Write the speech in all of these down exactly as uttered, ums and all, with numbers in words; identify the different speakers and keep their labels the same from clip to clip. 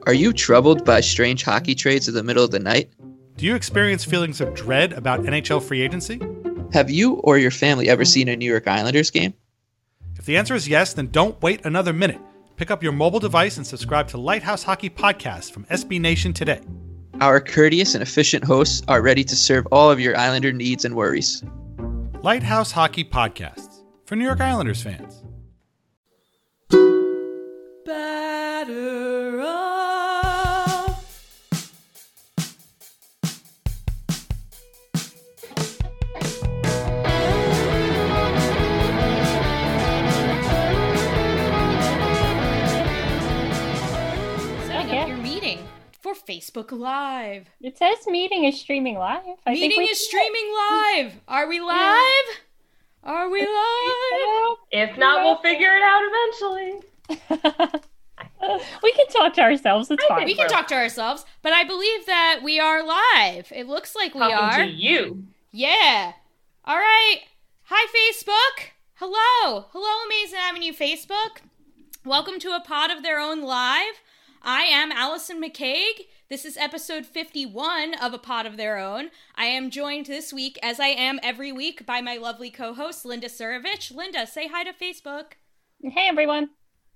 Speaker 1: Are you troubled by strange hockey trades in the middle of the night?
Speaker 2: Do you experience feelings of dread about N H L free agency?
Speaker 1: Have you or your family ever seen a New York Islanders game?
Speaker 2: If the answer is yes, then don't wait another minute. Pick up your mobile device and subscribe to Lighthouse Hockey Podcast from S B Nation today.
Speaker 1: Our courteous and efficient hosts are ready to serve all of your Islander needs and worries.
Speaker 2: Lighthouse Hockey Podcasts for New York Islanders fans.
Speaker 3: Batter up.
Speaker 4: Setting up your meeting for Facebook Live.
Speaker 5: It says meeting is streaming live. I
Speaker 4: Meeting
Speaker 5: think we
Speaker 4: is streaming live. Are we live? Are we live?
Speaker 6: If not, we'll figure it out eventually.
Speaker 5: We can talk to ourselves. It's
Speaker 6: I
Speaker 5: fine.
Speaker 4: We can talk to ourselves, but I believe that we are live. It looks like we
Speaker 6: Talking
Speaker 4: are.
Speaker 6: to you.
Speaker 4: Yeah. All right. Hi, Facebook. Hello. Hello, Amazing Avenue Facebook. Welcome to A Pod of Their Own Live. I am Allison McCaig. This is episode fifty-one of A Pod of Their Own. I am joined this week, as I am every week, by my lovely co-host, Linda Surovich. Linda, say hi to Facebook.
Speaker 5: Hey, everyone.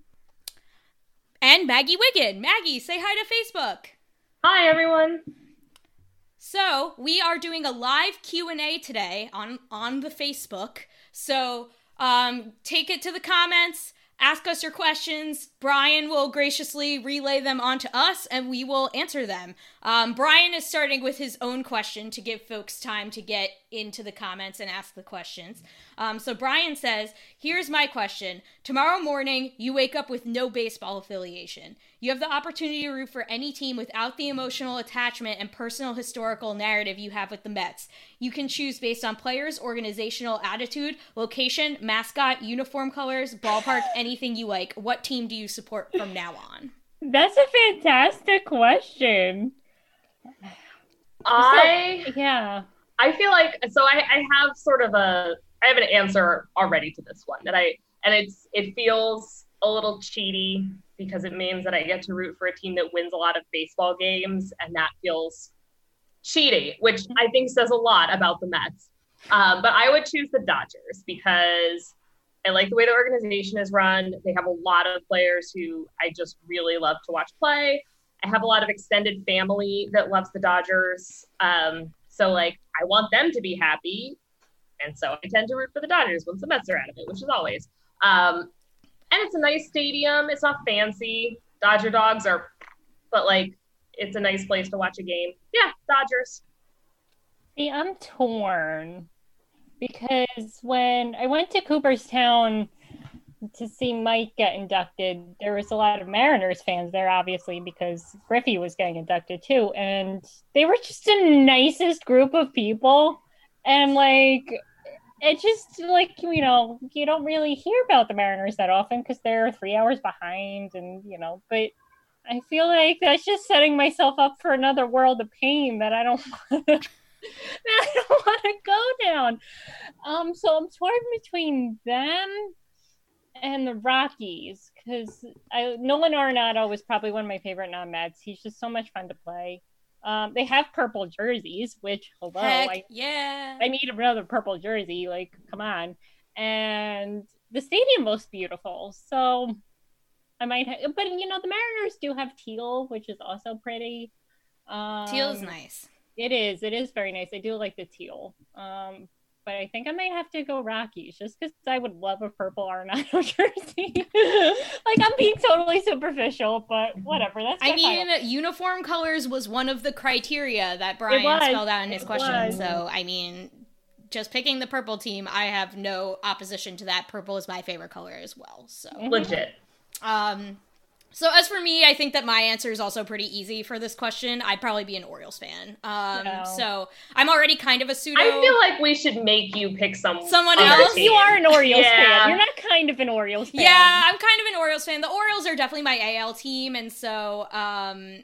Speaker 4: And Maggie Wiggin. Maggie, say hi to Facebook.
Speaker 6: Hi, everyone.
Speaker 4: So, we are doing a live Q and A today on, on the Facebook. So, um, take it to the comments. Ask us your questions. Brian will graciously relay them onto us, and we will answer them. Um, Brian is starting with his own question to give folks time to get into the comments and ask the questions. Um, so Brian says, here's my question. Tomorrow morning, you wake up with no baseball affiliation. You have the opportunity to root for any team without the emotional attachment and personal historical narrative you have with the Mets. You can choose based on players, organizational attitude, location, mascot, uniform colors, ballpark, anything you like. What team do you support from now on?
Speaker 5: That's a fantastic question.
Speaker 6: I
Speaker 5: So, yeah.
Speaker 6: I feel like so I, I have sort of a I have an answer already to this one that I and it's it feels a little cheaty because it means that I get to root for a team that wins a lot of baseball games, and that feels cheaty, which I think says a lot about the Mets. Um, but I would choose the Dodgers because I like the way the organization is run. They have a lot of players who I just really love to watch play. I have a lot of extended family that loves the Dodgers. Um, so, like, I want them to be happy. And so I tend to root for the Dodgers once the Mets are out of it, which is always. Um, and it's a nice stadium. It's not fancy. Dodger dogs are, but, like, it's a nice place to watch a game. Yeah, Dodgers.
Speaker 5: See, I'm torn because when I went to Cooperstown to see Mike get inducted, there was a lot of Mariners fans there, obviously, because Griffey was getting inducted too. And they were just the nicest group of people. And, like, it just, like, you know, you don't really hear about the Mariners that often because they're three hours behind and, you know, but I feel like that's just setting myself up for another world of pain that I don't want to, that I don't want to go down. Um, so I'm torn between them and the Rockies because Nolan Arenado was probably one of my favorite non-Mets. He's just so much fun to play. Um, they have purple jerseys, which, hello,
Speaker 4: Heck,
Speaker 5: I,
Speaker 4: yeah.
Speaker 5: I need another purple jersey. Like, come on. And the stadium looks beautiful. So I might have, but you know, the Mariners do have teal, which is also pretty. Um,
Speaker 4: Teal is nice.
Speaker 5: It is. It is very nice. I do like the teal. Um, but I think I might have to go Rockies just because I would love a purple Arenado jersey. Like, I'm being totally superficial, but whatever. That's
Speaker 4: I
Speaker 5: my
Speaker 4: mean,
Speaker 5: final.
Speaker 4: uniform colors was one of the criteria that Brian
Speaker 5: was.
Speaker 4: spelled out in his
Speaker 5: It
Speaker 4: question.
Speaker 5: was.
Speaker 4: So, I mean, just picking the purple team, I have no opposition to that. Purple is my favorite color as well. So,
Speaker 6: Legit.
Speaker 4: um, so as for me, I think that my answer is also pretty easy for this question. I'd probably be an Orioles fan. Um,
Speaker 5: No.
Speaker 4: so I'm already kind of a pseudo.
Speaker 6: I feel like we should make you pick some
Speaker 4: Someone
Speaker 6: other
Speaker 4: else?
Speaker 6: team.
Speaker 5: You are an Orioles
Speaker 6: Yeah.
Speaker 5: fan. You're not kind of an Orioles fan.
Speaker 4: Yeah, I'm kind of an Orioles fan. The Orioles are definitely my A L team, and so, um,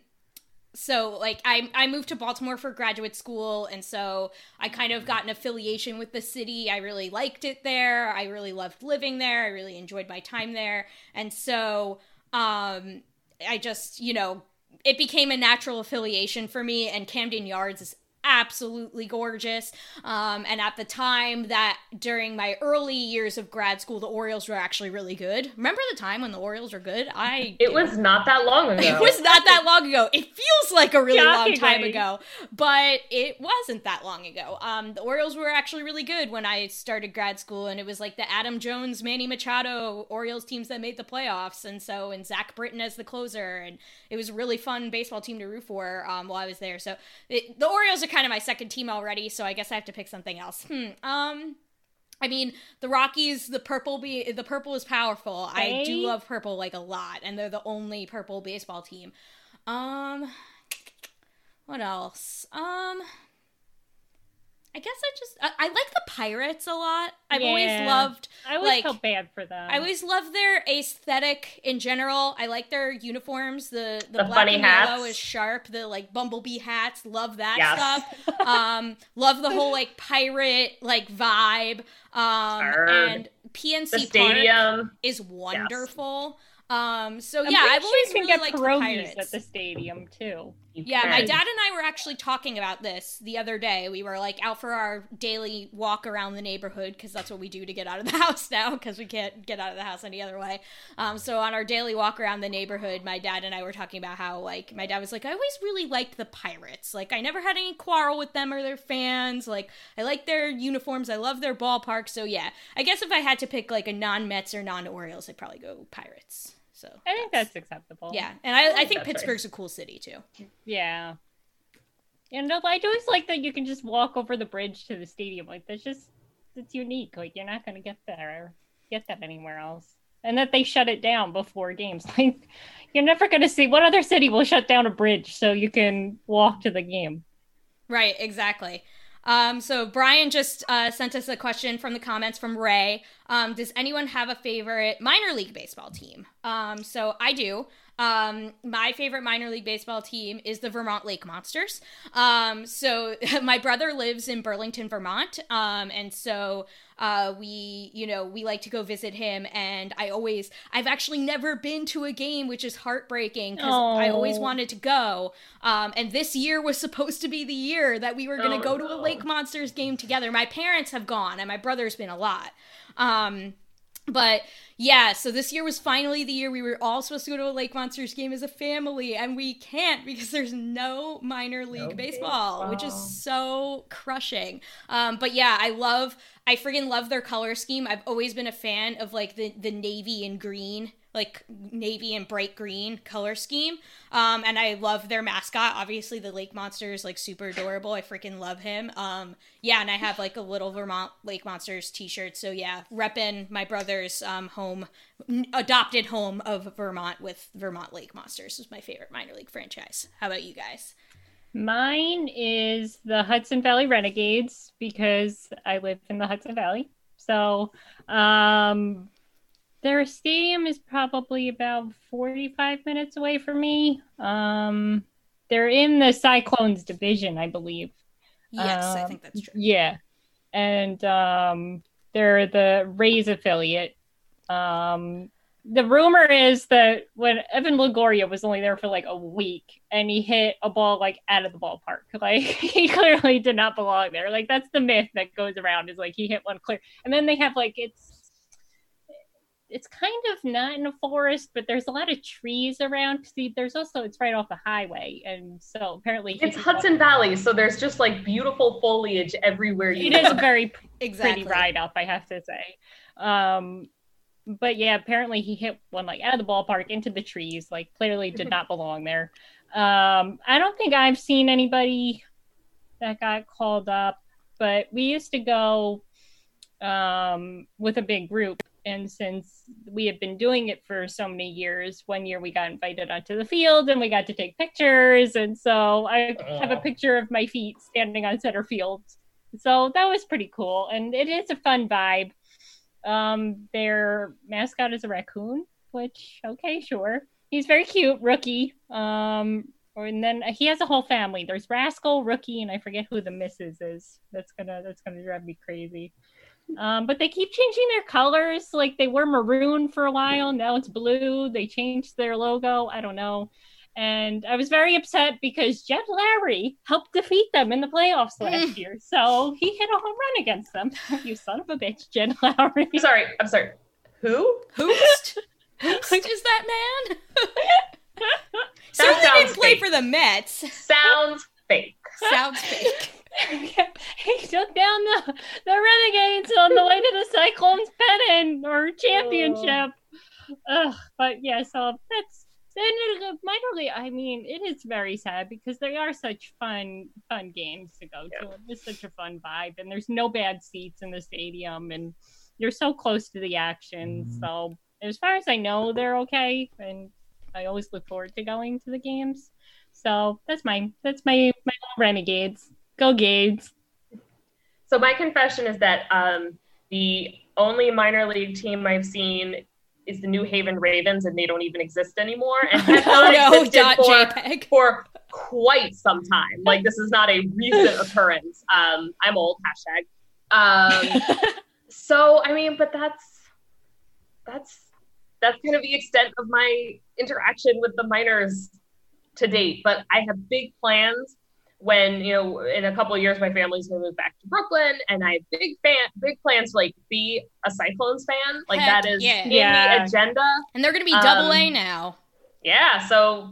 Speaker 4: so like I I moved to Baltimore for graduate school, and so I kind of got an affiliation with the city. I really liked it there. I really loved living there. I really enjoyed my time there, and so um, I just you know it became a natural affiliation for me, and Camden Yards is absolutely gorgeous. Um, and at the time that during my early years of grad school, the Orioles were actually really good. Remember the time when the Orioles were good? I
Speaker 6: It was not that long ago.
Speaker 4: It was not that long ago. It feels like a really long time
Speaker 5: Shockingly.
Speaker 4: ago, but it wasn't that long ago. Um, the Orioles were actually really good when I started grad school, and it was like the Adam Jones, Manny Machado Orioles teams that made the playoffs, and so and Zach Britton as the closer, and it was a really fun baseball team to root for um, while I was there. So it, the Orioles are kind of my second team already, so I guess I have to pick something else. Hmm. Um. I mean, the Rockies, the purple be the purple is powerful. I do
Speaker 5: They-
Speaker 4: love purple like a lot, and they're the only purple baseball team. Um, what else? Um, I guess I just I, I like the Pirates a lot. I've always
Speaker 5: Yeah.
Speaker 4: loved.
Speaker 5: I always
Speaker 4: like,
Speaker 5: felt bad for them.
Speaker 4: I always love their aesthetic in general. I like their uniforms. The the,
Speaker 6: The
Speaker 4: black
Speaker 6: funny
Speaker 4: and
Speaker 6: hats.
Speaker 4: yellow is sharp. The like bumblebee hats. Love that
Speaker 6: Yes.
Speaker 4: stuff. um, love the whole like pirate like vibe. Um,
Speaker 6: Arrgh.
Speaker 4: and P N
Speaker 6: The
Speaker 4: C Park
Speaker 6: stadium.
Speaker 4: is wonderful. Um, so
Speaker 5: I'm
Speaker 4: yeah,
Speaker 5: pretty
Speaker 4: I've
Speaker 5: sure
Speaker 4: always
Speaker 5: you can
Speaker 4: really
Speaker 5: get
Speaker 4: liked the
Speaker 5: pierogies
Speaker 4: Pirates.
Speaker 5: at the stadium too.
Speaker 4: Yeah, my
Speaker 6: can.
Speaker 4: dad and I were actually talking about this the other day. We were like out for our daily walk around the neighborhood because that's what we do to get out of the house now because we can't get out of the house any other way. Um, so on our daily walk around the neighborhood, my dad and I were talking about how like my dad was like, I always really liked the Pirates. Like I never had any quarrel with them or their fans. Like I like their uniforms. I love their ballpark. So yeah, I guess if I had to pick like a non-Mets or non-Orioles, I'd probably go Pirates. So
Speaker 5: I think that's acceptable.
Speaker 4: yeah, and I, I
Speaker 6: think
Speaker 4: think
Speaker 6: that's
Speaker 4: Pittsburgh's a cool city too.
Speaker 5: Yeah. And I always like that you can just walk over the bridge to the stadium. Like that's just it's unique. Like you're not gonna get there get that anywhere else. And that they shut it down before games. Like you're never gonna see what other city will shut down a bridge so you can walk to the game.
Speaker 4: Right, exactly. Um, so Brian just uh, sent us a question from the comments from Ray. Um, does anyone have a favorite minor league baseball team? Um, so I do. Um, my favorite minor league baseball team is the Vermont Lake Monsters. Um, so my brother lives in Burlington, Vermont. Um, and so, uh, we, you know, we like to go visit him, and I always, I've actually never been to a game, which is heartbreaking because I always
Speaker 5: Oh.
Speaker 4: wanted to go. Um, and this year was supposed to be the year that we were going to
Speaker 6: Oh,
Speaker 4: go to a
Speaker 6: no.
Speaker 4: Lake Monsters game together. My parents have gone, and my brother's been a lot. Um, But yeah, so this year was finally the year we were all supposed to go to a Lake Monsters game as a family, and we can't because there's no minor league
Speaker 6: No
Speaker 4: baseball, which is
Speaker 6: baseball.
Speaker 4: so crushing. Um, but yeah, I love, I friggin' love their color scheme. I've always been a fan of like the, the navy and green, like navy and bright green color scheme. Um, and I love their mascot. Obviously, the Lake Monster is like super adorable. I freaking love him. Um, yeah, and I have like a little Vermont Lake Monsters t-shirt. So yeah, reppin' my brother's um, home, n- adopted home of Vermont with Vermont Lake Monsters is my favorite minor league franchise. How about you guys?
Speaker 5: Mine is the Hudson Valley Renegades because I live in the Hudson Valley. So, um, their stadium is probably about forty-five minutes away from me. Um, they're in the Cyclones division, I believe.
Speaker 4: Yes, I
Speaker 5: Um,
Speaker 4: think that's true.
Speaker 5: Yeah. And um, they're the Rays affiliate. Um, the rumor is that when Evan Longoria was only there for like a week and he hit a ball like out of the ballpark, like he clearly did not belong there. Like that's the myth that goes around is like he hit one clear. And then they have like it's it's kind of not in a forest, but there's a lot of trees around. See, there's also it's right off the highway, and so apparently he
Speaker 6: It's
Speaker 5: just-
Speaker 6: Hudson Valley, so there's just like beautiful foliage everywhere you
Speaker 5: It is a
Speaker 6: look.
Speaker 5: very
Speaker 4: Exactly.
Speaker 5: pretty ride up, I have to say. Um, but yeah, apparently he hit one like out of the ballpark into the trees, like clearly did not belong there. Um, I don't think I've seen anybody that got called up, but we used to go um, with a big group. And since we have been doing it for so many years, one year we got invited onto the field and we got to take pictures. And so I have a
Speaker 6: Aw.
Speaker 5: picture of my feet standing on center field. So that was pretty cool. And it is a fun vibe. Um, their mascot is a raccoon, which, okay, sure. He's very cute, Rookie. Um, and then he has a whole family. There's Rascal, Rookie, and I forget who the missus is. That's gonna that's gonna drive me crazy. Um, but they keep changing their colors. Like they were maroon for a while, now it's blue. They changed their logo. I don't know. And I was very upset because Jed Larry helped defeat them in the playoffs last year. So he hit a home run against them. You son of a bitch, Jed Larry.
Speaker 6: I'm sorry. I'm sorry. Who?
Speaker 4: Hoost? Hoost is that man? So
Speaker 6: That
Speaker 4: they didn't
Speaker 6: sounds
Speaker 4: play
Speaker 6: fake.
Speaker 4: for the Mets.
Speaker 6: Sounds fake.
Speaker 4: Sounds fake.
Speaker 5: He took down the, the Renegades on the way to the Cyclones pennant or championship. Ugh, but yeah, so that's then minor league. I mean, it is very sad because they are such fun, fun games to go
Speaker 6: Yeah.
Speaker 5: to. It's such a fun vibe, and there's no bad seats in the stadium, and you're so close to the action. So as far as I know, they're okay, and I always look forward to going to the games. So that's my that's my my Renegades. Go Gades.
Speaker 6: So my confession is that um, the only minor league team I've seen is the New Haven Ravens, and they don't even exist anymore. And have
Speaker 4: Oh
Speaker 6: not
Speaker 4: no,
Speaker 6: existed
Speaker 4: dot
Speaker 6: for,
Speaker 4: JPEG.
Speaker 6: for quite some time. Like, this is not a recent occurrence. Um, I'm old, hashtag. Um, so, I mean, but that's, that's, that's kind of the extent of my interaction with the minors to date. But I have big plans when, you know, in a couple of years, my family's going to move back to Brooklyn, and I have big fan, big plans to, like, be a Cyclones fan. Like,
Speaker 4: Heck
Speaker 6: that is
Speaker 4: yeah.
Speaker 6: in
Speaker 5: Yeah.
Speaker 6: the agenda.
Speaker 4: And they're going to be double A
Speaker 6: Um,
Speaker 4: now.
Speaker 6: Yeah, so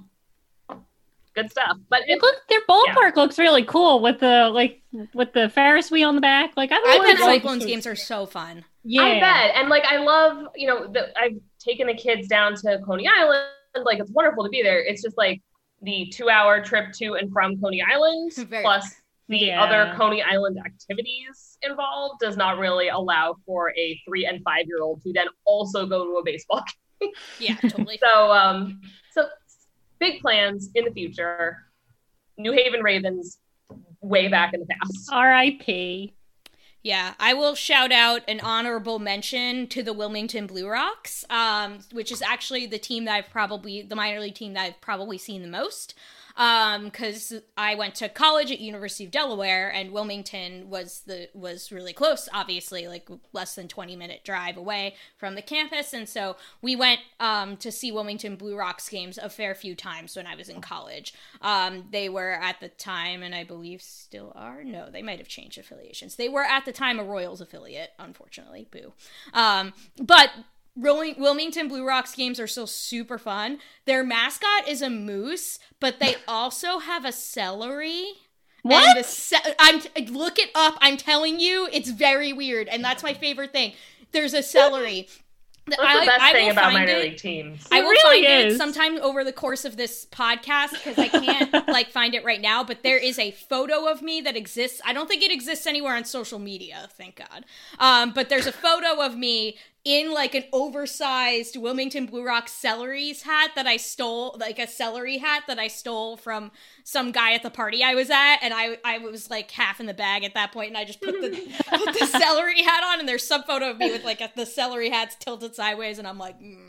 Speaker 6: good stuff. But
Speaker 5: It
Speaker 6: it,
Speaker 5: look their ballpark looks really cool with the like with the Ferris wheel in the back. Like I,
Speaker 4: I bet
Speaker 5: go-
Speaker 4: Cyclones games are so fun.
Speaker 5: Yeah,
Speaker 6: I bet. And, like, I love, you know, the, I've taken the kids down to Coney Island. Like, it's wonderful to be there. It's just, like, the two-hour trip to and from Coney Island,
Speaker 4: Very
Speaker 6: plus the
Speaker 5: Yeah.
Speaker 6: other Coney Island activities involved, does not really allow for a three and five-year-old to then also go to a baseball game.
Speaker 4: Yeah, totally.
Speaker 6: So, um, so big plans in the future. New Haven Ravens, way back in the past.
Speaker 5: R I P
Speaker 4: Yeah, I will shout out an honorable mention to the Wilmington Blue Rocks, um, which is actually the team that I've probably, the minor league team that I've probably seen the most. Um, cause I went to college at University of Delaware, and Wilmington was the, was really close, obviously, like less than twenty minute drive away from the campus. And so we went, um, to see Wilmington Blue Rocks games a fair few times when I was in college. Um, they were at the time, and I believe still are, no, they might have changed affiliations. They were at the time a Royals affiliate, unfortunately, boo. Um, but Rolling, Wilmington Blue Rocks games are still super fun. Their mascot is a moose, but they also have a celery.
Speaker 5: What?
Speaker 4: And the ce- I'm look it up. I'm telling you, it's very weird, and that's my favorite thing. There's a celery.
Speaker 6: That's the best
Speaker 4: I
Speaker 6: thing
Speaker 4: will
Speaker 6: about
Speaker 4: find
Speaker 6: minor
Speaker 4: it.
Speaker 6: league teams.
Speaker 4: I
Speaker 5: It
Speaker 4: will
Speaker 5: really
Speaker 4: find it
Speaker 5: is.
Speaker 4: sometime over the course of this podcast because I can't like find it right now, but there is a photo of me that exists. I don't think it exists anywhere on social media, thank God. Um, but there's a photo of me in like an oversized Wilmington Blue Rocks celery's hat that I stole, like a celery hat that I stole from some guy at the party I was at, and I I was like half in the bag at that point, and I just put the put the celery hat on, and there's some photo of me with like a, the celery hat's tilted sideways, and I'm like, mm.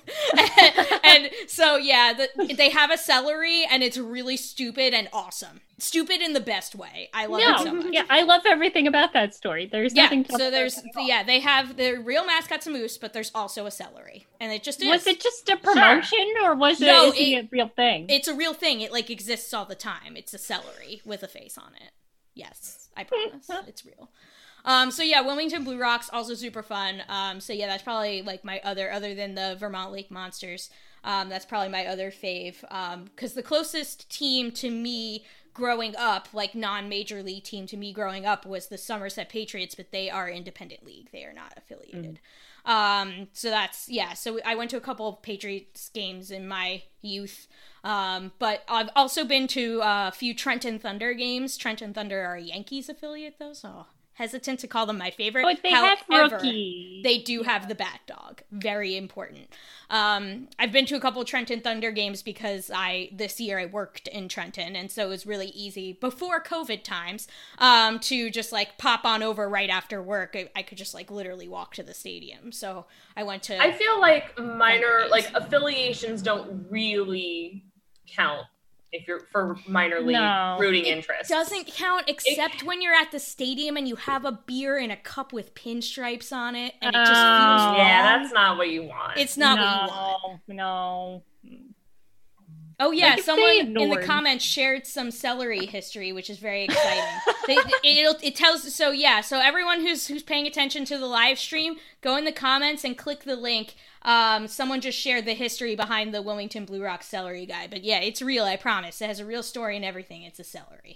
Speaker 4: and so yeah, the, they have a celery, and it's really stupid and awesome. Stupid in the best way. I love it so
Speaker 5: No,
Speaker 4: much.
Speaker 5: yeah, I love everything about that story. There's
Speaker 4: Yeah,
Speaker 5: nothing.
Speaker 4: so there's yeah, they have their real mascot's a moose, but there's also a celery, and it just is.
Speaker 5: Was it just a promotion, or was it,
Speaker 4: No,
Speaker 5: is it a real thing?
Speaker 4: It's a real thing. It like exists all the time. It's a celery with a face on it. Yes, I promise. It's real. Um, so yeah, Wilmington Blue Rocks, also super fun. Um, so yeah, that's probably like my other, other than the Vermont Lake Monsters, um, that's probably my other fave. Um, cause the closest team to me growing up, like non-major league team to me growing up, was the Somerset Patriots, but they are independent league. They are not affiliated. Mm. Um, so that's, yeah, so I went to a couple of Patriots games in my youth. Um, but I've also been to a few Trenton Thunder games. Trenton Thunder are a Yankees affiliate though, so hesitant to call them my favorite.
Speaker 5: But they
Speaker 4: However,
Speaker 5: have rookie.
Speaker 4: they do have the bat dog. Very important. Um, I've been to a couple Trenton Thunder games because I, this year I worked in Trenton, and so it was really easy before COVID times, um, to just like pop on over right after work. I, I could just like literally walk to the stadium. So I went to,
Speaker 6: I feel like minor,
Speaker 4: games.
Speaker 6: like affiliations don't really count if you're for minor league
Speaker 5: No.
Speaker 6: rooting
Speaker 4: It
Speaker 6: interest.
Speaker 4: doesn't count except when you're at the stadium and you have a beer in a cup with pinstripes on it, and it just feels
Speaker 5: Oh.
Speaker 4: wrong.
Speaker 6: Yeah, that's not what you want.
Speaker 4: It's not
Speaker 5: no,
Speaker 4: what you want.
Speaker 5: No,
Speaker 4: Oh yeah,
Speaker 5: Like, if they
Speaker 4: someone in the
Speaker 5: ignored-
Speaker 4: comments shared some celery history, which is very exciting. they, it, it tells so yeah. So everyone who's who's paying attention to the live stream, go in the comments and click the link. Um, someone just shared the history behind the Wilmington Blue Rock celery guy. But yeah, it's real. I promise. It has a real story and everything. It's a celery.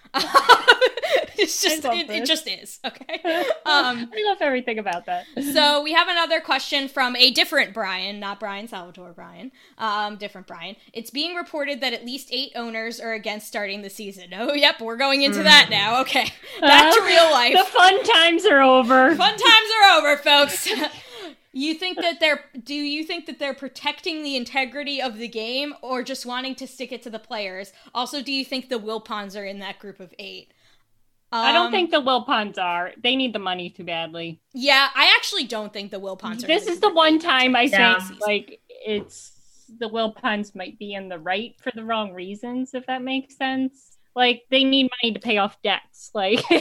Speaker 4: it's just it, it just is okay. Um,
Speaker 5: I love everything about that.
Speaker 4: so we have another question from a different Brian, not Brian Salvatore Brian, um, different Brian. It's being reported that at least eight owners are against starting the season. Oh, yep, we're going into mm. that now. Okay, back
Speaker 5: uh,
Speaker 4: to real life.
Speaker 5: The fun times are over.
Speaker 4: Fun times are over, folks. You think that they're, do you think that they're protecting the integrity of the game or just wanting to stick it to the players? Also, do you think the Wilpons are in that group of eight? Um,
Speaker 5: I don't think the Wilpons are. They need the money too badly.
Speaker 4: Yeah, I actually don't think the Wilpons are.
Speaker 5: This is the one time I
Speaker 6: yeah.
Speaker 5: think, like, it's, the Wilpons might be in the right for the wrong reasons, if that makes sense. Like, they need money to pay off debts. Like, so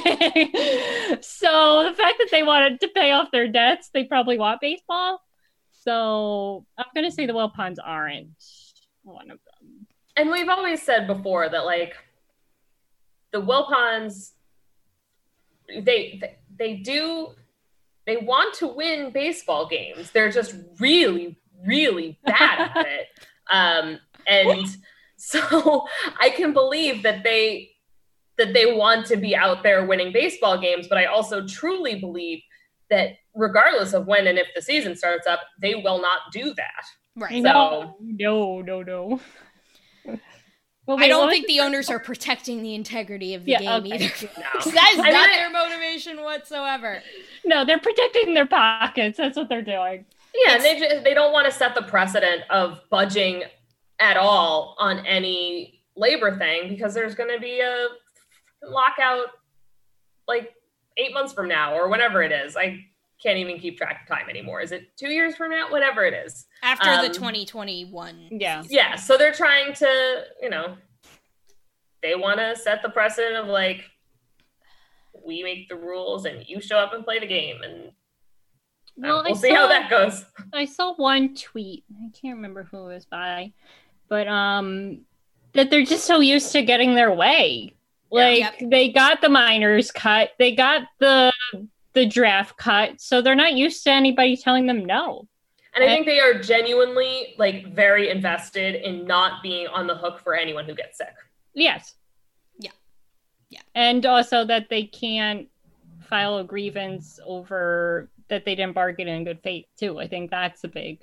Speaker 5: the fact that they wanted to pay off their debts, they probably want baseball. So I'm going to say the Wilpons aren't one of them.
Speaker 6: And we've always said before that, like, the Wilpons, they, they, they do, they want to win baseball games. They're just really, really bad at it. Um, and... So I can believe that they that they want to be out there winning baseball games, but I also truly believe that regardless of when and if the season starts up, they will not do that.
Speaker 4: Right.
Speaker 5: So, no, no, no.
Speaker 4: Well, I don't think the owners are protecting the integrity of the
Speaker 5: yeah,
Speaker 4: game
Speaker 5: okay.
Speaker 4: either.
Speaker 6: No.
Speaker 4: That is
Speaker 6: I
Speaker 4: not
Speaker 6: mean,
Speaker 4: their motivation whatsoever.
Speaker 5: No, they're protecting their pockets. That's what they're doing.
Speaker 6: Yeah, and they just, they don't want to set the precedent of budging at all on any labor thing because there's going to be a lockout like eight months from now or whenever it is. I can't even keep track of time anymore. Is it two years from now? Whatever it is.
Speaker 4: After
Speaker 6: um,
Speaker 4: the twenty twenty-one.
Speaker 5: Yeah.
Speaker 6: Yeah. So they're trying to, you know, they want to set the precedent of like, we make the rules and you show up and play the game. And
Speaker 5: well,
Speaker 6: uh, we'll
Speaker 5: I
Speaker 6: see
Speaker 5: saw,
Speaker 6: how that goes.
Speaker 5: I saw one tweet. I can't remember who it was by. But um, that they're just so used to getting their way. Like
Speaker 4: yep.
Speaker 5: they got the minors cut, they got the the draft cut, so they're not used to anybody telling them no.
Speaker 6: And I think they are genuinely like very invested in not being on the hook for anyone who gets sick.
Speaker 5: Yes.
Speaker 4: Yeah. Yeah.
Speaker 5: And also that they can't file a grievance over that they didn't bargain in good faith too. I think that's a big.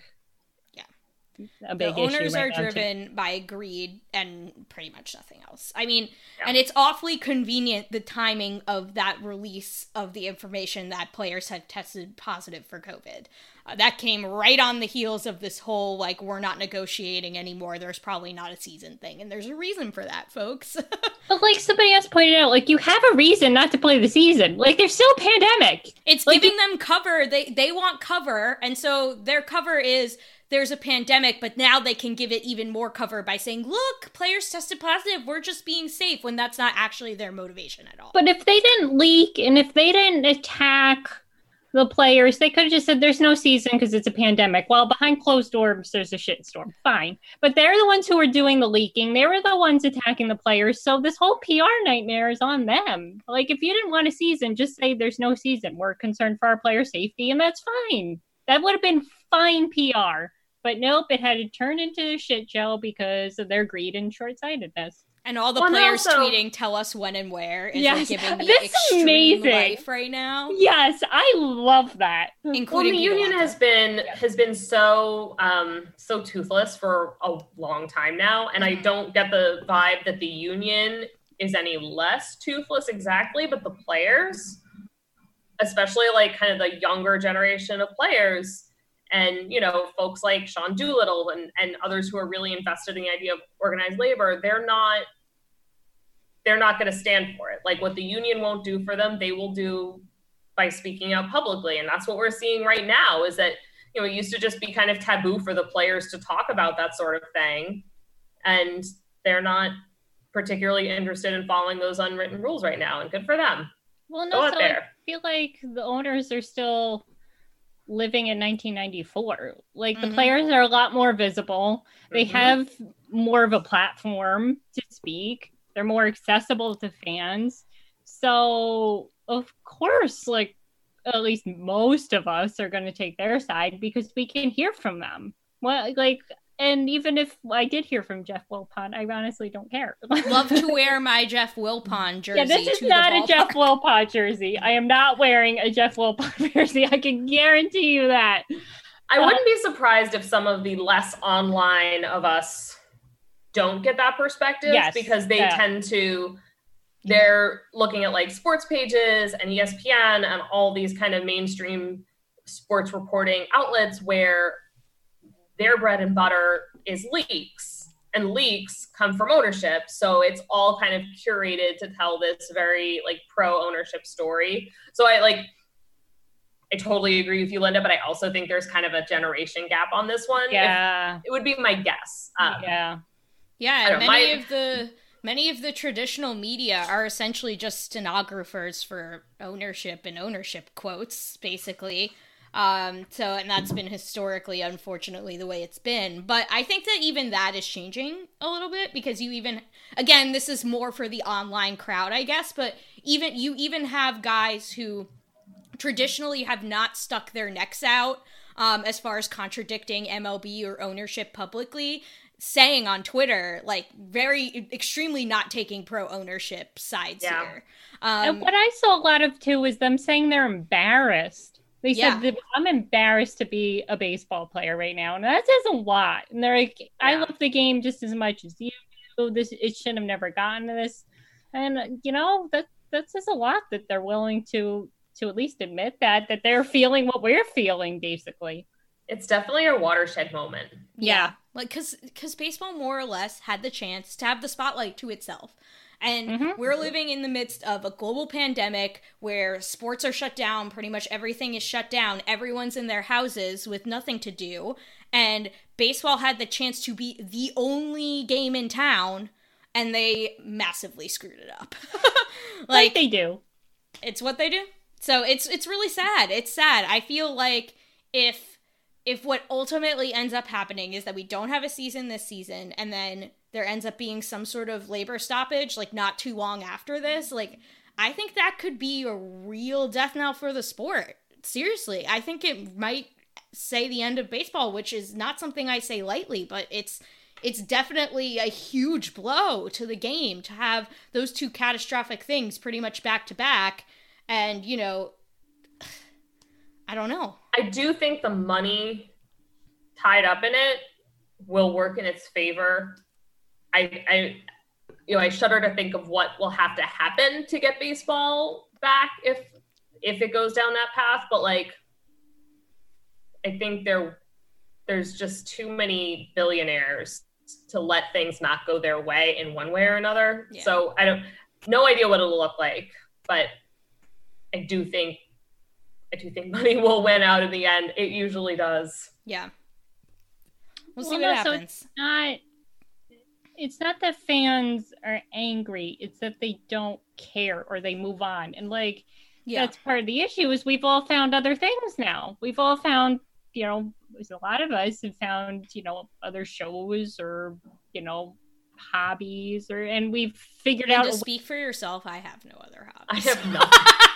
Speaker 5: A big
Speaker 4: the owners
Speaker 5: issue right
Speaker 4: are
Speaker 5: now,
Speaker 4: driven
Speaker 5: too.
Speaker 4: by greed and pretty much nothing else. I mean,
Speaker 6: yeah.
Speaker 4: and it's awfully convenient the timing of that release of the information that players had tested positive for COVID. Uh, that came right on the heels of this whole, like, we're not negotiating anymore. There's probably not a season thing. And there's a reason for that, folks.
Speaker 5: But like somebody else pointed out, like, you have a reason not to play the season. Like, there's still a pandemic.
Speaker 4: It's
Speaker 5: like,
Speaker 4: giving them cover. They, they want cover. And so their cover is... there's a pandemic, but now they can give it even more cover by saying, look, players tested positive, we're just being safe, when that's not actually their motivation at all.
Speaker 5: But if they didn't leak and if they didn't attack the players, they could have just said there's no season because it's a pandemic. While behind closed doors, there's a shitstorm. Fine. But they're the ones who are doing the leaking. They were the ones attacking the players. So this whole P R nightmare is on them. Like, if you didn't want a season, just say there's no season. We're concerned for our player safety, and that's fine. That would have been fine P R. But nope, it had to turn into a shit show because of their greed and short-sightedness.
Speaker 4: And all the
Speaker 6: well,
Speaker 4: players
Speaker 6: also,
Speaker 4: tweeting, tell us when and where, is
Speaker 5: yes,
Speaker 4: like giving me
Speaker 5: that's
Speaker 4: extreme
Speaker 5: amazing.
Speaker 4: life right now.
Speaker 5: Yes, I love that.
Speaker 4: Including
Speaker 6: well, the union
Speaker 4: Peter
Speaker 6: has been has been so um, so toothless for a long time now, and I don't get the vibe that the union is any less toothless exactly, but the players, especially like kind of the younger generation of players. And, you know, folks like Sean Doolittle and, and others who are really invested in the idea of organized labor, they're not, they're not going to stand for it. Like, what the union won't do for them, they will do by speaking out publicly. And that's what we're seeing right now is that, you know, it used to just be kind of taboo for the players to talk about that sort of thing. And they're not particularly interested in following those unwritten rules right now. And good for them.
Speaker 5: Well,
Speaker 6: Go
Speaker 5: no,
Speaker 6: out
Speaker 5: so
Speaker 6: there.
Speaker 5: I feel like the owners are still living in nineteen ninety-four. Like, the
Speaker 4: Mhm.
Speaker 5: players are a lot more visible. They
Speaker 6: Mhm.
Speaker 5: have more of a platform to speak. They're more accessible to fans. So, of course, like, at least most of us are going to take their side because we can hear from them. Well, like, and even if I did hear from Jeff Wilpon, I honestly don't care.
Speaker 4: Love to wear my Jeff Wilpon jersey.
Speaker 5: Yeah, this is
Speaker 4: to
Speaker 5: not
Speaker 4: the
Speaker 5: a Jeff Wilpon jersey. I am not wearing a Jeff Wilpon jersey. I can guarantee you that.
Speaker 6: I wouldn't be surprised if some of the less online of us don't get that perspective,
Speaker 5: yes,
Speaker 6: because they
Speaker 5: yeah.
Speaker 6: tend to, they're looking at like sports pages and E S P N and all these kind of mainstream sports reporting outlets where their bread and butter is leaks, and leaks come from ownership. So it's all kind of curated to tell this very like pro ownership story. So I like, I totally agree with you, Linda, but I also think there's kind of a generation gap on this one.
Speaker 5: Yeah.
Speaker 6: If, it would be my guess. Um,
Speaker 5: yeah.
Speaker 4: Yeah, and
Speaker 6: know,
Speaker 4: many
Speaker 6: my-
Speaker 4: of the many of the traditional media are essentially just stenographers for ownership and ownership quotes, basically. Um, so, and that's been historically, unfortunately, the way it's been. But I think that even that is changing a little bit, because you even, again, this is more for the online crowd, I guess, but even you even have guys who traditionally have not stuck their necks out um, as far as contradicting M L B or ownership publicly, saying on Twitter, like, very, extremely not taking pro-ownership sides
Speaker 6: Yeah.
Speaker 4: here. Um,
Speaker 5: And what I saw a lot of, too, was them saying they're embarrassed. They
Speaker 4: Yeah.
Speaker 5: said, that I'm embarrassed to be a baseball player right now. And that says a lot. And they're like, I
Speaker 6: Yeah.
Speaker 5: love the game just as much as you do. This, it should have never gotten to this. And, you know, that, that says a lot that they're willing to to at least admit that, that they're feeling what we're feeling, basically.
Speaker 6: It's definitely a watershed moment.
Speaker 4: Yeah, like, because because baseball more or less had the chance to have the spotlight to itself. And
Speaker 5: Mhm.
Speaker 4: we're living in the midst of a global pandemic where sports are shut down, pretty much everything is shut down, everyone's in their houses with nothing to do, and baseball had the chance to be the only game in town, and they massively screwed it up.
Speaker 5: Like,
Speaker 4: like,
Speaker 5: they do.
Speaker 4: it's what they do. So it's it's really sad. It's sad. I feel like if if what ultimately ends up happening is that we don't have a season this season, and then there ends up being some sort of labor stoppage, like, not too long after this, like, I think that could be a real death knell for the sport. Seriously, I think it might say the end of baseball, which is not something I say lightly, but it's it's definitely a huge blow to the game to have those two catastrophic things pretty much back to back. And, you know, I don't know.
Speaker 6: I do think the money tied up in it will work in its favor. I, I, you know, I shudder to think of what will have to happen to get baseball back if, if it goes down that path. But like, I think there, there's just too many billionaires to let things not go their way in one way or another.
Speaker 4: Yeah.
Speaker 6: So I don't, no idea what it'll look like, but I do think, I do think money will win out in the end. It usually does.
Speaker 4: Yeah. We'll see
Speaker 5: Well,
Speaker 4: what
Speaker 5: no, so
Speaker 4: happens.
Speaker 5: it's not, it's not that fans are angry. It's that they don't care or they move on. And like,
Speaker 4: Yeah.
Speaker 5: that's part of the issue is we've all found other things now. We've all found, you know, there's a lot of us have found, you know, other shows or, you know, hobbies or, and we've figured
Speaker 4: And
Speaker 5: out.
Speaker 4: to
Speaker 5: a-
Speaker 4: speak for yourself, I have no other
Speaker 6: I
Speaker 4: hobbies.
Speaker 6: have not.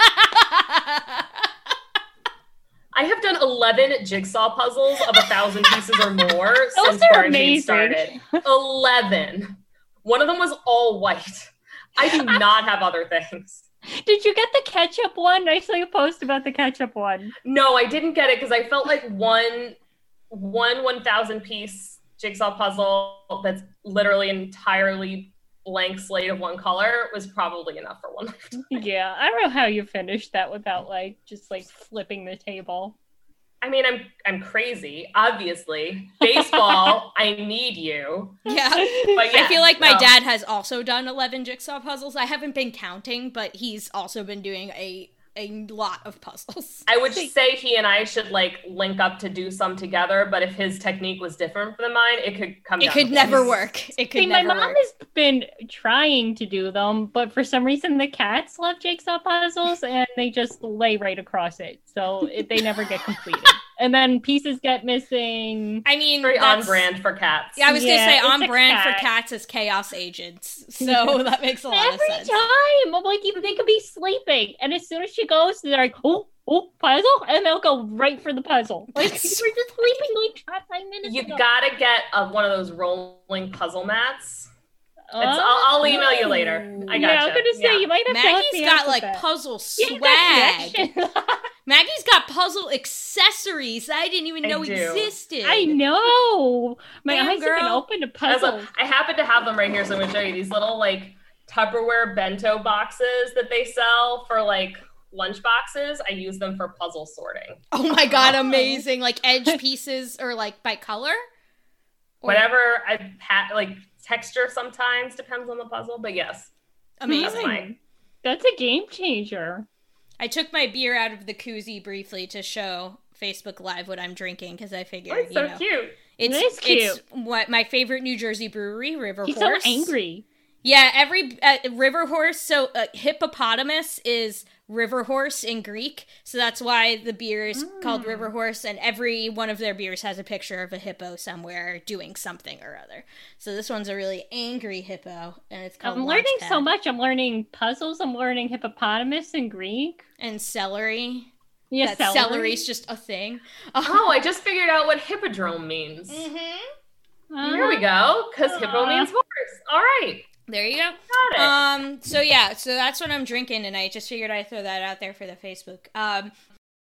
Speaker 6: I have done eleven jigsaw puzzles of a thousand pieces or more
Speaker 5: Those
Speaker 6: since
Speaker 5: are
Speaker 6: quarantine
Speaker 5: amazing.
Speaker 6: started. eleven. One of them was all white. I do not have other things.
Speaker 5: Did you get the ketchup one? I saw you post about the ketchup one.
Speaker 6: No, I didn't get it because I felt like one one one thousand piece jigsaw puzzle that's literally entirely blank slate of one color was probably enough for one lifetime.
Speaker 5: Yeah, I don't know how you finished that without like just like flipping the table.
Speaker 6: I mean, I'm I'm crazy, obviously. Baseball, I need you.
Speaker 4: Yeah.
Speaker 6: But yeah,
Speaker 4: I feel like my
Speaker 6: no.
Speaker 4: dad has also done eleven jigsaw puzzles. I haven't been counting, but he's also been doing a a lot of puzzles.
Speaker 6: I would say he and I should like link up to do some together, but if his technique was different than mine, it could come
Speaker 4: It
Speaker 6: down
Speaker 4: could
Speaker 6: to
Speaker 4: never
Speaker 6: this.
Speaker 4: work. It could
Speaker 5: See, my
Speaker 4: never
Speaker 5: mom
Speaker 4: work.
Speaker 5: has been trying to do them, but for some reason the cats love jigsaw puzzles and they just lay right across it, so it, they never get completed. and then pieces get missing.
Speaker 4: I mean,
Speaker 6: Very
Speaker 4: that's,
Speaker 6: on brand for cats.
Speaker 4: Yeah, I was
Speaker 5: Yeah,
Speaker 4: gonna say
Speaker 5: it's
Speaker 4: on
Speaker 5: a
Speaker 4: brand
Speaker 5: cat.
Speaker 4: for cats as chaos agents. So that makes a lot
Speaker 5: Every
Speaker 4: of sense.
Speaker 5: time, I'm like, even they could be sleeping, and as soon as she goes, they're like, oh, oh, puzzle, and they'll go right for the puzzle. Like, we're just sleeping like five minutes
Speaker 6: You've
Speaker 5: ago.
Speaker 6: got to get uh, one of those rolling puzzle mats.
Speaker 5: Oh.
Speaker 6: It's, I'll, I'll email you later. I got
Speaker 5: Yeah, I'm gonna say
Speaker 6: yeah.
Speaker 5: you might have to help
Speaker 4: Maggie's
Speaker 5: me
Speaker 4: got
Speaker 5: out with
Speaker 4: like
Speaker 5: that.
Speaker 4: puzzle
Speaker 5: Yeah,
Speaker 4: swag.
Speaker 5: that connection.
Speaker 4: Maggie's got puzzle accessories I didn't even
Speaker 6: I
Speaker 4: know
Speaker 6: do.
Speaker 4: existed.
Speaker 5: I know. My
Speaker 4: Damn,
Speaker 5: eyes have been
Speaker 4: girl.
Speaker 5: open to
Speaker 6: As
Speaker 5: puzzles.
Speaker 6: a, I happen to have them right here, so I'm going to show you these little like Tupperware bento boxes that they sell for like lunch boxes. I use them for puzzle sorting.
Speaker 4: Oh my god, amazing! Like edge pieces or like by color. Or-
Speaker 6: Whatever I had, like texture sometimes depends on the puzzle, but yes,
Speaker 4: Amazing.
Speaker 6: that's mine.
Speaker 5: That's a game changer.
Speaker 4: I took my beer out of the koozie briefly to show Facebook Live what I'm drinking because I figured,
Speaker 6: Oh, it's
Speaker 4: you
Speaker 6: so
Speaker 4: know,
Speaker 6: cute.
Speaker 4: it's
Speaker 5: It is cute.
Speaker 4: it's what my favorite New Jersey brewery, River
Speaker 5: He's
Speaker 4: Horse.
Speaker 5: so angry.
Speaker 4: Yeah, every uh, River Horse. So uh, hippopotamus is River Horse in Greek, so that's why the beer is
Speaker 5: Mm.
Speaker 4: called River Horse. And every one of their beers has a picture of a hippo somewhere doing something or other. So this one's a really angry hippo, and it's called
Speaker 5: I'm learning
Speaker 4: Launchpad.
Speaker 5: so much. I'm learning puzzles. I'm learning hippopotamus and Greek.
Speaker 4: And celery.
Speaker 5: Yeah,
Speaker 4: that
Speaker 5: celery.
Speaker 4: celery's just a thing.
Speaker 6: Oh, I just figured out what hippodrome means.
Speaker 4: Mm-hmm.
Speaker 5: Uh,
Speaker 6: Here we go, because hippo
Speaker 5: Aw.
Speaker 6: means horse. All right,
Speaker 4: There you go.
Speaker 6: got it.
Speaker 4: Um. So yeah. So that's what I'm drinking tonight. Just figured I'd throw that out there for the Facebook. Um.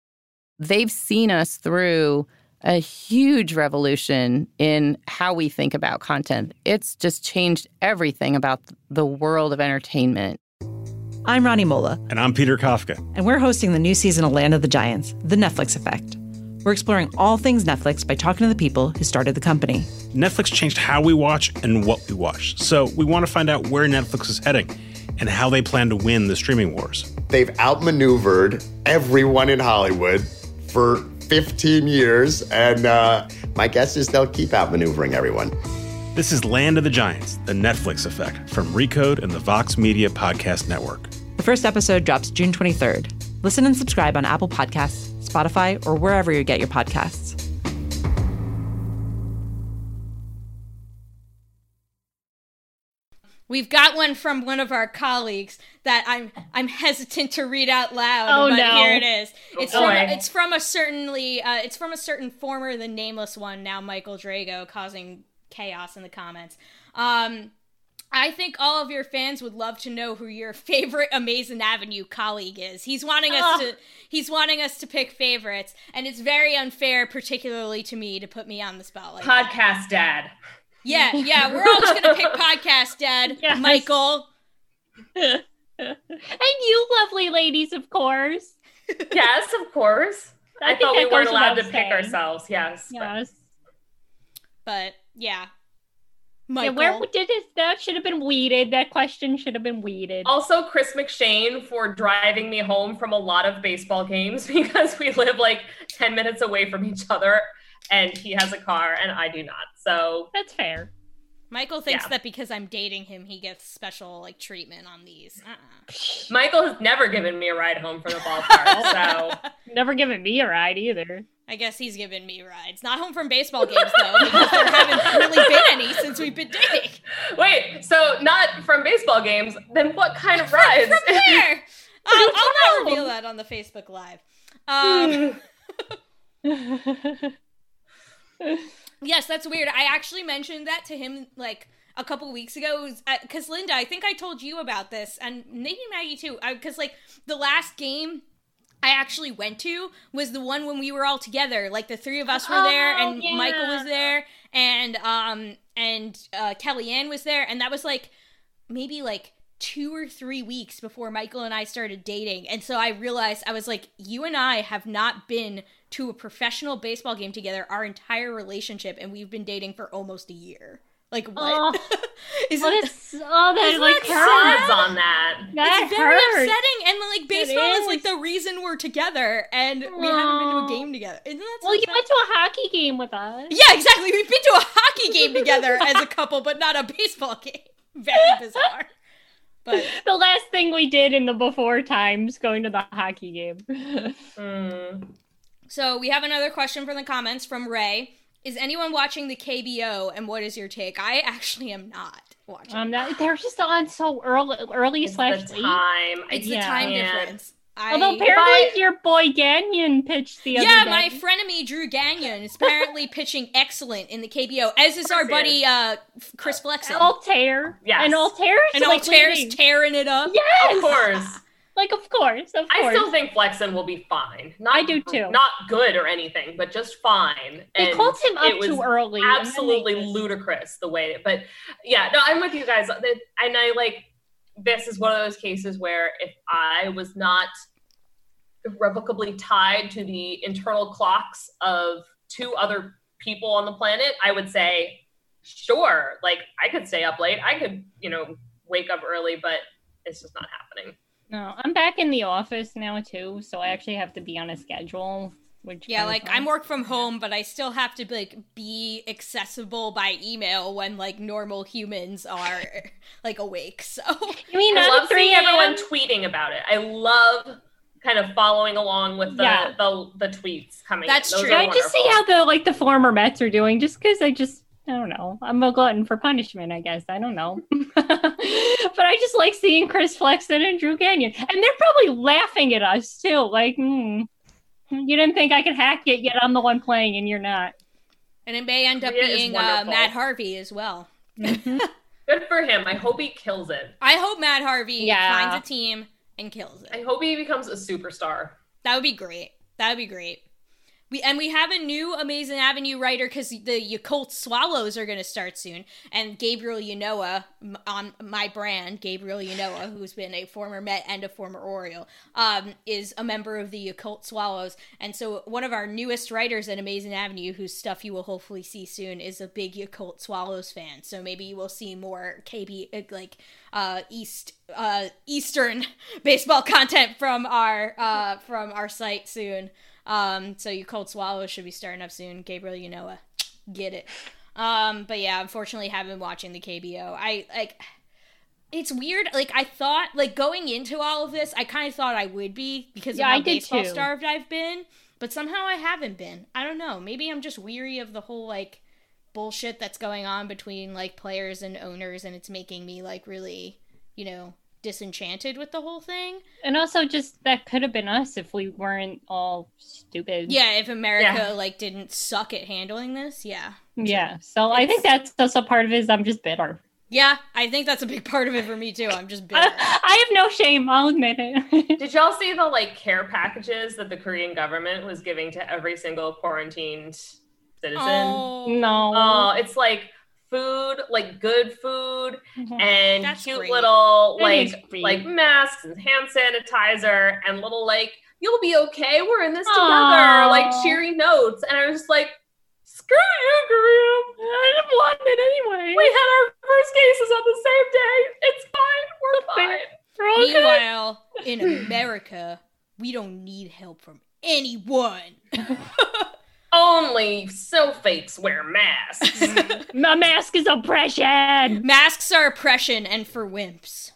Speaker 3: They've seen us through a huge revolution in how we think about content. It's just changed everything about the world of entertainment.
Speaker 7: I'm Ronnie Mola,
Speaker 8: And I'm Peter Kafka.
Speaker 7: and we're hosting the new season of Land of the Giants, The Netflix Effect. We're exploring all things Netflix by talking to the people who started the company.
Speaker 8: Netflix changed how we watch and what we watch. So we want to find out where Netflix is heading and how they plan to win the streaming wars.
Speaker 9: They've outmaneuvered everyone in Hollywood for fifteen years, and uh, my guess is they'll keep outmaneuvering everyone.
Speaker 8: This is Land of the Giants, the Netflix Effect, from Recode and the Vox Media Podcast Network.
Speaker 7: The first episode drops June twenty-third. Listen and subscribe on Apple Podcasts, Spotify, or wherever you get your podcasts.
Speaker 4: We've got one from one of our colleagues that I'm I'm hesitant to read out loud.
Speaker 5: Oh,
Speaker 4: but
Speaker 5: no.
Speaker 4: here it is. It's
Speaker 6: Oh,
Speaker 4: from
Speaker 6: boy.
Speaker 4: it's from a certainly uh, it's from a certain former the nameless one, now Michael Drago, causing chaos in the comments. Um, I think all of your fans would love to know who your favorite Amazing Avenue colleague is. He's wanting us
Speaker 5: Oh.
Speaker 4: to he's wanting us to pick favorites, and it's very unfair, particularly to me, to put me on the spot like that.
Speaker 6: Podcast dad.
Speaker 4: Yeah, yeah, we're all just gonna pick podcast dad,
Speaker 5: Yes.
Speaker 4: Michael.
Speaker 5: And you lovely ladies, of course.
Speaker 6: Yes, of course. I,
Speaker 5: think
Speaker 6: thought we
Speaker 5: that
Speaker 6: weren't
Speaker 5: goes
Speaker 6: allowed to
Speaker 5: without
Speaker 6: pick
Speaker 5: saying.
Speaker 6: ourselves. Yes. but-
Speaker 5: Yes.
Speaker 4: But yeah,
Speaker 5: Yeah,
Speaker 4: Michael.
Speaker 5: where did it? That should have been weeded. That question should have been weeded.
Speaker 6: Also, Chris McShane for driving me home from a lot of baseball games because we live like ten minutes away from each other and he has a car and I do not. So,
Speaker 5: That's fair.
Speaker 4: Michael thinks
Speaker 6: Yeah.
Speaker 4: that because I'm dating him, he gets special like treatment on these. Uh-uh.
Speaker 6: Michael has never given me a ride home from the ballpark. So,
Speaker 5: Never given me a ride either.
Speaker 4: I guess he's given me rides. Not home from baseball games though, because there haven't really been any since we've been dating.
Speaker 6: wait, so not from baseball games, then what kind of rides?
Speaker 4: From there, I'll, I'll not
Speaker 5: tell
Speaker 4: reveal
Speaker 5: him?
Speaker 4: that on the Facebook Live. Um, yes, that's weird. I actually mentioned that to him like a couple weeks ago because Linda, I think I told you about this, and maybe Maggie too. Because like the last game I actually went to was the one when we were all together. Like the three of us were there,
Speaker 5: Oh,
Speaker 4: and
Speaker 5: yeah.
Speaker 4: Michael was there, and um and uh, Kellyanne was there, and that was like maybe like two or three weeks before Michael and I started dating. And so I realized, I was like, you and I have not been to a professional baseball game together our entire relationship, and we've been dating for almost a year. Like, what?
Speaker 5: Oh,
Speaker 4: Isn't
Speaker 5: Well, it's, oh, that
Speaker 4: Isn't
Speaker 5: like
Speaker 4: that
Speaker 5: hurts.
Speaker 6: Odds on that.
Speaker 5: That
Speaker 4: it's very
Speaker 5: hurts.
Speaker 4: upsetting, and like baseball is.
Speaker 5: is.
Speaker 4: like the reason we're together, and we haven't been to
Speaker 5: Aw.
Speaker 4: a game together. Isn't that so
Speaker 5: Well, you
Speaker 4: sad?
Speaker 5: went to a hockey game with us.
Speaker 4: Yeah, exactly. We've been to a hockey game together as a couple, but not a baseball game. Very bizarre. But
Speaker 5: The last thing we did in the before times, going to the hockey game.
Speaker 6: Mm.
Speaker 4: So we have another question from the comments from Ray. Is anyone watching the K B O, and what is your take? I actually am not watching.
Speaker 5: Um, that, they're just on so early, early
Speaker 6: It's
Speaker 5: slash
Speaker 6: the
Speaker 5: late.
Speaker 6: time.
Speaker 4: It's the
Speaker 5: Yeah.
Speaker 4: time
Speaker 6: Yeah.
Speaker 4: difference. I,
Speaker 5: Although apparently your boy Gagnon pitched the other
Speaker 4: yeah,
Speaker 5: day.
Speaker 4: my frenemy Drew Gagnon is apparently pitching excellent in the K B O, as is our
Speaker 6: Of course he
Speaker 4: buddy uh, Chris Flexen.
Speaker 5: Altair.
Speaker 6: Yes.
Speaker 5: And Altair's
Speaker 4: and
Speaker 5: like
Speaker 4: Altair's
Speaker 5: leading.
Speaker 4: tearing it up.
Speaker 5: Yes!
Speaker 6: Of course.
Speaker 5: Like, of course, of course.
Speaker 6: I still think Flexen will be fine. Not,
Speaker 5: I do too.
Speaker 6: Not good or anything, but just fine.
Speaker 5: They
Speaker 6: And
Speaker 5: called him
Speaker 6: it
Speaker 5: up
Speaker 6: was
Speaker 5: too early. and then they
Speaker 6: absolutely
Speaker 5: just-
Speaker 6: ludicrous the way. But yeah, no, I'm with you guys. And I like this is one of those cases where if I was not irrevocably tied to the internal clocks of two other people on the planet, I would say, sure, like I could stay up late. I could, you know, wake up early, but it's just not happening.
Speaker 5: No, I'm back in the office now too, so I actually have to be on a schedule. Which
Speaker 4: Yeah,
Speaker 5: kinda
Speaker 4: like
Speaker 5: sucks.
Speaker 4: I'm work from home, but I still have to like be accessible by email when like normal humans are like awake. So
Speaker 5: You mean
Speaker 6: I
Speaker 5: not
Speaker 6: love
Speaker 5: at three
Speaker 6: seeing everyone
Speaker 5: a.m.?
Speaker 6: tweeting about it. I love kind of following along with the
Speaker 5: Yeah.
Speaker 6: the, the tweets coming.
Speaker 4: That's
Speaker 6: in. Those
Speaker 4: true.
Speaker 6: are
Speaker 5: I just see
Speaker 6: wonderful.
Speaker 5: how the like the former Mets are doing, just because I just I don't know. I'm a glutton for punishment, I guess. I don't know. But I just like seeing Chris Flexen and Drew Gagnon. And they're probably laughing at us too. Like, hmm, you didn't think I could hack it, yet I'm the one playing and you're not.
Speaker 4: and it may end up
Speaker 6: Rhea is
Speaker 4: being uh,
Speaker 6: wonderful.
Speaker 4: Matt Harvey as well.
Speaker 6: Good for him. I hope he kills it.
Speaker 4: I hope Matt Harvey
Speaker 5: Yeah.
Speaker 4: finds a team and kills it.
Speaker 6: I hope he becomes a superstar.
Speaker 4: That would be great. That would be great. We and we have a new Amazing Avenue writer because the Yakult Swallows are going to start soon. And Gabriel Yanoa, m- on my brand, Gabriel Yanoa, who's been a former Met and a former Oriole, um, is a member of the Yakult Swallows. And so one of our newest writers at Amazing Avenue, whose stuff you will hopefully see soon, is a big Yakult Swallows fan. So maybe you will see more K B, uh, like uh, East uh, Eastern baseball content from our uh, from our site soon. Um, so your Cold Swallows should be starting up soon. Gabriel Yanoa, get it. Um, but yeah, unfortunately haven't been watching the K B O. I, like, it's weird. Like, I thought, like, going into all of this, I kind of thought I would be because
Speaker 5: Yeah,
Speaker 4: of how
Speaker 5: I did
Speaker 4: baseball
Speaker 5: too.
Speaker 4: starved I've been. But somehow I haven't been. I don't know. Maybe I'm just weary of the whole, like, bullshit that's going on between, like, players and owners, and it's making me, like, really, you know, disenchanted with the whole thing.
Speaker 5: And also just that could have been us if we weren't all stupid.
Speaker 4: Yeah, if America,
Speaker 6: Yeah.
Speaker 4: like, didn't suck at handling this, yeah.
Speaker 5: Yeah. So I think that's also part of it is I'm just bitter.
Speaker 4: Yeah, I think that's a big part of it for me, too. I'm just bitter.
Speaker 5: I, I have no shame, I'll admit it.
Speaker 6: Did y'all see the like care packages that the Korean government was giving to every single quarantined citizen?
Speaker 4: Oh,
Speaker 5: no.
Speaker 6: Oh, it's like food, like good food, and
Speaker 4: That's
Speaker 6: cute
Speaker 4: great.
Speaker 6: little
Speaker 5: That
Speaker 6: like
Speaker 5: is great.
Speaker 6: like masks and hand sanitizer and little like you'll be okay. We're in this together.
Speaker 5: Aw.
Speaker 6: Like cheery notes, and I was just like, screw you, Korea.
Speaker 5: I didn't want it anyway.
Speaker 6: We had our first cases on the same day. It's fine. We're fine.
Speaker 5: We're okay.
Speaker 4: Meanwhile, in America, we don't need help from anyone.
Speaker 6: Only so fakes wear masks.
Speaker 5: My mask is oppression.
Speaker 4: Masks are oppression and for wimps.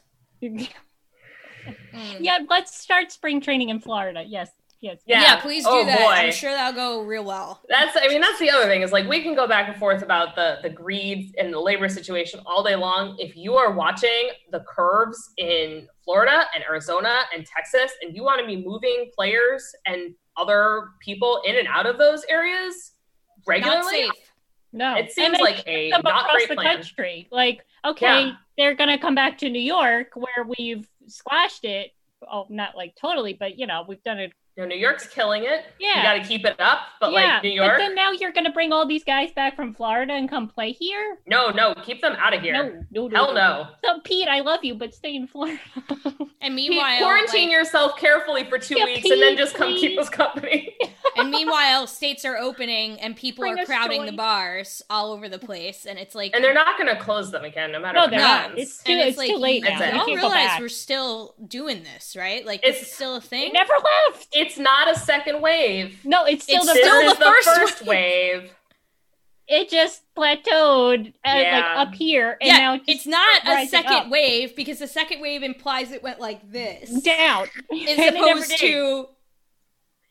Speaker 5: Yeah, let's start spring training in Florida. Yes, yes.
Speaker 6: Yeah.
Speaker 4: Yeah, please do
Speaker 6: Oh,
Speaker 4: that.
Speaker 6: boy.
Speaker 4: I'm sure that'll go real well.
Speaker 6: That's, I mean, that's the other thing is like we can go back and forth about the the greed and the labor situation all day long. If you are watching the curves in Florida and Arizona and Texas, and you want to be moving players and other people in and out of those areas
Speaker 4: Not
Speaker 6: regularly,
Speaker 4: safe.
Speaker 5: No.
Speaker 6: it seems
Speaker 5: And I
Speaker 6: like a
Speaker 5: them
Speaker 6: not
Speaker 5: across
Speaker 6: great
Speaker 5: the
Speaker 6: plan.
Speaker 5: country. Like, okay,
Speaker 6: Yeah.
Speaker 5: they're gonna come back to New York where we've squashed it. Oh, not like totally, but you know, we've done it.
Speaker 6: You know, New York's killing it.
Speaker 5: Yeah.
Speaker 6: You got to keep it up, but
Speaker 5: yeah,
Speaker 6: like New
Speaker 5: but
Speaker 6: York,
Speaker 5: then now you're gonna bring all these guys back from Florida and come play here?
Speaker 6: no, no, keep them out of here.
Speaker 5: No, no, no.
Speaker 6: Hell no.
Speaker 5: So Pete, I love you, but stay in Florida.
Speaker 4: And
Speaker 6: Pete,
Speaker 4: meanwhile,
Speaker 6: quarantine
Speaker 4: like,
Speaker 6: yourself carefully for two
Speaker 5: Yeah,
Speaker 6: weeks and then
Speaker 5: Pete,
Speaker 6: just come keep
Speaker 5: please.
Speaker 6: us company.
Speaker 4: and meanwhile, states are opening and people
Speaker 5: Bring
Speaker 4: are
Speaker 5: us
Speaker 4: crowding
Speaker 5: joy.
Speaker 4: the bars all over the place, and it's like
Speaker 6: And they're not going to close them again, no matter
Speaker 5: No,
Speaker 6: what
Speaker 5: they're
Speaker 4: No.
Speaker 5: not.
Speaker 6: happens.
Speaker 5: It's too,
Speaker 4: and
Speaker 5: it's too late now.
Speaker 6: That's it.
Speaker 5: You
Speaker 4: y'all
Speaker 5: can't go
Speaker 4: realize
Speaker 5: back.
Speaker 4: we're still doing this, right? Like
Speaker 6: It's-
Speaker 4: this is still a thing.
Speaker 5: They never left.
Speaker 6: It's not a second wave.
Speaker 5: No, it's still
Speaker 4: It's
Speaker 5: the
Speaker 6: This
Speaker 4: still
Speaker 5: first.
Speaker 6: is
Speaker 4: the
Speaker 6: the
Speaker 4: first
Speaker 6: first wave.
Speaker 5: It just plateaued uh,
Speaker 6: Yeah.
Speaker 5: like up here, and
Speaker 4: yeah,
Speaker 5: now it's,
Speaker 4: it's not a
Speaker 5: rising
Speaker 4: second
Speaker 5: up.
Speaker 4: wave because the second wave implies it went like this,
Speaker 5: down.
Speaker 4: as
Speaker 5: And it never
Speaker 4: opposed
Speaker 5: did.
Speaker 4: to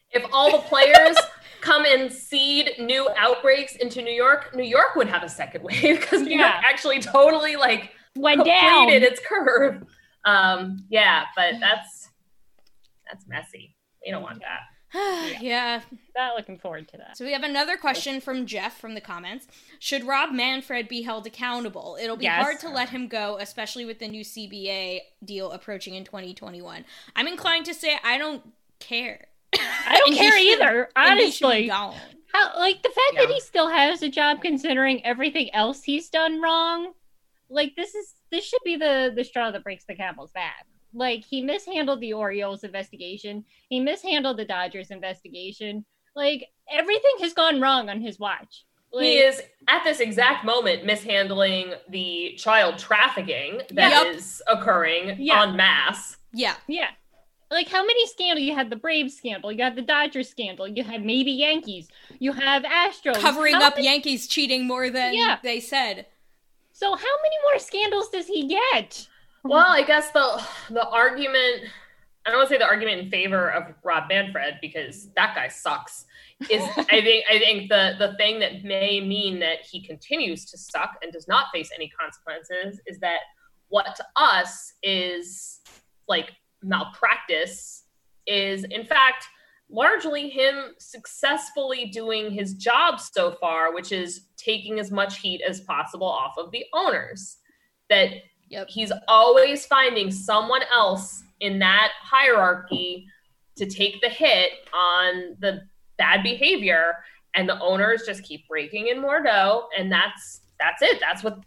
Speaker 6: If all the players come and seed new outbreaks into New York, New York would have a second wave because New
Speaker 5: Yeah.
Speaker 6: York actually totally like
Speaker 5: Went
Speaker 6: completed
Speaker 5: down.
Speaker 6: its curve. Um, yeah, but that's that's messy. We don't want that.
Speaker 4: Yeah.
Speaker 5: Not looking forward to that.
Speaker 4: So we have another question from Jeff from the comments. Should Rob Manfred be held accountable? It'll be
Speaker 5: Yes.
Speaker 4: hard to let him go, especially with the new C B A deal approaching in twenty twenty-one. I'm inclined to say I don't care.
Speaker 5: I don't
Speaker 4: And he
Speaker 5: care
Speaker 4: should-
Speaker 5: either,
Speaker 4: and he should be
Speaker 5: honestly.
Speaker 4: gone.
Speaker 5: How, like, the fact
Speaker 6: Yeah.
Speaker 5: that he still has a job considering everything else he's done wrong, like, this is this should be the, the straw that breaks the camel's back. Like, he mishandled the Orioles investigation. He mishandled the Dodgers investigation. Like, everything has gone wrong on his watch. Like,
Speaker 6: He is at this exact moment mishandling the child trafficking that is
Speaker 4: Yep.
Speaker 6: occurring
Speaker 5: Yeah.
Speaker 6: en masse.
Speaker 4: Yeah.
Speaker 5: Yeah. Like, how many scandals? You had the Braves scandal. You had the Dodgers scandal. You had maybe Yankees. You have Astros.
Speaker 4: Covering
Speaker 5: How
Speaker 4: up
Speaker 5: many-
Speaker 4: Yankees cheating more than
Speaker 5: Yeah.
Speaker 4: they said.
Speaker 5: So how many more scandals does he get?
Speaker 6: Well, I guess the the argument, I don't want to say the argument in favor of Rob Manfred because that guy sucks. Is I think I think the the thing that may mean that he continues to suck and does not face any consequences is that what to us is like malpractice is in fact largely him successfully doing his job so far, which is taking as much heat as possible off of the owners. That
Speaker 4: Yep.
Speaker 6: he's always finding someone else in that hierarchy to take the hit on the bad behavior, and the owners just keep raking in more dough, and that's that's it. That's what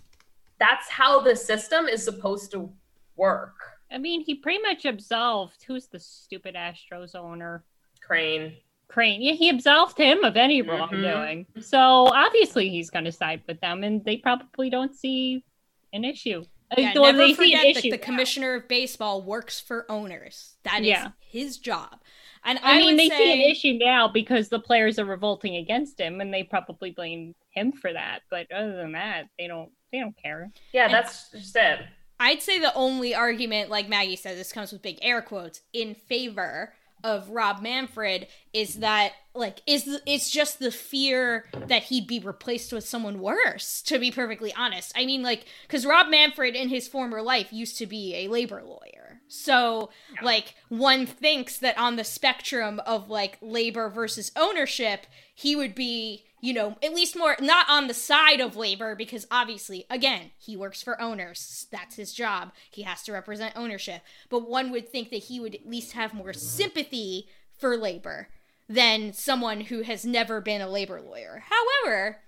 Speaker 6: that's how the system is supposed to work.
Speaker 5: I mean, he pretty much absolved, who's the stupid Astros owner?
Speaker 6: Crane.
Speaker 5: Crane. Yeah, he absolved him of any
Speaker 6: Mhm.
Speaker 5: wrongdoing. So obviously he's going to side with them, and they probably don't see an issue.
Speaker 4: Yeah,
Speaker 5: Well,
Speaker 4: never
Speaker 5: they see an
Speaker 4: forget that
Speaker 5: issue
Speaker 4: the
Speaker 5: now.
Speaker 4: commissioner of baseball works for owners. That is
Speaker 5: Yeah.
Speaker 4: his job. And
Speaker 5: I,
Speaker 4: I,
Speaker 5: mean,
Speaker 4: would
Speaker 5: they
Speaker 4: say,
Speaker 5: see an issue now because the players are revolting against him, and they probably blame him for that. But other than that, they don't. They don't care.
Speaker 6: Yeah,
Speaker 4: And-
Speaker 6: that's just it.
Speaker 4: I'd say the only argument, like Maggie said, this comes with big air quotes, in favor of Rob Manfred is that, like, is the, it's just the fear that he'd be replaced with someone worse, to be perfectly honest. I mean, like, because Rob Manfred in his former life used to be a labor lawyer. So,
Speaker 6: Yeah.
Speaker 4: like, one thinks that on the spectrum of, like, labor versus ownership, he would be, you know, at least more, not on the side of labor, because obviously, again, he works for owners. That's his job. He has to represent ownership. But one would think that he would at least have more sympathy for labor than someone who has never been a labor lawyer. However,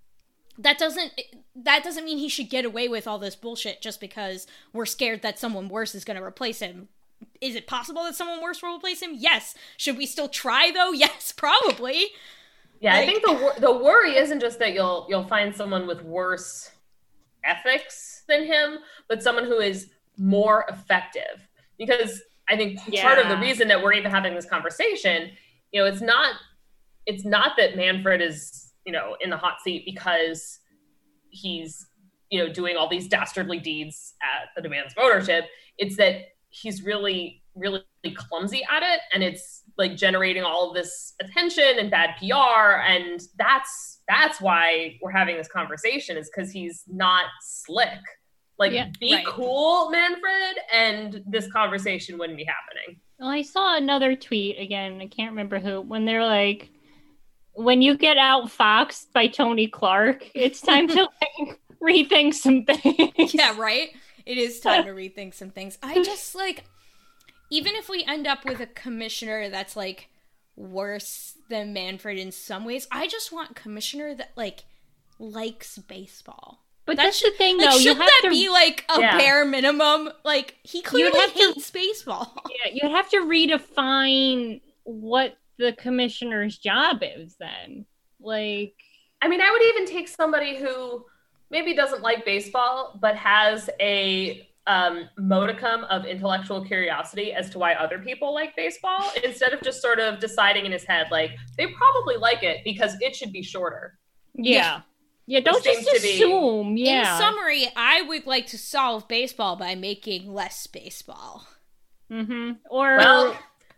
Speaker 4: that doesn't that doesn't mean he should get away with all this bullshit just because we're scared that someone worse is going to replace him. Is it possible that someone worse will replace him? Yes. Should we still try though? Yes, probably.
Speaker 6: Yeah, I
Speaker 4: Like-
Speaker 6: think the wor- the worry isn't just that you'll you'll find someone with worse ethics than him, but someone who is more effective. Because I think part of the
Speaker 5: Yeah.
Speaker 6: reason that we're even having this conversation, you know, it's not it's not that Manfred is, you know, in the hot seat because he's, you know, doing all these dastardly deeds at the demands of ownership. It's that he's really, really clumsy at it, and it's like generating all of this attention and bad P R, and that's that's why we're having this conversation, is because he's not slick. Like,
Speaker 5: Yeah,
Speaker 6: be
Speaker 4: right.
Speaker 6: cool, Manfred, and this conversation wouldn't be happening.
Speaker 5: Well, I saw another tweet again. I can't remember who. When they're like, "When you get outfoxed by Tony Clark, it's time to like rethink some things."
Speaker 4: Yeah, right? It is time to rethink some things. I just, like, even if we end up with a commissioner that's, like, worse than Manfred in some ways, I just want a commissioner that, like, likes baseball.
Speaker 5: But
Speaker 4: That
Speaker 5: that's
Speaker 4: should-
Speaker 5: the thing,
Speaker 4: Like,
Speaker 5: though. You
Speaker 4: should
Speaker 5: have
Speaker 4: that
Speaker 5: to
Speaker 4: be, like, a
Speaker 6: Yeah.
Speaker 4: bare minimum? Like, he clearly
Speaker 5: have to-
Speaker 4: hates baseball.
Speaker 5: yeah, you have to redefine what the commissioner's job is. Then, like,
Speaker 6: I mean, I would even take somebody who maybe doesn't like baseball, but has a um, modicum of intellectual curiosity as to why other people like baseball, instead of just sort of deciding in his head, like, they probably like it because it should be shorter.
Speaker 5: yeah, yeah. Don't
Speaker 6: Which seems
Speaker 5: just
Speaker 6: to be-
Speaker 5: assume. Yeah.
Speaker 4: In summary, I would like to solve baseball by making less baseball.
Speaker 5: Mm-hmm. Or
Speaker 6: Well,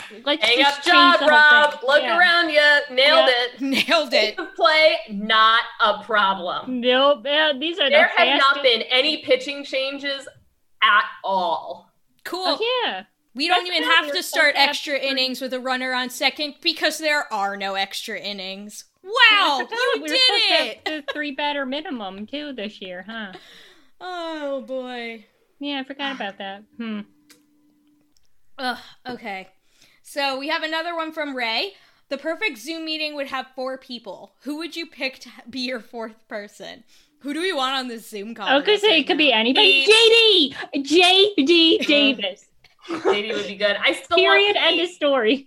Speaker 5: let's
Speaker 6: Hang
Speaker 5: just
Speaker 6: up
Speaker 5: change
Speaker 6: job,
Speaker 5: the whole
Speaker 6: Rob.
Speaker 5: thing.
Speaker 6: Look
Speaker 5: Yeah.
Speaker 6: around you. Nailed
Speaker 5: Yeah.
Speaker 6: it.
Speaker 4: Nailed it.
Speaker 6: Pace of play, not a problem.
Speaker 5: Nope. Yeah, these are
Speaker 6: There
Speaker 5: the
Speaker 6: have not
Speaker 5: fastest-
Speaker 6: been any pitching changes at all.
Speaker 4: Cool.
Speaker 5: Oh, yeah.
Speaker 4: We don't
Speaker 5: That's
Speaker 4: even
Speaker 5: good.
Speaker 4: have
Speaker 5: We're
Speaker 4: to
Speaker 5: supposed
Speaker 4: start
Speaker 5: to have
Speaker 4: extra
Speaker 5: three.
Speaker 4: innings with a runner on second because there are no extra innings. Wow, you
Speaker 5: we were
Speaker 4: did
Speaker 5: supposed
Speaker 4: it!
Speaker 5: to have the three batter minimum too this year, huh?
Speaker 4: Oh boy.
Speaker 5: Yeah, I forgot about that. Hmm.
Speaker 4: Ugh, okay. So we have another one from Ray. The perfect Zoom meeting would have four people. Who would you pick to be your fourth person? Who do we want on this Zoom call?
Speaker 5: I was gonna
Speaker 4: with us
Speaker 5: say
Speaker 4: right
Speaker 5: it could
Speaker 4: now?
Speaker 5: be anybody.
Speaker 6: Pete.
Speaker 5: J D, J D Davis.
Speaker 6: Maybe would be good. I still
Speaker 5: Period.
Speaker 6: want
Speaker 5: End
Speaker 6: Pete.
Speaker 5: of story.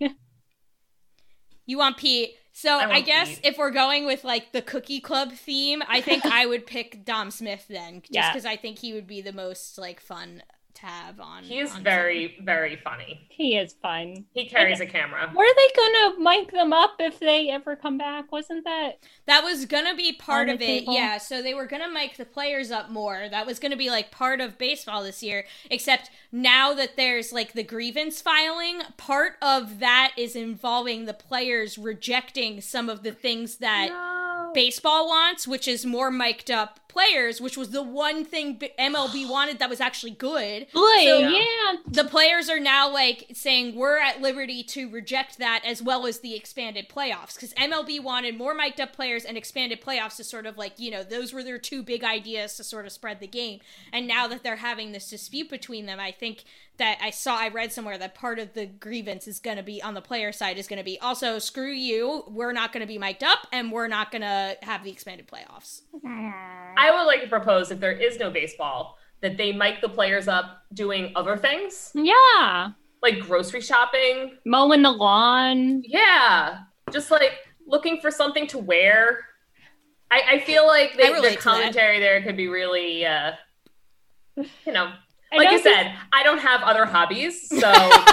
Speaker 4: You want Pete. So
Speaker 6: I
Speaker 4: I,
Speaker 6: want
Speaker 4: guess
Speaker 6: Pete.
Speaker 4: if we're going with like the Cookie Club theme, I think I would pick Dom Smith then, just
Speaker 5: Yeah.
Speaker 4: because I think he would be the most like fun to have on.
Speaker 6: He is
Speaker 4: on Zoom.
Speaker 6: very, very funny.
Speaker 5: He is fun.
Speaker 6: He carries a camera.
Speaker 5: Were they gonna mic them up if they ever come back? Wasn't that?
Speaker 4: That was gonna be part
Speaker 5: On
Speaker 4: of
Speaker 5: the
Speaker 4: it,
Speaker 5: table?
Speaker 4: yeah. So they were gonna mic the players up more. That was gonna be like part of baseball this year. Except now that there's like the grievance filing, part of that is involving the players rejecting some of the things that baseball wants, which is more mic'd up players, which was the one thing B- M L B wanted that was actually good.
Speaker 5: Boy,
Speaker 4: So-
Speaker 5: yeah.
Speaker 4: The players are now like saying we're at liberty to reject that as well as the expanded playoffs because M L B wanted more mic'd up players and expanded playoffs to sort of like, you know, those were their two big ideas to sort of spread the game. And now that they're having this dispute between them, I think that I saw, I read somewhere that part of the grievance is going to be on the player side is going to be also screw you. We're not going to be mic'd up and we're not going to have the expanded playoffs.
Speaker 6: I would like to propose if there is no baseball, that they mic the players up doing other things,
Speaker 5: Yeah.
Speaker 6: like grocery shopping.
Speaker 5: Mowing the lawn.
Speaker 6: Yeah, just like looking for something to wear. I, I feel like
Speaker 4: I
Speaker 6: they,
Speaker 4: relate
Speaker 6: the
Speaker 4: to that.
Speaker 6: commentary there could be really, uh, you know,
Speaker 5: I
Speaker 6: like
Speaker 5: know
Speaker 6: I
Speaker 5: this-
Speaker 6: said, I don't have other hobbies, so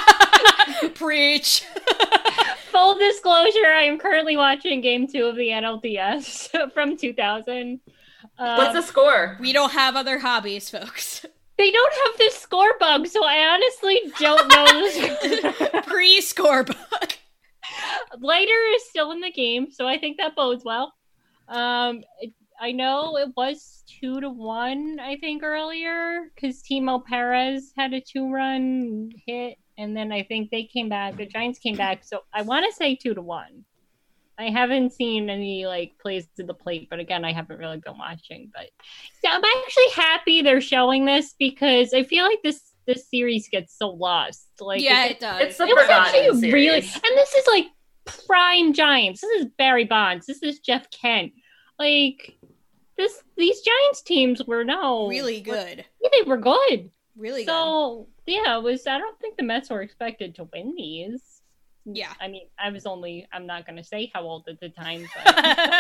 Speaker 4: Preach.
Speaker 5: Full disclosure, I am currently watching game two of the N L D S from two thousand. Um,
Speaker 6: what's the score?
Speaker 4: We don't have other hobbies, folks.
Speaker 5: They don't have this score bug, so I honestly don't know the
Speaker 4: Pre-score book.
Speaker 5: Later is still in the game, so I think that bodes well. Um, it, I know it was two to one, I think, earlier, because Timo Perez had a two-run hit, and then I think they came back. The Giants came back, so I want to say two to one. I haven't seen any like plays to the plate, but again, I haven't really been watching. But yeah, I'm actually happy they're showing this because I feel like this this series gets so lost. Like,
Speaker 4: Yeah,
Speaker 5: it,
Speaker 4: it does.
Speaker 6: It's the
Speaker 5: it was
Speaker 6: forgotten
Speaker 5: actually
Speaker 6: series.
Speaker 5: really, and this is like prime Giants. This is Barry Bonds. This is Jeff Kent. Like this, these Giants teams were no
Speaker 4: really good.
Speaker 5: Yeah, they were good.
Speaker 4: Really good.
Speaker 5: So yeah, it was. I don't think the Mets were expected to win these.
Speaker 4: Yeah.
Speaker 5: I mean, I was only, I'm not going to say how old at the time, but,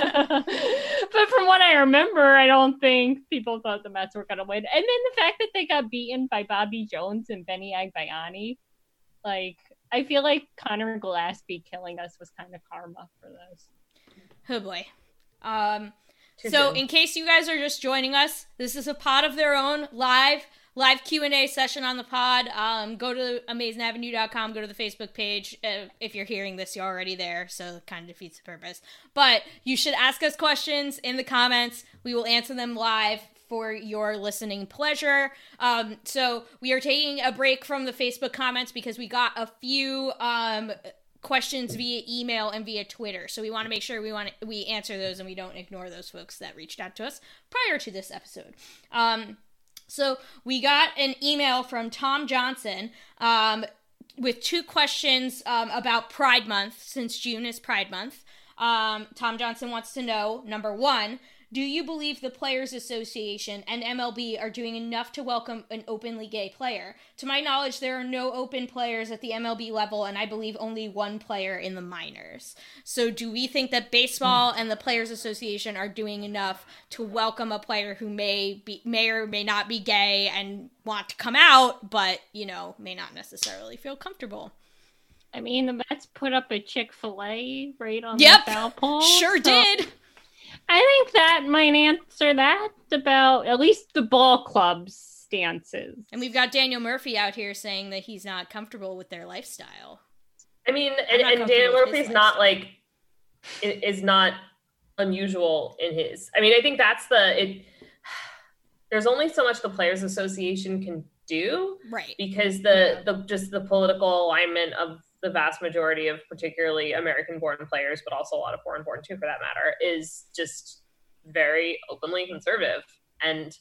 Speaker 5: but from what I remember, I don't think people thought the Mets were going to win. And then the fact that they got beaten by Bobby Jones and Benny Agbayani, like, I feel like Connor Gillespie killing us was kind of karma for this.
Speaker 4: Oh boy. Um,
Speaker 6: Too
Speaker 4: so
Speaker 6: soon.
Speaker 4: in case you guys are just joining us, this is a pod of their own live live Q and A session on the pod. Um, go to amazing avenue dot com, go to the Facebook page. Uh, if you're hearing this, you're already there, so it kind of defeats the purpose. But you should ask us questions in the comments. We will answer them live for your listening pleasure. Um, so we are taking a break from the Facebook comments because we got a few um, questions via email and via Twitter. So we want to make sure we want to, we answer those and we don't ignore those folks that reached out to us prior to this episode. Um, So we got an email from Tom Johnson um, with two questions um, about Pride Month, since June is Pride Month. Um, Tom Johnson wants to know, number one, do you believe the Players Association and M L B are doing enough to welcome an openly gay player? To my knowledge, there are no open players at the M L B level, and I believe only one player in the minors. So do we think that baseball and the Players Association are doing enough to welcome a player who may be, may or may not be gay and want to come out, but, you know, may not necessarily feel comfortable?
Speaker 5: I mean, the Mets put up a Chick-fil-A right on
Speaker 4: Yep,
Speaker 5: the foul pole.
Speaker 4: Sure
Speaker 5: so
Speaker 4: did.
Speaker 5: I think that might answer that about at least the ball club's stances.
Speaker 4: And we've got Daniel Murphy out here saying that he's not comfortable with their lifestyle.
Speaker 6: I mean, and, and Daniel Murphy's not like is not unusual in his. I mean, I think that's the it. There's only so much the Players Association can do,
Speaker 4: right?
Speaker 6: Because the the just the political alignment of the vast majority of particularly American-born players, but also a lot of foreign-born too, for that matter, is just very openly conservative. And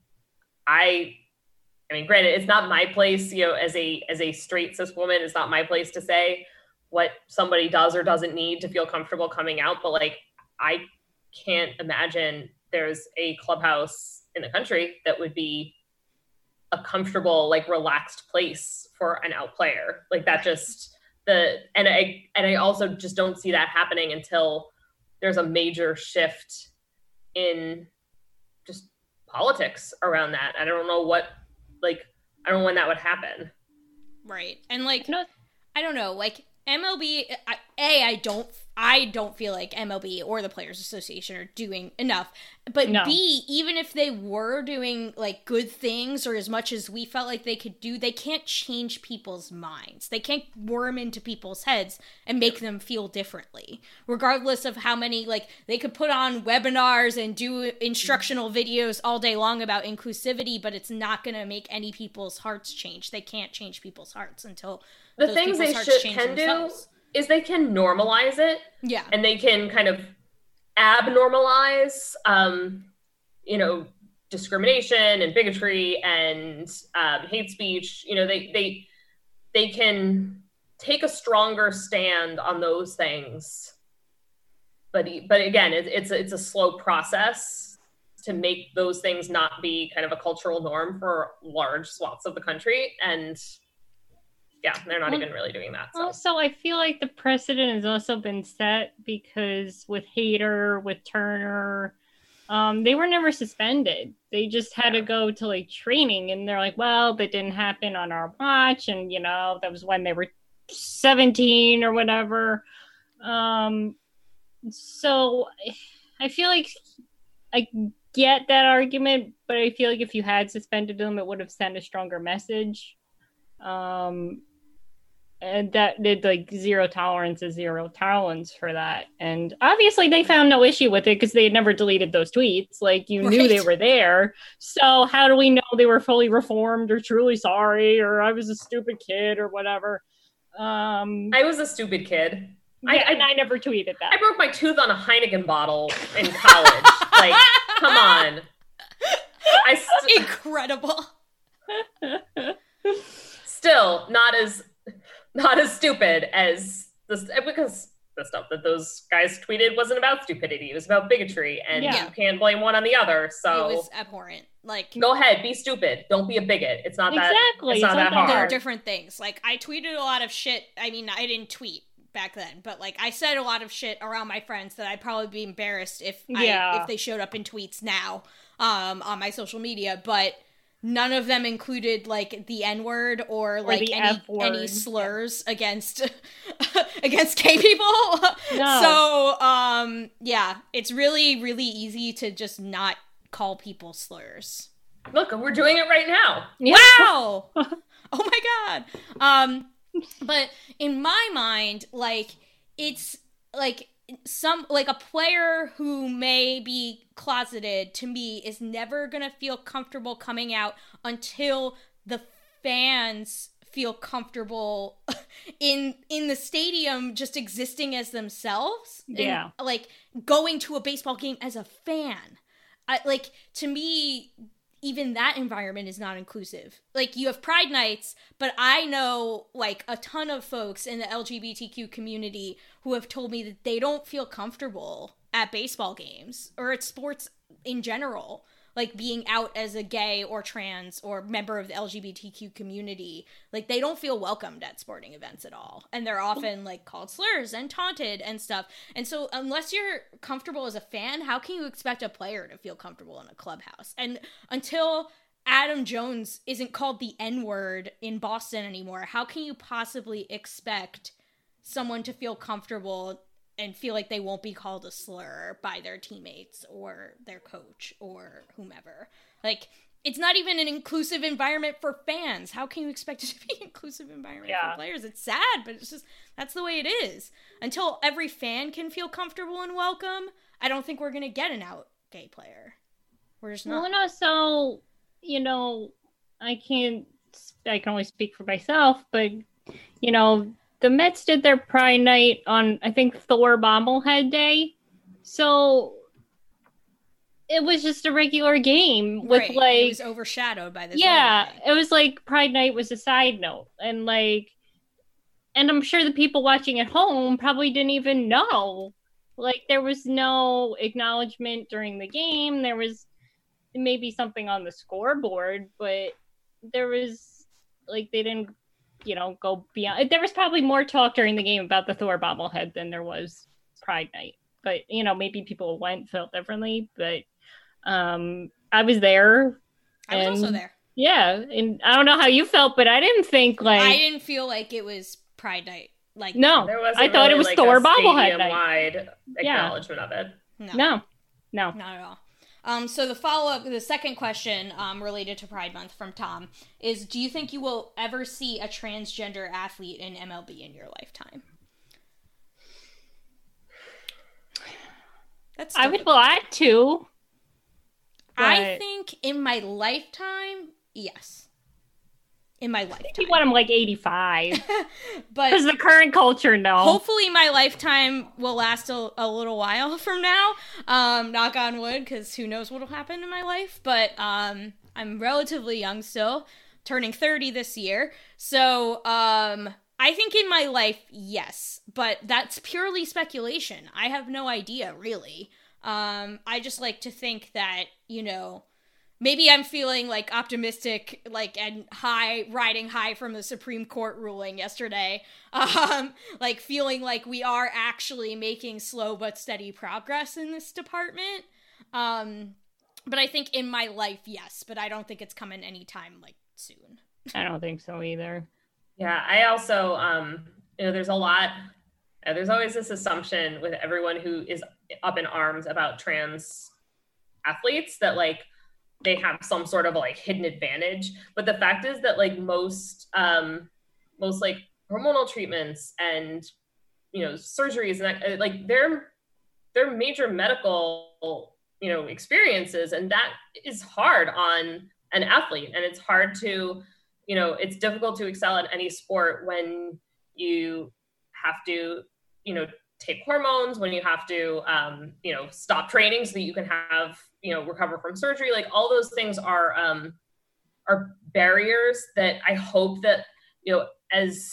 Speaker 6: I, I mean, granted, it's not my place, you know, as a as a straight cis woman, it's not my place to say what somebody does or doesn't need to feel comfortable coming out. But like, I can't imagine there's a clubhouse in the country that would be a comfortable, like relaxed place for an out player. Like that just the, and I, and I also just don't see that happening until there's a major shift in just politics around that. I don't know what, like, I don't know when that would happen.
Speaker 4: Right. And like, no, I don't know, like M L B, I, A, I don't, I don't feel like M L B or the Players Association are doing enough. But no. B, even if they were doing like good things or as much as we felt like they could do, they can't change people's minds. They can't worm into people's heads and make them feel differently. Regardless of how many, like, they could put on webinars and do instructional videos all day long about inclusivity, but it's not going to make any people's hearts change. They can't change people's hearts until
Speaker 6: the
Speaker 4: those
Speaker 6: things they
Speaker 4: should
Speaker 6: can
Speaker 4: themselves.
Speaker 6: do is they can normalize it.
Speaker 4: Yeah.
Speaker 6: And they can kind of abnormalize, um, you know, discrimination and bigotry and um, hate speech. You know, they, they, they can take a stronger stand on those things. But, but again, it, it's, it's a slow process to make those things not be kind of a cultural norm for large swaths of the country. And yeah, they're not well, even really doing that. So.
Speaker 5: Also, I feel like the precedent has also been set because with Hader, with Turner, um, they were never suspended. They just had yeah. to go to like training, and they're like, well, that didn't happen on our watch, and you know, that was when they were seventeen or whatever. Um, so I feel like I get that argument, but I feel like if you had suspended them, it would have sent a stronger message. Um, and that did like zero tolerance is zero tolerance for that. And obviously they found no issue with it because they had never deleted those tweets. Like you right. knew they were there. So how do we know they were fully reformed or truly sorry, or I was a stupid kid or whatever? Um,
Speaker 6: I was a stupid kid.
Speaker 5: Yeah, I, I, and I never tweeted that.
Speaker 6: I broke my tooth on a Heineken bottle in college. Like, come on. I st-
Speaker 4: Incredible.
Speaker 6: Still not as not as stupid as this, because the stuff that those guys tweeted wasn't about stupidity. It was about bigotry, and yeah. you can't blame one on the other. So
Speaker 4: it was abhorrent. Like,
Speaker 6: go ahead, be stupid. Don't be a bigot. It's not that
Speaker 5: exactly.
Speaker 6: It's not
Speaker 5: it's
Speaker 6: that
Speaker 5: not
Speaker 6: hard.
Speaker 4: There are different things. Like, I tweeted a lot of shit. I mean, I didn't tweet back then, but like I said a lot of shit around my friends that I'd probably be embarrassed if
Speaker 5: yeah.
Speaker 4: I if they showed up in tweets now um on my social media, but none of them included like the N-word or like
Speaker 5: or
Speaker 4: any any slurs yeah. against against gay people.
Speaker 5: No.
Speaker 4: So um yeah, it's really really easy to just not call people slurs.
Speaker 6: Look, we're doing it right now.
Speaker 4: Yeah. Wow. Oh my god. Um But in my mind, like, it's, like, some, like, a player who may be closeted, to me, is never gonna feel comfortable coming out until the fans feel comfortable in in the stadium just existing as themselves.
Speaker 5: Yeah.
Speaker 4: And, like, going to a baseball game as a fan. I, like, to me, even that environment is not inclusive. Like, you have Pride Nights, but I know, like, a ton of folks in the L G B T Q community who have told me that they don't feel comfortable at baseball games or at sports in general, like, being out as a gay or trans or member of the L G B T Q community. Like, they don't feel welcomed at sporting events at all. And they're often, like, called slurs and taunted and stuff. And so unless you're comfortable as a fan, how can you expect a player to feel comfortable in a clubhouse? And until Adam Jones isn't called the N-word in Boston anymore, how can you possibly expect someone to feel comfortable and feel like they won't be called a slur by their teammates or their coach or whomever? Like, it's not even an inclusive environment for fans. How can you expect it to be an inclusive environment
Speaker 5: Yeah.
Speaker 4: for players? It's sad, but it's just, that's the way it is. Until every fan can feel comfortable and welcome, I don't think we're going to get an out gay player. We're just not.
Speaker 5: Well, and also, you know, I can't, I can only speak for myself, but, you know, the Mets did their Pride Night on, I think, Thor Bobblehead Day. So it was just a regular game with
Speaker 4: Right.
Speaker 5: like,
Speaker 4: it was overshadowed by this.
Speaker 5: yeah,
Speaker 4: other thing.
Speaker 5: it was like Pride Night was a side note. And like, and I'm sure the people watching at home probably didn't even know. Like, there was no acknowledgement during the game. There was maybe something on the scoreboard, but there was, like, they didn't, you know, go beyond. There was probably more talk during the game about the Thor bobblehead than there was Pride Night. But, you know, maybe people went, felt differently. But um, I was there.
Speaker 4: I was
Speaker 5: and,
Speaker 4: also there.
Speaker 5: Yeah. And I don't know how you felt, but I didn't think, like...
Speaker 4: I didn't feel like it was Pride Night. Like,
Speaker 5: No.
Speaker 6: There wasn't
Speaker 5: I thought
Speaker 6: really
Speaker 5: it was
Speaker 6: like
Speaker 5: Thor
Speaker 6: a
Speaker 5: bobblehead night.
Speaker 6: stadium-wide
Speaker 5: Yeah.
Speaker 6: acknowledgement of it.
Speaker 4: no.
Speaker 5: No. No.
Speaker 4: Not at all. Um, so the follow-up, the second question um, related to Pride Month from Tom is, do you think you will ever see a transgender athlete in M L B in your lifetime? That's
Speaker 5: I would
Speaker 4: difficult.
Speaker 5: like to.
Speaker 4: I
Speaker 5: but-
Speaker 4: think in my lifetime, yes. In my lifetime.
Speaker 5: Maybe when I'm like eighty-five.
Speaker 4: But
Speaker 5: Because the current culture, no.
Speaker 4: hopefully my lifetime will last a, a little while from now. Um, knock on wood, because who knows what will happen in my life. But um, I'm relatively young still, turning thirty this year. So um, I think in my life, yes. But that's purely speculation. I have no idea, really. Um, I just like to think that, you know, maybe I'm feeling like optimistic, like, and high, riding high from the Supreme Court ruling yesterday. Um, like feeling like we are actually making slow but steady progress in this department. Um, but I think in my life, yes, but I don't think it's coming anytime like soon.
Speaker 5: I don't think so either.
Speaker 6: Yeah, I also, um, you know, there's a lot, uh, there's always this assumption with everyone who is up in arms about trans athletes that like they have some sort of like hidden advantage. But the fact is that like most, um, most like hormonal treatments and, you know, surgeries and that, like they're, they're major medical, you know, experiences. And that is hard on an athlete. And it's hard to, you know, it's difficult to excel in any sport when you have to, you know, take hormones, when you have to, um, you know, stop training so that you can have, you know, recover from surgery. Like all those things are, um, are barriers that I hope that, you know, as,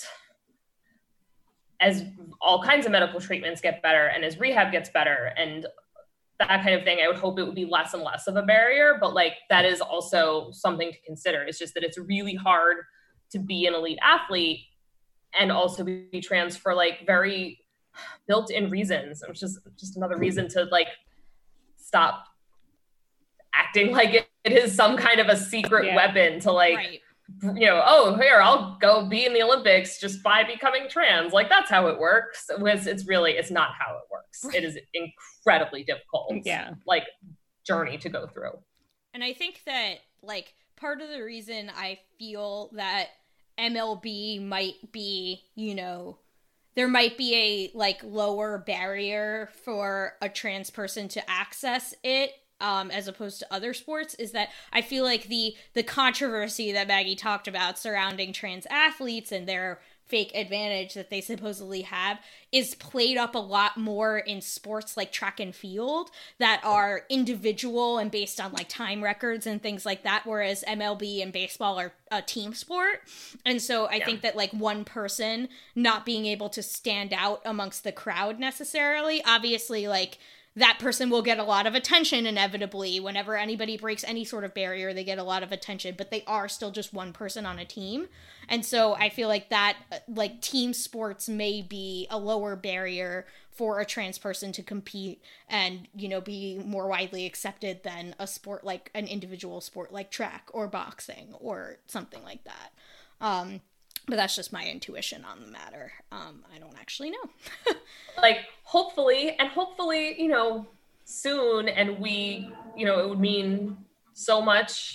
Speaker 6: as all kinds of medical treatments get better and as rehab gets better and that kind of thing, I would hope it would be less and less of a barrier, but like that is also something to consider. It's just that it's really hard to be an elite athlete and also be trans for like very built-in reasons, which is just another reason to like stop acting like it, it is some kind of a secret
Speaker 5: Yeah.
Speaker 6: weapon to like,
Speaker 4: Right.
Speaker 6: you know, oh, here, I'll go be in the Olympics just by becoming trans. Like that's how it works. It's, it's really, it's not how it works. It is incredibly difficult,
Speaker 5: Yeah.
Speaker 6: like journey to go through.
Speaker 4: And I think that, like, part of the reason I feel that M L B might be, you know, there might be a, like, lower barrier for a trans person to access it, um, as opposed to other sports, is that I feel like the the controversy that Maggie talked about surrounding trans athletes and their fake advantage that they supposedly have is played up a lot more in sports like track and field that are individual and based on like time records and things like that, whereas M L B and baseball are a team sport. And so I
Speaker 6: Yeah.
Speaker 4: think that like one person not being able to stand out amongst the crowd necessarily, obviously like that person will get a lot of attention inevitably. Whenever anybody breaks any sort of barrier, they get a lot of attention, but they are still just one person on a team. And so I feel like that, like, team sports may be a lower barrier for a trans person to compete and, you know, be more widely accepted than a sport like an individual sport like track or boxing or something like that. Um, but that's just my intuition on the matter. Um, I don't actually know.
Speaker 6: Like hopefully, and hopefully, you know, soon, and we, you know, it would mean so much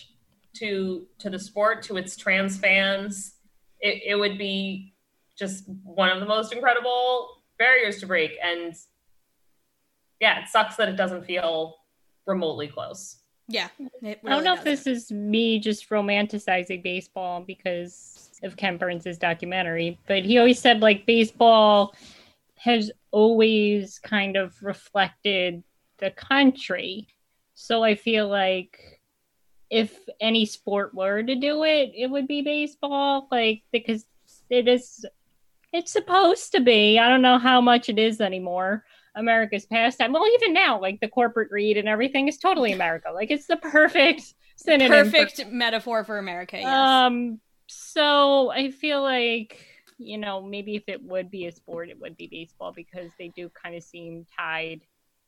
Speaker 6: to to the sport, to its trans fans. It, it would be just one of the most incredible barriers to break. And yeah, it sucks that it doesn't feel remotely close.
Speaker 4: Yeah. Really
Speaker 5: I don't know
Speaker 4: doesn't.
Speaker 5: if this is me just romanticizing baseball because of Ken Burns' documentary, but he always said like baseball has always kind of reflected the country. So I feel like if any sport were to do it, it would be baseball, like, because it is, it's supposed to be, I don't know how much it is anymore, America's pastime. Well, even now, like the corporate greed and everything is totally America. Like it's the perfect synonym.
Speaker 4: Perfect
Speaker 5: for,
Speaker 4: metaphor for America, yes.
Speaker 5: Um, so I feel like, you know, maybe if it would be a sport, it would be baseball because they do kind of seem tied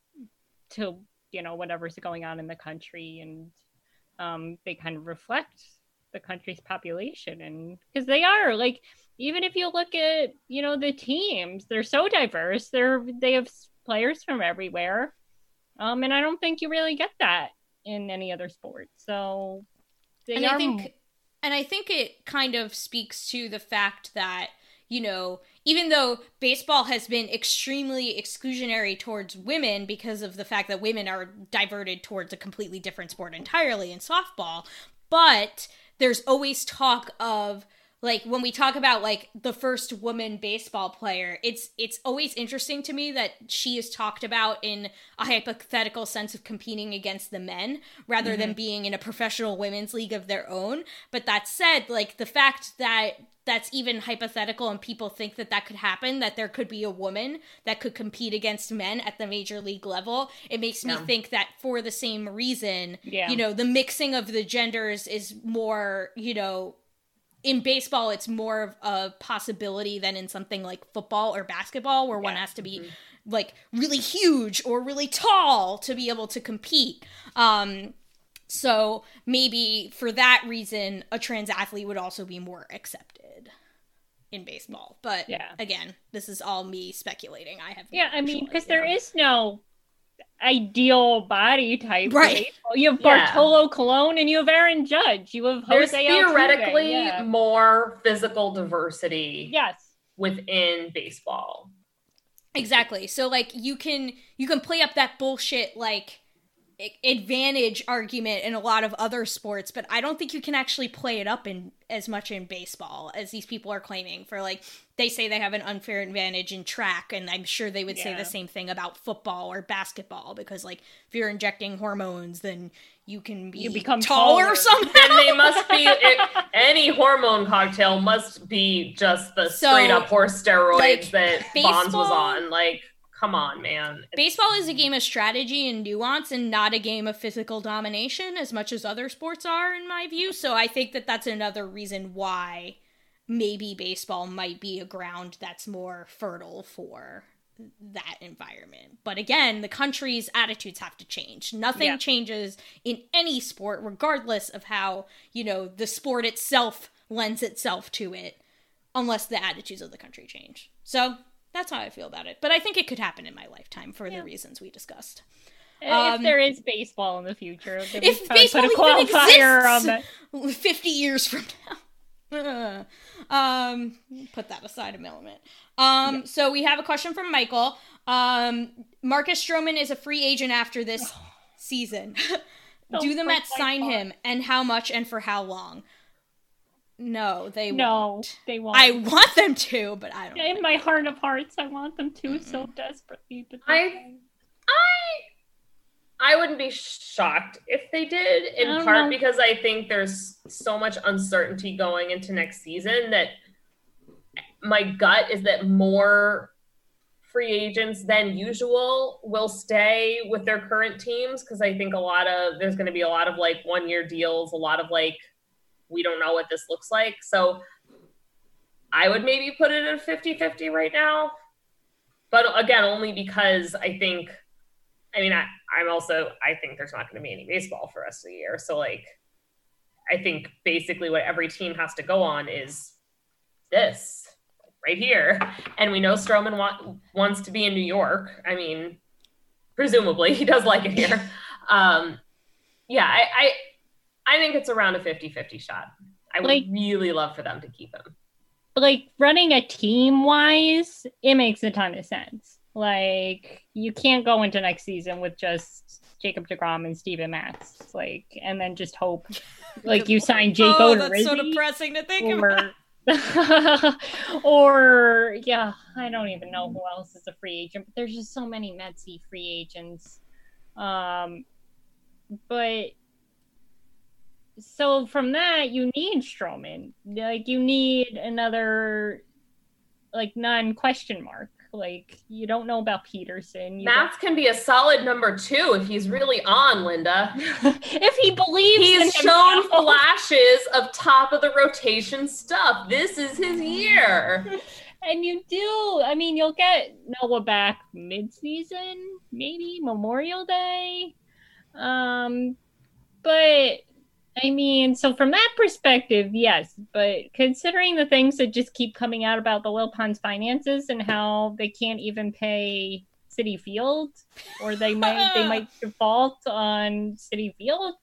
Speaker 5: to, you know, whatever's going on in the country, and um, they kind of reflect the country's population. And because they are, like, even if you look at, you know, the teams, they're so diverse. They're they have players from everywhere, um, and I don't think you really get that in any other sport. So they
Speaker 4: and
Speaker 5: are.
Speaker 4: I think, and I think it kind of speaks to the fact that, you know, even though baseball has been extremely exclusionary towards women because of the fact that women are diverted towards a completely different sport entirely in softball, but there's always talk of, like, when we talk about, like, the first woman baseball player, it's it's always interesting to me that she is talked about in a hypothetical sense of competing against the men rather mm-hmm. than being in a professional women's league of their own. But that said, like, the fact that that's even hypothetical and people think that that could happen, that there could be a woman that could compete against men at the major league level, it makes me yeah. think that for the same reason, yeah. you know, the mixing of the genders is more, you know, in baseball, it's more of a possibility than in something like football or basketball, where yeah. one has to be mm-hmm. like really huge or really tall to be able to compete. Um, so maybe for that reason, a trans athlete would also be more accepted in baseball. But yeah. again, this is all me speculating. I have no
Speaker 5: yeah, I mean, because there is no ideal body type,
Speaker 4: right?
Speaker 5: You have Bartolo yeah. Colon and you have Aaron Judge. You have Jose
Speaker 6: There's theoretically
Speaker 5: yeah.
Speaker 6: more physical diversity.
Speaker 5: Yes,
Speaker 6: within baseball.
Speaker 4: Exactly. So like you can you can play up that bullshit like advantage argument in a lot of other sports, but I don't think you can actually play it up in as much in baseball as these people are claiming. For like, they say they have an unfair advantage in track, and I'm sure they would yeah. say the same thing about football or basketball, because like if you're injecting hormones, then you can be
Speaker 5: you become
Speaker 4: taller,
Speaker 5: taller.
Speaker 4: somehow.
Speaker 6: And they must be it, any hormone cocktail must be just the
Speaker 4: so,
Speaker 6: straight up horse steroids
Speaker 4: like,
Speaker 6: that
Speaker 4: baseball,
Speaker 6: Bonds was on. Like, come on, man. It's-
Speaker 4: baseball is a game of strategy and nuance and not a game of physical domination as much as other sports are, in my view. So I think that that's another reason why maybe baseball might be a ground that's more fertile for that environment. But again, the country's attitudes have to change. Nothing yeah. changes in any sport, regardless of how, you know, the sport itself lends itself to it, unless the attitudes of the country change. So that's how I feel about it. But I think it could happen in my lifetime for yeah. the reasons we discussed.
Speaker 5: If
Speaker 4: um,
Speaker 5: there is baseball in the future, then
Speaker 4: if
Speaker 5: we
Speaker 4: baseball
Speaker 5: put a qualifier on that.
Speaker 4: fifty years from now. um, put that aside a moment. Um, yeah. So we have a question from Michael. Um, Marcus Stroman is a free agent after this season. Do the Mets sign heart. him, and how much and for how long? No, they
Speaker 5: no,
Speaker 4: won't.
Speaker 5: they won't.
Speaker 4: I want them to, but I don't.
Speaker 5: In my heart of hearts, I want them to mm-hmm. so desperately. But
Speaker 6: I, I, I wouldn't be shocked if they did. In part know. because I think there's so much uncertainty going into next season that my gut is that more free agents than usual will stay with their current teams, because I think a lot of there's going to be a lot of like one year deals, a lot of like, we don't know what this looks like. So I would maybe put it at fifty-fifty right now. But again, only because I think, I mean, I, I'm also, I think there's not going to be any baseball for the rest of the year. So like, I think basically what every team has to go on is this right here. And we know Stroman want, wants to be in New York. I mean, presumably he does like it here. Um, yeah, I, I I think it's around a fifty-fifty shot. I would
Speaker 5: Like-
Speaker 6: really love for them to keep him.
Speaker 5: Like, running a team wise, it makes a ton of sense. Like, you can't go into next season with just Jacob deGrom and Steven Matz, like, and then just hope, like, you sign Jake
Speaker 4: Oh,
Speaker 5: Odorizzi.
Speaker 4: that's so depressing to think
Speaker 5: or,
Speaker 4: about.
Speaker 5: or, yeah, I don't even know who else is a free agent, but there's just so many Metsy free agents. Um, but so from that, you need Stroman. Like, you need another, like, non-question mark. Like, you don't know about Peterson. You
Speaker 6: Matz can be a solid number two if he's really on, Linda.
Speaker 5: if he believes in
Speaker 6: He's shown
Speaker 5: himself.
Speaker 6: flashes of top of the rotation stuff. This is his year.
Speaker 5: And you do. I mean, you'll get Noah back mid-season, maybe Memorial Day. Um, but I mean, so from that perspective, yes. But considering the things that just keep coming out about the Wilpons finances and how they can't even pay Citi Field, or they might they might default on Citi Field,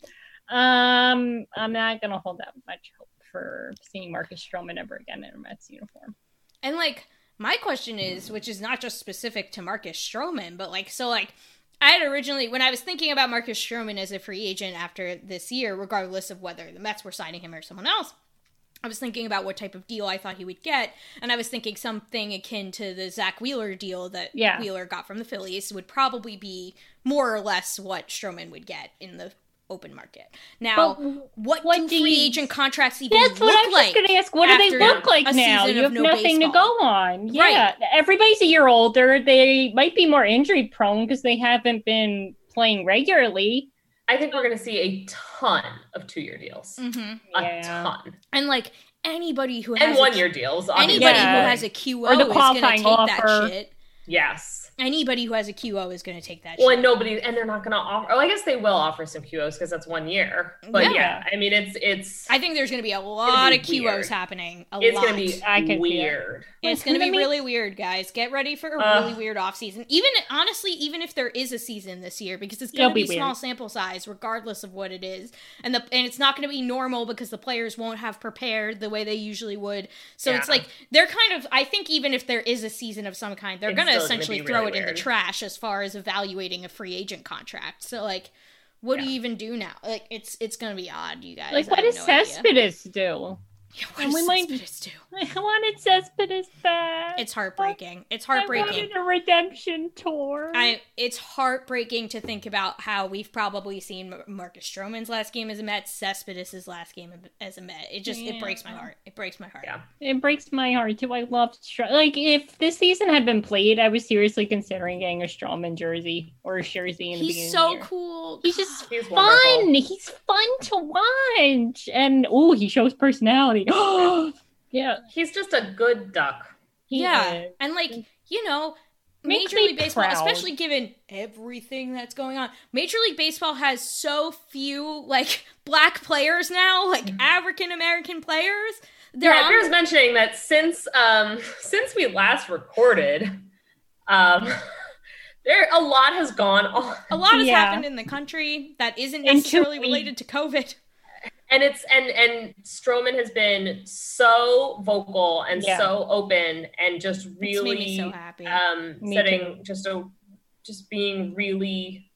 Speaker 5: um, I'm not gonna hold that much hope for seeing Marcus Stroman ever again in a Mets uniform.
Speaker 4: And, like, my question is, which is not just specific to Marcus Stroman, but, like, so, like, I had originally, when I was thinking about Marcus Stroman as a free agent after this year, regardless of whether the Mets were signing him or someone else, I was thinking about what type of deal I thought he would get, and I was thinking something akin to the Zach Wheeler deal that
Speaker 5: Yeah.
Speaker 4: Wheeler got from the Phillies would probably be more or less what Stroman would get in the open market. Now,
Speaker 5: But
Speaker 4: what,
Speaker 5: what
Speaker 4: do
Speaker 5: do
Speaker 4: free
Speaker 5: you-
Speaker 4: agent contracts even
Speaker 5: That's
Speaker 4: look
Speaker 5: what I was
Speaker 4: like?
Speaker 5: just going to ask. What do they
Speaker 4: after
Speaker 5: look like
Speaker 4: a
Speaker 5: now?
Speaker 4: season
Speaker 5: You
Speaker 4: of
Speaker 5: have
Speaker 4: no
Speaker 5: nothing
Speaker 4: baseball?
Speaker 5: to go on. Yeah.
Speaker 4: Right.
Speaker 5: Everybody's a year older. They might be more injury prone because they haven't been playing regularly.
Speaker 6: I think we're going to see a ton of two-year deals.
Speaker 4: Mm-hmm.
Speaker 6: A
Speaker 5: Yeah.
Speaker 6: ton.
Speaker 4: And, like, anybody who has
Speaker 6: And
Speaker 4: a-
Speaker 6: one-year deals. Obviously.
Speaker 4: anybody
Speaker 5: Yeah.
Speaker 4: who has a Q O
Speaker 5: Or the
Speaker 4: is going to
Speaker 5: qualifying
Speaker 4: take that
Speaker 5: offer.
Speaker 4: shit.
Speaker 6: Yes.
Speaker 4: Anybody who has a Q O is going to take that
Speaker 6: Well,
Speaker 4: shit.
Speaker 6: and nobody, and they're not going to offer. Oh, I guess they will offer some Q Os because that's one year. But
Speaker 4: Yeah.
Speaker 6: yeah, I mean, it's it's
Speaker 4: I think there's going to be a lot
Speaker 6: be
Speaker 4: of Q Os
Speaker 6: weird.
Speaker 4: happening. A
Speaker 6: it's
Speaker 4: lot.
Speaker 6: going to be
Speaker 5: I can see it.
Speaker 6: weird.
Speaker 4: It's going to be
Speaker 5: Let me-
Speaker 4: really weird, guys. Get ready for a
Speaker 6: Ugh.
Speaker 4: really weird off season. Even honestly, even if there is a season this year, because it's
Speaker 5: It'll
Speaker 4: going to
Speaker 5: be
Speaker 4: be, small
Speaker 5: weird.
Speaker 4: sample size, regardless of what it is, and the and it's not going to be normal because the players won't have prepared the way they usually would. So it's
Speaker 6: Yeah.
Speaker 4: like they're kind of. I think even if there is a season of some kind, they're
Speaker 6: It's
Speaker 4: going to
Speaker 6: still gonna
Speaker 4: essentially
Speaker 6: be
Speaker 4: throw
Speaker 6: really
Speaker 4: it in the
Speaker 6: weird.
Speaker 4: trash as far as evaluating a free agent contract. So like, what do
Speaker 6: Yeah.
Speaker 4: you even do now? Like, it's it's going to be odd, you guys.
Speaker 5: Like,
Speaker 4: I
Speaker 5: what
Speaker 4: have
Speaker 5: does
Speaker 4: no idea.
Speaker 5: Cespedes do?
Speaker 4: Yeah, what
Speaker 5: And
Speaker 4: does
Speaker 5: we might-
Speaker 4: Cespedes do?
Speaker 5: I wanted Cespedes back.
Speaker 4: It's heartbreaking. It's
Speaker 5: I
Speaker 4: heartbreaking.
Speaker 5: wanted a redemption tour.
Speaker 4: I it's heartbreaking to think about how we've probably seen Mar- Marcus Stroman's last game as a Met, Cespedes' last game as a Met. It just it breaks my
Speaker 5: Yeah.
Speaker 4: heart. It breaks my heart.
Speaker 6: Yeah.
Speaker 5: It breaks my heart too. I love Str- like if this season had been played, I was seriously considering getting a Stroman jersey or a jersey in the beginning
Speaker 4: He's
Speaker 5: of
Speaker 4: so
Speaker 5: the year.
Speaker 4: cool.
Speaker 5: He's just
Speaker 6: He's
Speaker 5: fun.
Speaker 6: wonderful.
Speaker 5: He's fun to watch, and oh, he shows personality. yeah,
Speaker 6: He's just a good duck.
Speaker 5: he
Speaker 4: yeah,
Speaker 5: is.
Speaker 4: and like you know,
Speaker 5: Makes
Speaker 4: Major
Speaker 5: me
Speaker 4: League Baseball,
Speaker 5: proud.
Speaker 4: especially given everything that's going on, Major League Baseball has so few like black players now, like African American players. They're
Speaker 6: Yeah,
Speaker 4: on-
Speaker 6: Bear's mentioning that since um since we last recorded, um there a lot has gone on.
Speaker 4: a lot has
Speaker 5: Yeah.
Speaker 4: happened in the country that isn't
Speaker 5: And
Speaker 4: necessarily
Speaker 5: two-
Speaker 4: related to COVID.
Speaker 6: And it's and and Stroman has been so vocal and
Speaker 5: Yeah.
Speaker 6: so open and just really
Speaker 4: It's made me so happy.
Speaker 6: um
Speaker 5: Me
Speaker 6: setting
Speaker 5: too.
Speaker 6: just a just being really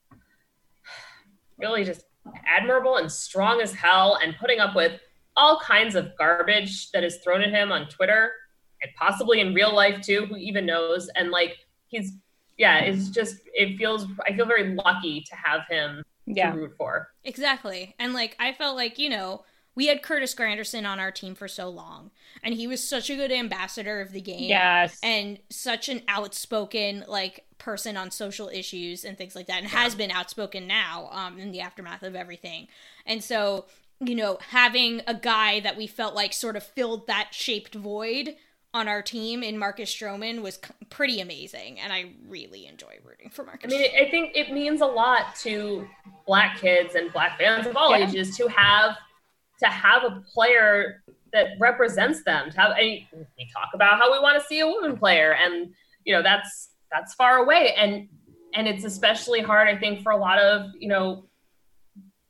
Speaker 6: really just admirable and strong as hell and putting up with all kinds of garbage that is thrown at him on Twitter and possibly in real life too, who even knows. And like he's yeah, it's just it feels I feel very lucky to have him
Speaker 5: Yeah.
Speaker 6: to root for.
Speaker 4: Exactly. And like I felt like, you know, we had Curtis Granderson on our team for so long, and he was such a good ambassador of the game.
Speaker 5: Yes.
Speaker 4: And such an outspoken like person on social issues and things like that, and has been outspoken now um in the aftermath of everything. And so, you know, having a guy that we felt like sort of filled that shaped void on our team in Marcus Stroman was c- pretty amazing, and I really enjoy rooting for Marcus.
Speaker 6: I mean, I think it means a lot to Black kids and Black fans of all
Speaker 5: Yeah.
Speaker 6: ages to have to have a player that represents them. To have, I mean, we talk about how we want to see a woman player, and you know that's that's far away, and and it's especially hard, I think, for a lot of you know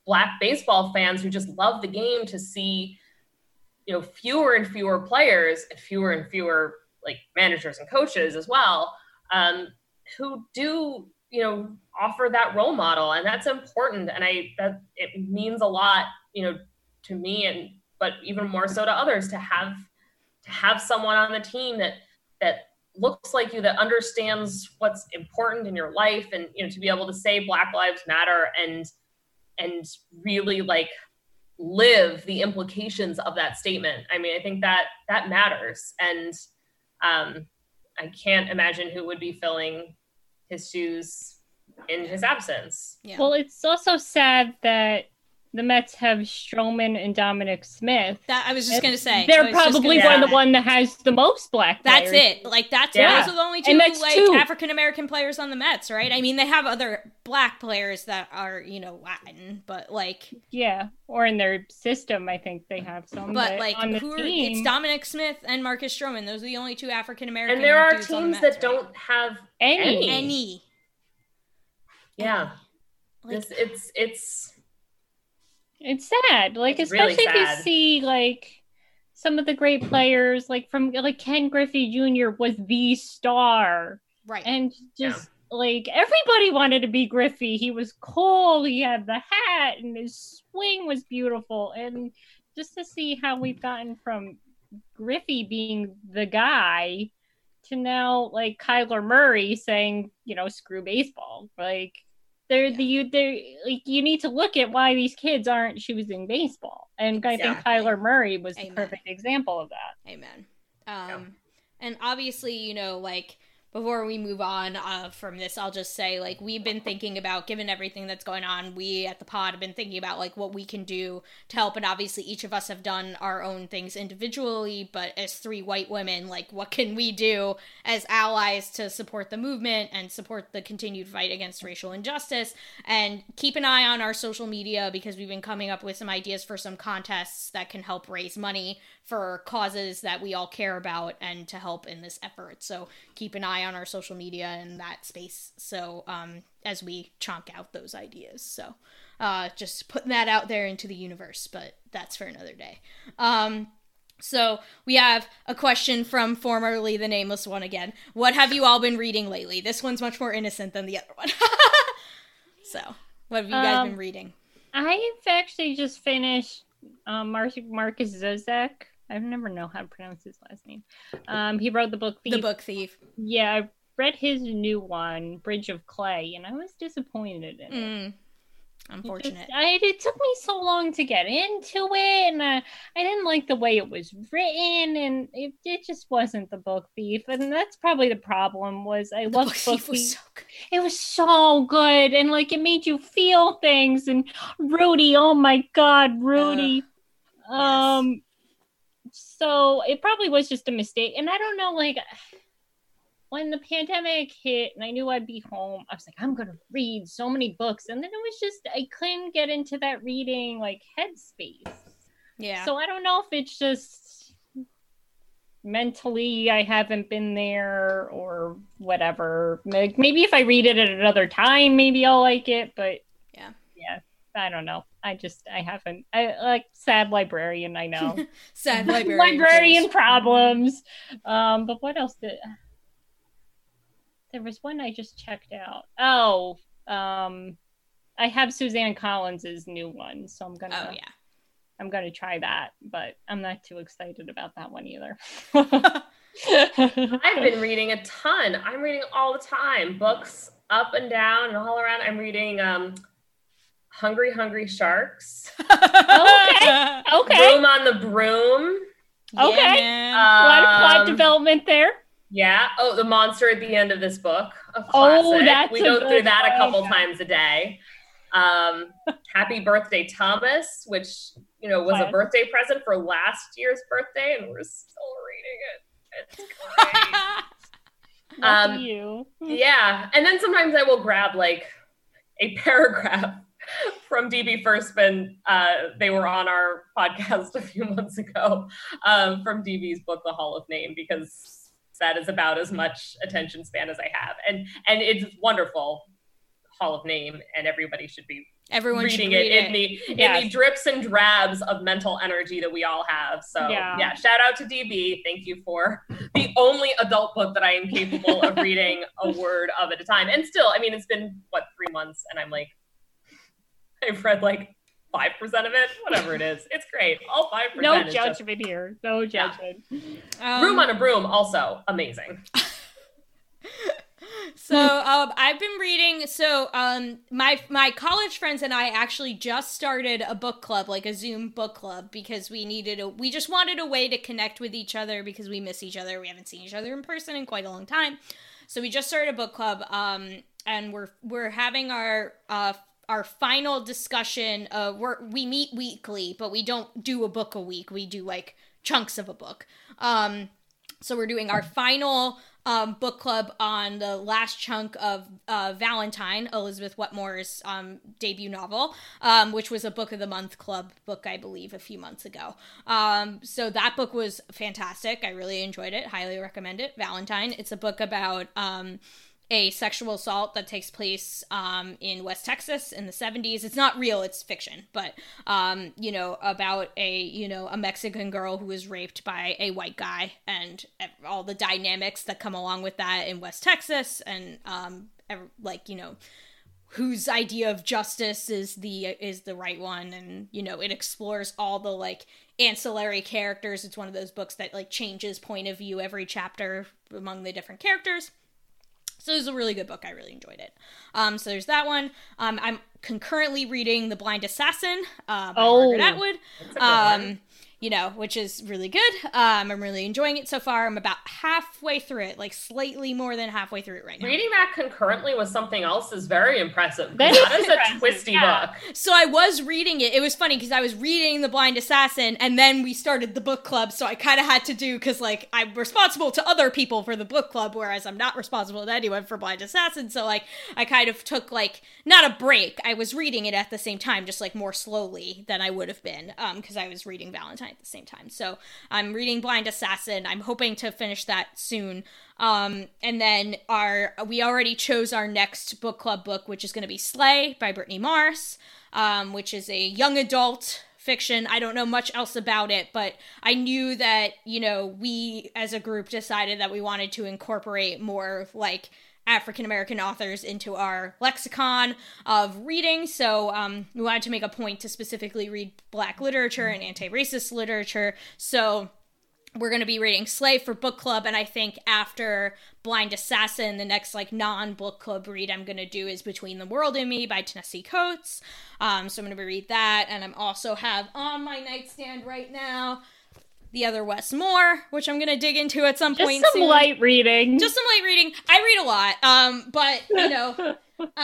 Speaker 6: Black baseball fans who just love the game to see, you know, fewer and fewer players and fewer and fewer like managers and coaches as well, um, who do, you know, offer that role model. And that's important. And I, that it means a lot, you know, to me, and, but even more so to others, to have, to have someone on the team that, that looks like you, that understands what's important in your life, and, you know, to be able to say Black Lives Matter and, and really like live the implications of that statement. I mean, I think that that matters. And um, I can't imagine who would be filling his shoes in his absence.
Speaker 5: Yeah. Well, it's also sad that the Mets have Stroman and Dominic Smith.
Speaker 4: That I was just going to say.
Speaker 5: They're probably one of the one that has the most Black players.
Speaker 4: That's it. Like, that's yeah. those are the only two, like, African-American players on the Mets, right? I mean, they have other Black players that are, you know, Latin, but, like...
Speaker 5: Yeah, or in their system, I think they have some.
Speaker 4: But,
Speaker 5: but
Speaker 4: like,
Speaker 5: on the
Speaker 4: who are,
Speaker 5: team,
Speaker 4: it's Dominic Smith and Marcus Stroman. Those are the only two African-American
Speaker 6: And there are
Speaker 4: dudes
Speaker 6: teams
Speaker 4: on the Mets,
Speaker 6: that
Speaker 4: right?
Speaker 6: don't have
Speaker 5: any.
Speaker 6: any.
Speaker 4: Any.
Speaker 6: Yeah.
Speaker 4: Like,
Speaker 6: this, it's... it's
Speaker 5: It's sad, like
Speaker 6: it's
Speaker 5: especially
Speaker 6: really
Speaker 5: if
Speaker 6: sad.
Speaker 5: you see like some of the great players, like from like Ken Griffey Junior was the star,
Speaker 4: right?
Speaker 5: And just yeah. like everybody wanted to be Griffey. He was cool. He had the hat, and his swing was beautiful. And just to see how we've gotten from Griffey being the guy to now like Kyler Murray saying, you know, screw baseball, like. They're yeah. the you they like you need to look at why these kids aren't choosing baseball, and exactly. I think Kyler Murray was Amen. the perfect example of that.
Speaker 4: Amen. Um, yeah. And obviously, you know, like before we move on uh, from this, I'll just say, like, we've been thinking about, given everything that's going on, we at the pod have been thinking about, like, what we can do to help. And obviously, each of us have done our own things individually, but as three white women, like, what can we do as allies to support the movement and support the continued fight against racial injustice? And keep an eye on our social media, because we've been coming up with some ideas for some contests that can help raise money for causes that we all care about and to help in this effort. So keep an eye on our social media in that space. So um, as we chunk out those ideas. So uh, just putting that out there into the universe, but that's for another day. Um, so we have a question from formerly the nameless one again. What have you all been reading lately? This one's much more innocent than the other one. So what have you guys
Speaker 5: um,
Speaker 4: been reading?
Speaker 5: I've actually just finished um, Mar- Marcus Zuzak. I never know how to pronounce his last name. Um, he wrote the book Thief.
Speaker 4: The Book Thief.
Speaker 5: Yeah, I read his new one, Bridge of Clay, and I was disappointed in it.
Speaker 4: Mm, unfortunate.
Speaker 5: It, just, I, it took me so long to get into it, and uh, I didn't like the way it was written, and it, it just wasn't The Book Thief. And that's probably the problem. Was I
Speaker 4: the
Speaker 5: loved
Speaker 4: Book
Speaker 5: Book
Speaker 4: Thief was
Speaker 5: Thief.
Speaker 4: so good.
Speaker 5: It was so good, and like it made you feel things. And Rudy, oh my God, Rudy. Uh, um. Yes. So it probably was just a mistake. And I don't know, like, when the pandemic hit and I knew I'd be home, I was like, I'm going to read so many books. And then it was just, I couldn't get into that reading, like, headspace.
Speaker 4: Yeah.
Speaker 5: So I don't know if it's just mentally I haven't been there or whatever. Like, maybe if I read it at another time, maybe I'll like it. But
Speaker 4: yeah.
Speaker 5: Yeah. I don't know. I just, I haven't, I like sad librarian, I know.
Speaker 4: Sad librarian.
Speaker 5: Librarian problems. Um, but what else did, there was one I just checked out. Oh, um, I have Suzanne Collins's new one, so I'm gonna,
Speaker 4: oh yeah,
Speaker 5: I'm gonna try that, but I'm not too excited about that one either.
Speaker 6: I've been reading a ton. I'm reading all the time, books up and down and all around. I'm reading, um, Hungry Hungry Sharks.
Speaker 5: okay. Okay.
Speaker 6: Room on the Broom.
Speaker 5: Okay.
Speaker 4: Yeah,
Speaker 5: um, a lot of plot
Speaker 6: Um,
Speaker 5: development there.
Speaker 6: Yeah. Oh, the monster at the end of this book. A classic.
Speaker 5: Oh, that's
Speaker 6: we
Speaker 5: a
Speaker 6: go
Speaker 5: good
Speaker 6: through that a couple
Speaker 5: one.
Speaker 6: times a day. Um, Happy Birthday, Thomas, which, you know, was a
Speaker 5: Classic.
Speaker 6: birthday present for last year's birthday, and we're still reading it. It's great.
Speaker 5: Lucky
Speaker 6: um,
Speaker 5: you.
Speaker 6: Yeah. And then sometimes I will grab like a paragraph from D B Firstman. Uh, they were on our podcast a few months ago, um, from D B's book, The Hall of Name, because that is about as much attention span as I have. And and it's wonderful, Hall of Name, and everybody should be
Speaker 4: Everyone
Speaker 6: reading
Speaker 4: should
Speaker 6: it,
Speaker 4: read
Speaker 6: in
Speaker 4: it.
Speaker 6: the
Speaker 5: Yes.
Speaker 6: in the drips and drabs of mental energy that we all have. So
Speaker 5: Yeah.
Speaker 6: yeah, shout out to D B. Thank you for the only adult book that I am capable of reading a word of at a time. And still, I mean, it's been what three months, and I'm like, I've read like five percent of it, whatever it is. It's great. All five percent.
Speaker 5: No
Speaker 6: is just-
Speaker 5: judgment here. No judgment.
Speaker 4: Um,
Speaker 6: Room on a Broom, also amazing.
Speaker 4: So um, I've been reading. So um, my my college friends and I actually just started a book club, like a Zoom book club, because we needed a. We just wanted a way to connect with each other because we miss each other. We haven't seen each other in person in quite a long time. So we just started a book club, um, and we're we're having our uh, our final discussion. Uh, we're we meet weekly, but we don't do a book a week. We do like chunks of a book. Um, so we're doing our final. Um, book club on the last chunk of uh, Valentine, Elizabeth Wetmore's um, debut novel, um, which was a Book of the Month Club book, I believe, a few months ago. Um, so that book was fantastic. I really enjoyed it. Highly recommend it. Valentine. It's a book about um, a sexual assault that takes place um, in West Texas in the seventies. It's not real, it's fiction, but, um, you know, about a, you know, a Mexican girl who was raped by a white guy and all the dynamics that come along with that in West Texas and, um, like, you know, whose idea of justice is the, is the right one. And, you know, it explores all the, like, ancillary characters. It's one of those books that, like, changes point of view every chapter among the different characters. So it was a really good book. I really enjoyed it. Um, so there's that one. Um, I'm concurrently reading The Blind Assassin uh, by
Speaker 5: Oh,
Speaker 4: Margaret Atwood.
Speaker 6: That's a good
Speaker 4: Um,
Speaker 6: one.
Speaker 4: you know, which is really good. Um, I'm really enjoying it so far. I'm about halfway through it, like slightly more than halfway through it right now.
Speaker 6: Reading that concurrently with something else is very impressive.
Speaker 5: That
Speaker 6: That
Speaker 5: is
Speaker 6: is a
Speaker 5: impressive,
Speaker 6: twisty
Speaker 5: yeah.
Speaker 6: book.
Speaker 4: So I was reading it. It was funny because I was reading The Blind Assassin and then we started the book club. So I kind of had to do, because like I'm responsible to other people for the book club, whereas I'm not responsible to anyone for Blind Assassin. So like I kind of took like, not a break. I was reading it at the same time, just like more slowly than I would have been um, because I was reading Valentine at the same time. So I'm reading Blind Assassin. I'm hoping to finish that soon. Um, and then our we already chose our next book club book, which is going to be Slay by Brittany Morris, um, which is a young adult fiction. I don't know much else about it, but I knew that, you know, we as a group decided that we wanted to incorporate more like African-American authors into our lexicon of reading. So um, we wanted to make a point to specifically read Black literature and anti-racist literature. So we're going to be reading Slay for book club. And I think after Blind Assassin, the next like non-book club read I'm going to do is Between the World and Me by Ta-Nehisi Coates. Um, so I'm going to read that. And I'm also have on my nightstand right now The Other Wes Moore, which I'm going to dig into at some
Speaker 5: Just
Speaker 4: point
Speaker 5: some
Speaker 4: soon.
Speaker 5: light reading.
Speaker 4: Just some light reading. I read a lot, um, but, you know,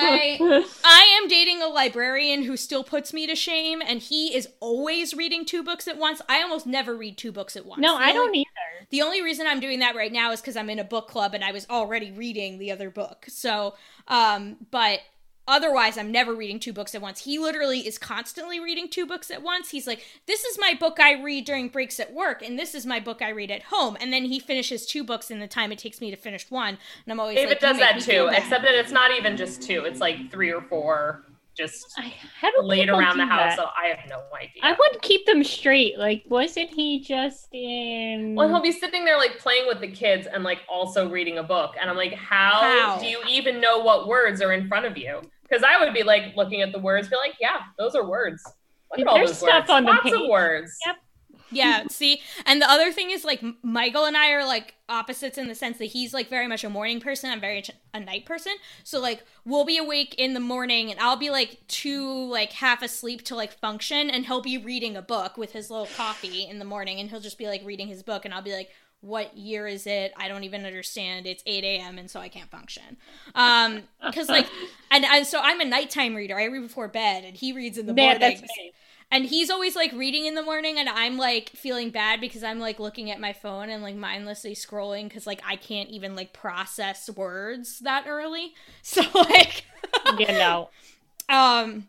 Speaker 4: I I am dating a librarian who still puts me to shame, and he is always reading two books at once. I almost never read two books at once.
Speaker 5: No,
Speaker 4: The
Speaker 5: I
Speaker 4: only-
Speaker 5: don't either.
Speaker 4: The only reason I'm doing that right now is because I'm in a book club, and I was already reading the other book. So, um, but... Otherwise, I'm never reading two books at once. He literally is constantly reading two books at once. He's like, this is my book I read during breaks at work, and this is my book I read at home. And then he finishes two books in the time it takes me to finish one. And I'm always
Speaker 6: David
Speaker 4: like, you
Speaker 6: does
Speaker 4: make
Speaker 6: that
Speaker 4: me feel
Speaker 6: too,
Speaker 4: bad.
Speaker 6: except that it's not even just two. It's like three or four just
Speaker 5: I, how do
Speaker 6: laid
Speaker 5: people
Speaker 6: around the
Speaker 5: do
Speaker 6: house.
Speaker 5: that?
Speaker 6: So I have no idea.
Speaker 5: I would keep them straight. Like, wasn't he just in?
Speaker 6: Well, he'll be sitting there like playing with the kids and like also reading a book. And I'm like, how,
Speaker 4: How?
Speaker 6: do you even know what words are in front of you? Because I would be like looking at the words, be like, yeah, those are words. Look at all
Speaker 5: There's
Speaker 6: those
Speaker 5: stuff
Speaker 6: words.
Speaker 5: on the
Speaker 6: Lots
Speaker 5: page.
Speaker 6: of words.
Speaker 5: Yep.
Speaker 4: Yeah, see? And the other thing is, like, Michael and I are, like, opposites in the sense that he's, like, very much a morning person. I'm very much a night person. So, like, we'll be awake in the morning, and I'll be, like, too, like, half asleep to, like, function, and he'll be reading a book with his little coffee in the morning, and he'll just be, like, reading his book, and I'll be like, what year is it? I don't even understand. It's eight a.m. and so I can't function. Um, because, like, and, and so I'm a nighttime reader. I read before bed, and he reads in the
Speaker 5: Yeah,
Speaker 4: mornings.
Speaker 5: that's me.
Speaker 4: And he's always, like, reading in the morning, and I'm, like, feeling bad because I'm, like, looking at my phone and, like, mindlessly scrolling because, like, I can't even, like, process words that early. So, like...
Speaker 5: You know.
Speaker 4: Um...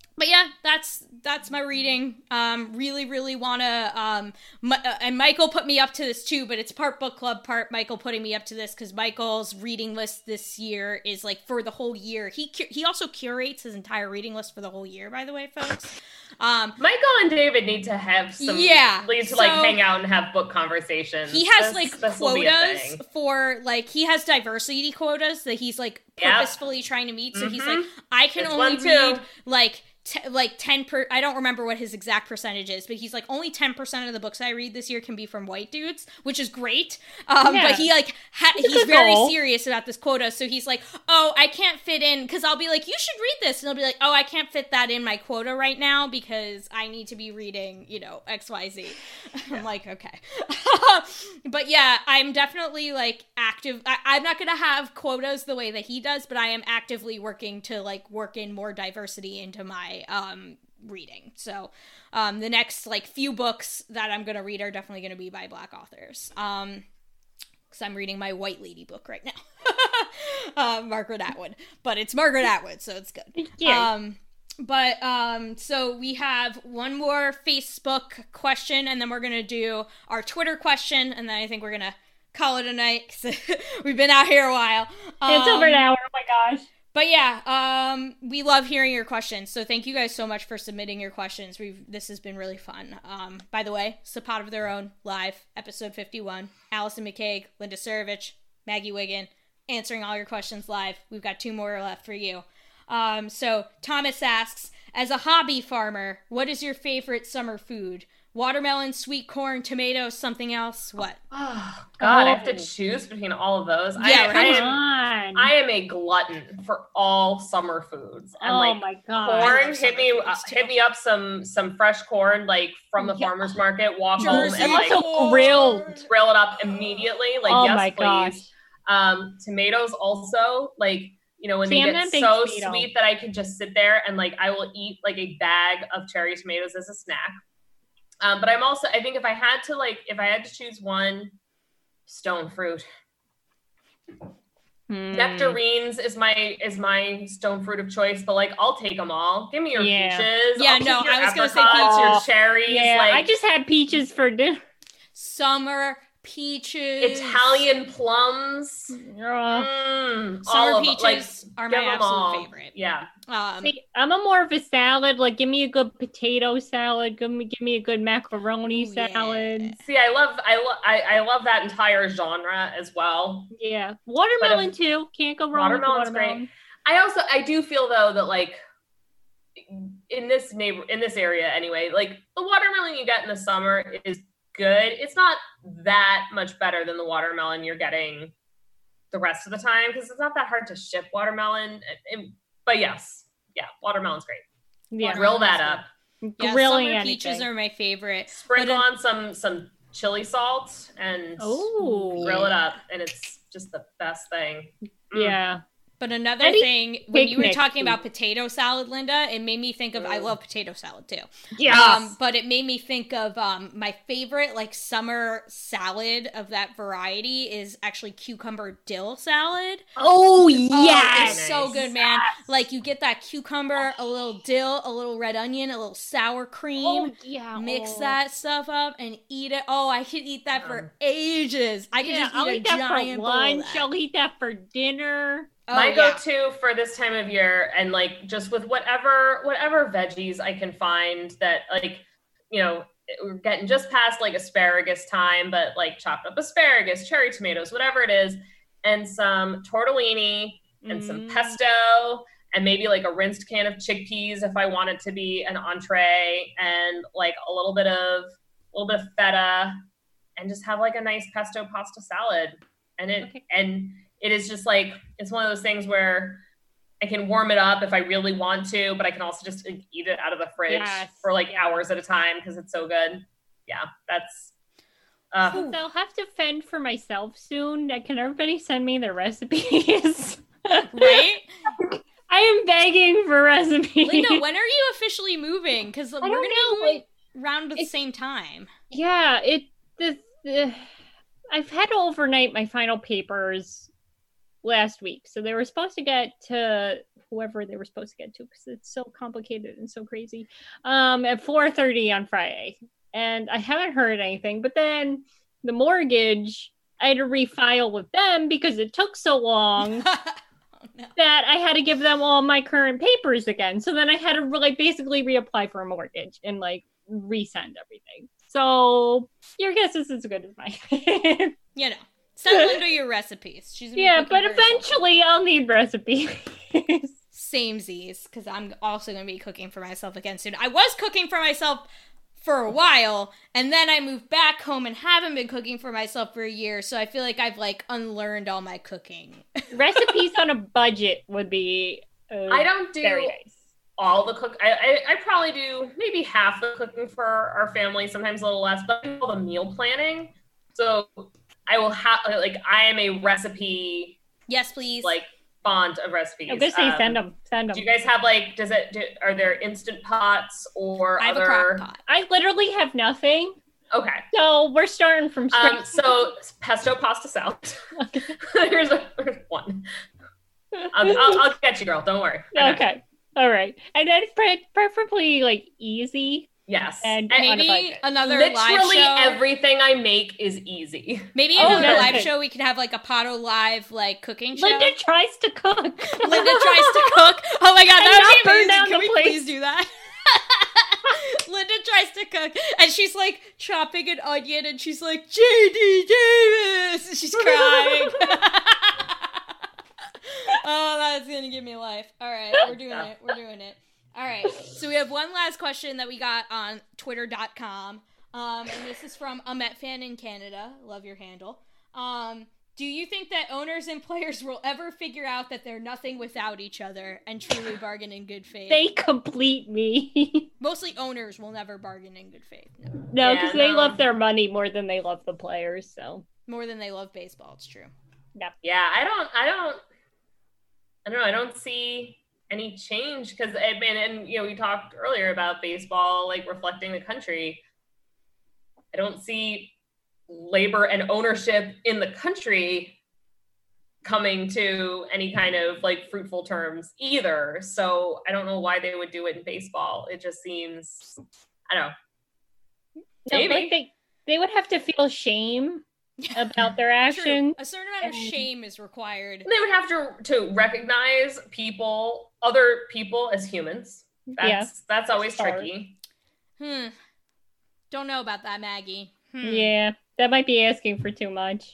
Speaker 4: but yeah, that's that's my reading. Um, really, really want to. Um, my, uh, and Michael put me up to this too, but it's part book club, part Michael putting me up to this because Michael's reading list this year is like for the whole year. He cu- he also curates his entire reading list for the whole year. By the way, folks. Um,
Speaker 6: Michael and David need to have some.
Speaker 4: Yeah,
Speaker 6: need to
Speaker 4: so
Speaker 6: like hang out and have book conversations.
Speaker 4: He has
Speaker 6: This-
Speaker 4: like
Speaker 6: this will be a
Speaker 4: quotas
Speaker 6: thing.
Speaker 4: for like he has diversity quotas that he's like
Speaker 6: Yep.
Speaker 4: purposefully trying to meet. So he's
Speaker 6: Mhm.
Speaker 4: like, I can
Speaker 6: It's
Speaker 4: only
Speaker 6: one, too.
Speaker 4: read like. T- like ten per I don't remember what his exact percentage is, but he's like only ten percent of the books I read this year can be from white dudes, which is great. Um
Speaker 5: Yeah.
Speaker 4: but he like ha-
Speaker 5: It's a
Speaker 4: he's
Speaker 5: good
Speaker 4: very
Speaker 5: goal.
Speaker 4: serious about this quota, so he's like, "Oh, I can't fit in," cuz I'll be like, "You should read this." And he'll be like, "Oh, I can't fit that in my quota right now because I need to be reading, you know, X Y Z." I'm like, "Okay." But yeah, I'm definitely like active. I- I'm not gonna have quotas the way that he does, but I am actively working to like work in more diversity into my um reading. So um the next like few books that I'm gonna read are definitely gonna be by Black authors. Um because I'm reading my White Lady book right now. uh, Margaret Atwood, but it's Margaret Atwood, so it's good.
Speaker 5: Yeah.
Speaker 4: Um, but um, so we have one more Facebook question, and then we're gonna do our Twitter question, and then I think we're gonna call it a night because we've been out here a while.
Speaker 5: It's over
Speaker 4: Um,
Speaker 5: an hour. Oh my gosh.
Speaker 4: But yeah, um, we love hearing your questions. So thank you guys so much for submitting your questions. We've this has been really fun. Um, by the way, Sapot of Their Own live episode fifty-one. Allison McCaig, Linda Surovich, Maggie Wiggin, answering all your questions live. We've got two more left for you. Um, so Thomas asks, as a hobby farmer, what is your favorite summer food? Watermelon, sweet corn, tomatoes, something else? What?
Speaker 6: Oh, God, I have to
Speaker 5: Oh.
Speaker 6: choose between all of those.
Speaker 4: Yeah,
Speaker 6: I, I,
Speaker 4: right.
Speaker 6: am,
Speaker 5: on.
Speaker 6: I am a glutton for all summer foods. And
Speaker 5: oh
Speaker 6: like
Speaker 5: my god.
Speaker 6: corn,
Speaker 4: love
Speaker 6: hit me,
Speaker 4: summer
Speaker 6: uh,
Speaker 4: foods, too.
Speaker 6: hit me up some some fresh corn, like from the
Speaker 5: Yeah.
Speaker 6: farmer's market. Walk
Speaker 4: Jersey
Speaker 6: home and like
Speaker 5: also grilled.
Speaker 6: grill it up immediately. Like
Speaker 5: Oh
Speaker 6: yes,
Speaker 5: my
Speaker 6: please.
Speaker 5: gosh.
Speaker 6: Um, tomatoes also, like you know when
Speaker 5: See,
Speaker 6: they
Speaker 5: I'm
Speaker 6: get
Speaker 5: not a big
Speaker 6: so
Speaker 5: tomato.
Speaker 6: sweet that I can just sit there and like I will eat like a bag of cherry tomatoes as a snack. Um, but I'm also, I think if I had to like, if I had to choose one, stone fruit.
Speaker 5: Hmm.
Speaker 6: Nectarines is my is my stone fruit of choice, but like I'll take them all. Give me your
Speaker 5: Yeah.
Speaker 6: peaches.
Speaker 4: Yeah,
Speaker 6: I'll take
Speaker 4: no,
Speaker 6: your
Speaker 4: I was gonna say
Speaker 6: apricots, your
Speaker 5: peaches.
Speaker 6: cherries.
Speaker 5: Yeah,
Speaker 6: like
Speaker 5: I just had peaches for dinner.
Speaker 4: Summer peaches.
Speaker 6: Italian plums.
Speaker 5: Ugh.
Speaker 6: Mm,
Speaker 4: Summer
Speaker 6: all of
Speaker 4: peaches
Speaker 6: like,
Speaker 4: are
Speaker 6: give
Speaker 4: my
Speaker 6: 'em
Speaker 4: absolute
Speaker 6: all.
Speaker 4: favorite.
Speaker 6: Yeah.
Speaker 4: Um,
Speaker 5: See, I'm a more of a salad. Like, give me a good potato salad. Give me, give me a good macaroni
Speaker 4: Ooh, yeah.
Speaker 5: salad.
Speaker 6: See, I love I love I, I love that entire genre as well.
Speaker 5: Yeah, watermelon too. Can't go wrong with
Speaker 6: Watermelon's
Speaker 5: watermelon.
Speaker 6: great. I also I do feel though that like in this neighbor in this area anyway, like the watermelon you get in the summer is good. It's not that much better than the watermelon you're getting the rest of the time because it's not that hard to ship watermelon. And- and- but yes, yeah, watermelon's great.
Speaker 5: Yeah,
Speaker 6: Grill that up.
Speaker 4: yeah,
Speaker 5: grilling
Speaker 4: summer
Speaker 5: anything.
Speaker 4: peaches are my favorite.
Speaker 6: Sprinkle
Speaker 4: But, uh,
Speaker 6: on some some chili salt and
Speaker 5: Ooh.
Speaker 6: grill it up, and it's just the best thing. Mm.
Speaker 5: Yeah.
Speaker 4: But another
Speaker 5: Any
Speaker 4: thing, when you were
Speaker 5: picnic
Speaker 4: talking
Speaker 5: food.
Speaker 4: about potato salad, Linda, it made me think of, I
Speaker 6: Mm.
Speaker 4: love potato salad too.
Speaker 5: Yes.
Speaker 4: Um, but it made me think of um, my favorite like summer salad of that variety is actually cucumber dill salad.
Speaker 5: oh
Speaker 4: Oh,
Speaker 5: yes.
Speaker 4: it's so
Speaker 6: Nice.
Speaker 4: good, man. Like you get that cucumber, a little dill, a little red onion, a little sour cream.
Speaker 5: Oh yeah.
Speaker 4: Mix
Speaker 5: oh.
Speaker 4: that stuff up and eat it. Oh, I could eat that
Speaker 6: Um,
Speaker 4: for ages. I could
Speaker 5: Yeah,
Speaker 4: just eat
Speaker 5: I'll
Speaker 4: a
Speaker 5: eat that
Speaker 4: giant
Speaker 5: for
Speaker 4: bowl of
Speaker 5: lunch.
Speaker 4: that.
Speaker 5: I'll eat that for dinner.
Speaker 4: Oh,
Speaker 6: My
Speaker 4: yeah.
Speaker 6: go-to for this time of year, and like just with whatever whatever veggies I can find that like you know we're getting just past like asparagus time, but like chopped up asparagus, cherry tomatoes, whatever it is, and some tortellini and some
Speaker 5: Mm.
Speaker 6: pesto, and maybe like a rinsed can of chickpeas if I want it to be an entree, and like a little bit of a little bit of feta, and just have like a nice pesto pasta salad, and it
Speaker 5: Okay.
Speaker 6: and it is just like it's one of those things where I can warm it up if I really want to, but I can also just like, eat it out of the fridge
Speaker 5: Yes.
Speaker 6: for like hours at a time because it's so good. Yeah, that's uh,
Speaker 4: Ooh.
Speaker 5: So I'll have to fend for myself soon. Can everybody send me their recipes?
Speaker 4: Right?
Speaker 5: I am begging for recipes.
Speaker 4: Linda, when are you officially moving? Because we're
Speaker 5: don't
Speaker 4: going to
Speaker 5: know,
Speaker 4: be moving
Speaker 5: like,
Speaker 4: around at the
Speaker 5: it's-
Speaker 4: same time.
Speaker 5: Yeah, it the, the I've had to overnight my final papers last week. So they were supposed to get to whoever they were supposed to get to because it's so complicated and so crazy. Um, at four thirty on Friday, and I haven't heard anything. But then the mortgage, I had to refile with them because it took so long. Oh, no. That I had to give them all my current papers again. So then I had to like basically reapply for a mortgage and like resend everything. So your guess is as good as mine.
Speaker 4: You know, send Linda your recipes. She's
Speaker 5: yeah, but eventually I'll need recipes.
Speaker 4: Samesies, because I'm also going to be cooking for myself again soon. I was cooking for myself for a while, and then I moved back home and haven't been cooking for myself for a year, so I feel like I've like unlearned all my cooking.
Speaker 5: Recipes on a budget would be uh,
Speaker 6: I don't do
Speaker 5: very nice.
Speaker 6: all the cook. I, I I probably do maybe half the cooking for our family, sometimes a little less, but I do all the meal planning. So I will have like I am a recipe.
Speaker 4: Yes, please.
Speaker 6: Like font of recipes.
Speaker 5: I was gonna say
Speaker 6: um,
Speaker 5: send them, send them.
Speaker 6: Do you guys have like? Does it? Do, are there instant pots or
Speaker 4: I have
Speaker 6: other?
Speaker 4: a crock pot.
Speaker 5: I literally have nothing.
Speaker 6: Okay.
Speaker 5: So we're starting from scratch.
Speaker 6: Um, so pesto pasta salad.
Speaker 5: Okay.
Speaker 6: here's, a, here's one. I'll, I'll, I'll get you, girl. Don't worry.
Speaker 5: Okay. All right. And then pre- preferably like easy.
Speaker 6: Yes.
Speaker 5: And
Speaker 4: maybe another
Speaker 6: Literally
Speaker 4: live show.
Speaker 6: everything I make is easy.
Speaker 4: Maybe
Speaker 5: Oh,
Speaker 4: another
Speaker 5: no.
Speaker 4: live show we can have like a Pato Live like cooking show.
Speaker 5: Linda tries to cook.
Speaker 4: Linda tries to cook. Oh my god,
Speaker 5: And
Speaker 4: that
Speaker 5: not
Speaker 4: would be
Speaker 5: burn
Speaker 4: amazing.
Speaker 5: down
Speaker 4: Can
Speaker 5: the
Speaker 4: we
Speaker 5: place.
Speaker 4: please do that? Linda tries to cook and she's like chopping an onion and she's like, J D Davis! And she's crying. Oh, that's gonna give me life. Alright, we're doing it. We're doing it. Alright, so we have one last question that we got on twitter dot com. Um, and this is from a Met fan in Canada. Love your handle. Um, do you think that owners and players will ever figure out that they're nothing without each other and truly bargain in good faith?
Speaker 5: They complete me.
Speaker 4: Mostly owners will never bargain in good faith. No.
Speaker 5: No, because
Speaker 6: Yeah,
Speaker 5: they
Speaker 6: no.
Speaker 5: love their money more than they love the players. So
Speaker 4: More than they love baseball, it's true.
Speaker 6: Yeah, I don't, I don't, I don't know. I don't see any change because, I mean, and you know, we talked earlier about baseball, like reflecting the country. I don't see labor and ownership in the country coming to any kind of like fruitful terms either. So I don't know why they would do it in baseball. It just seems, I don't know.
Speaker 5: no,
Speaker 6: Maybe.
Speaker 5: like they they would have to feel shame about their
Speaker 4: True.
Speaker 5: actions.
Speaker 4: A certain amount of shame is required.
Speaker 6: They would have to to recognize people, other people as humans. That's
Speaker 5: Yeah.
Speaker 6: that's always
Speaker 5: Hard.
Speaker 6: tricky.
Speaker 4: Hmm. Don't know about that, Maggie. Hmm.
Speaker 5: Yeah, that might be asking for too much.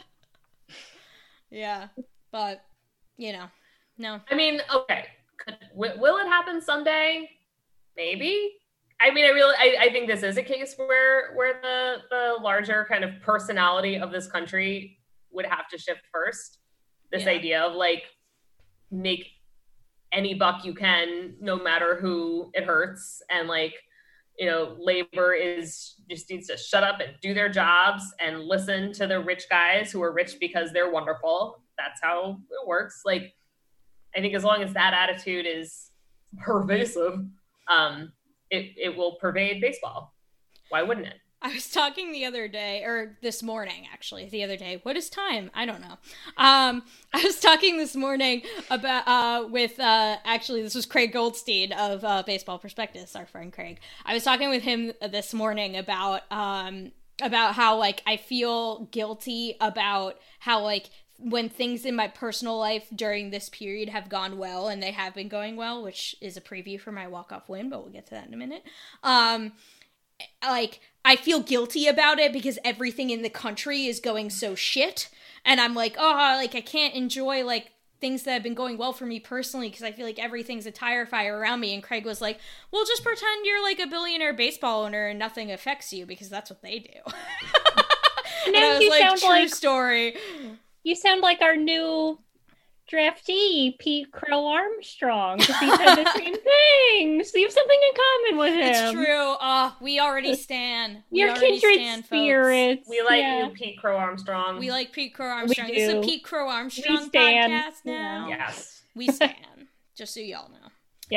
Speaker 4: Yeah. But, you know, no.
Speaker 6: I mean, okay, could, w- will it happen someday? Maybe. I mean, I really, I, I think this is a case where where the the larger kind of personality of this country would have to shift first. This
Speaker 4: Yeah.
Speaker 6: idea of like make any buck you can, no matter who it hurts, and like, you know, labor is just needs to shut up and do their jobs and listen to the rich guys who are rich because they're wonderful. That's how it works. Like, I think as long as that attitude is pervasive, um, it, it will pervade baseball. Why wouldn't it?
Speaker 4: I was talking the other day, or this morning, actually, the other day. What is time? I don't know. Um, I was talking this morning about, uh, with, uh, actually, this was Craig Goldstein of uh, Baseball Prospectus, our friend Craig. I was talking with him this morning about, um, about how, like, I feel guilty about how, like, when things in my personal life during this period have gone well, and they have been going well, which is a preview for my walk-off win, but we'll get to that in a minute. Um, like, I feel guilty about it because everything in the country is going so shit, and I'm like, oh, like, I can't enjoy, like, things that have been going well for me personally because I feel like everything's a tire fire around me. And Craig was like, well, just pretend you're, like, a billionaire baseball owner and nothing affects you, because that's what they do. And
Speaker 5: Now
Speaker 4: I was
Speaker 5: you
Speaker 4: like,
Speaker 5: sound
Speaker 4: true
Speaker 5: like-
Speaker 4: story.
Speaker 5: You sound like our new draftee, Pete Crow Armstrong, because he said the same thing. So you have something in common with him.
Speaker 4: It's true. Uh, we already stand. We
Speaker 5: Your
Speaker 4: already
Speaker 5: kindred
Speaker 4: stan, folks.
Speaker 5: spirits.
Speaker 6: We like
Speaker 5: yeah.
Speaker 6: you, Pete Crow Armstrong.
Speaker 4: We like Pete Crow Armstrong.
Speaker 5: We
Speaker 4: This is a
Speaker 5: do.
Speaker 4: Pete Crow Armstrong
Speaker 5: We stan.
Speaker 4: podcast now.
Speaker 6: Yes.
Speaker 4: We stand. Just so y'all know.
Speaker 5: Yeah.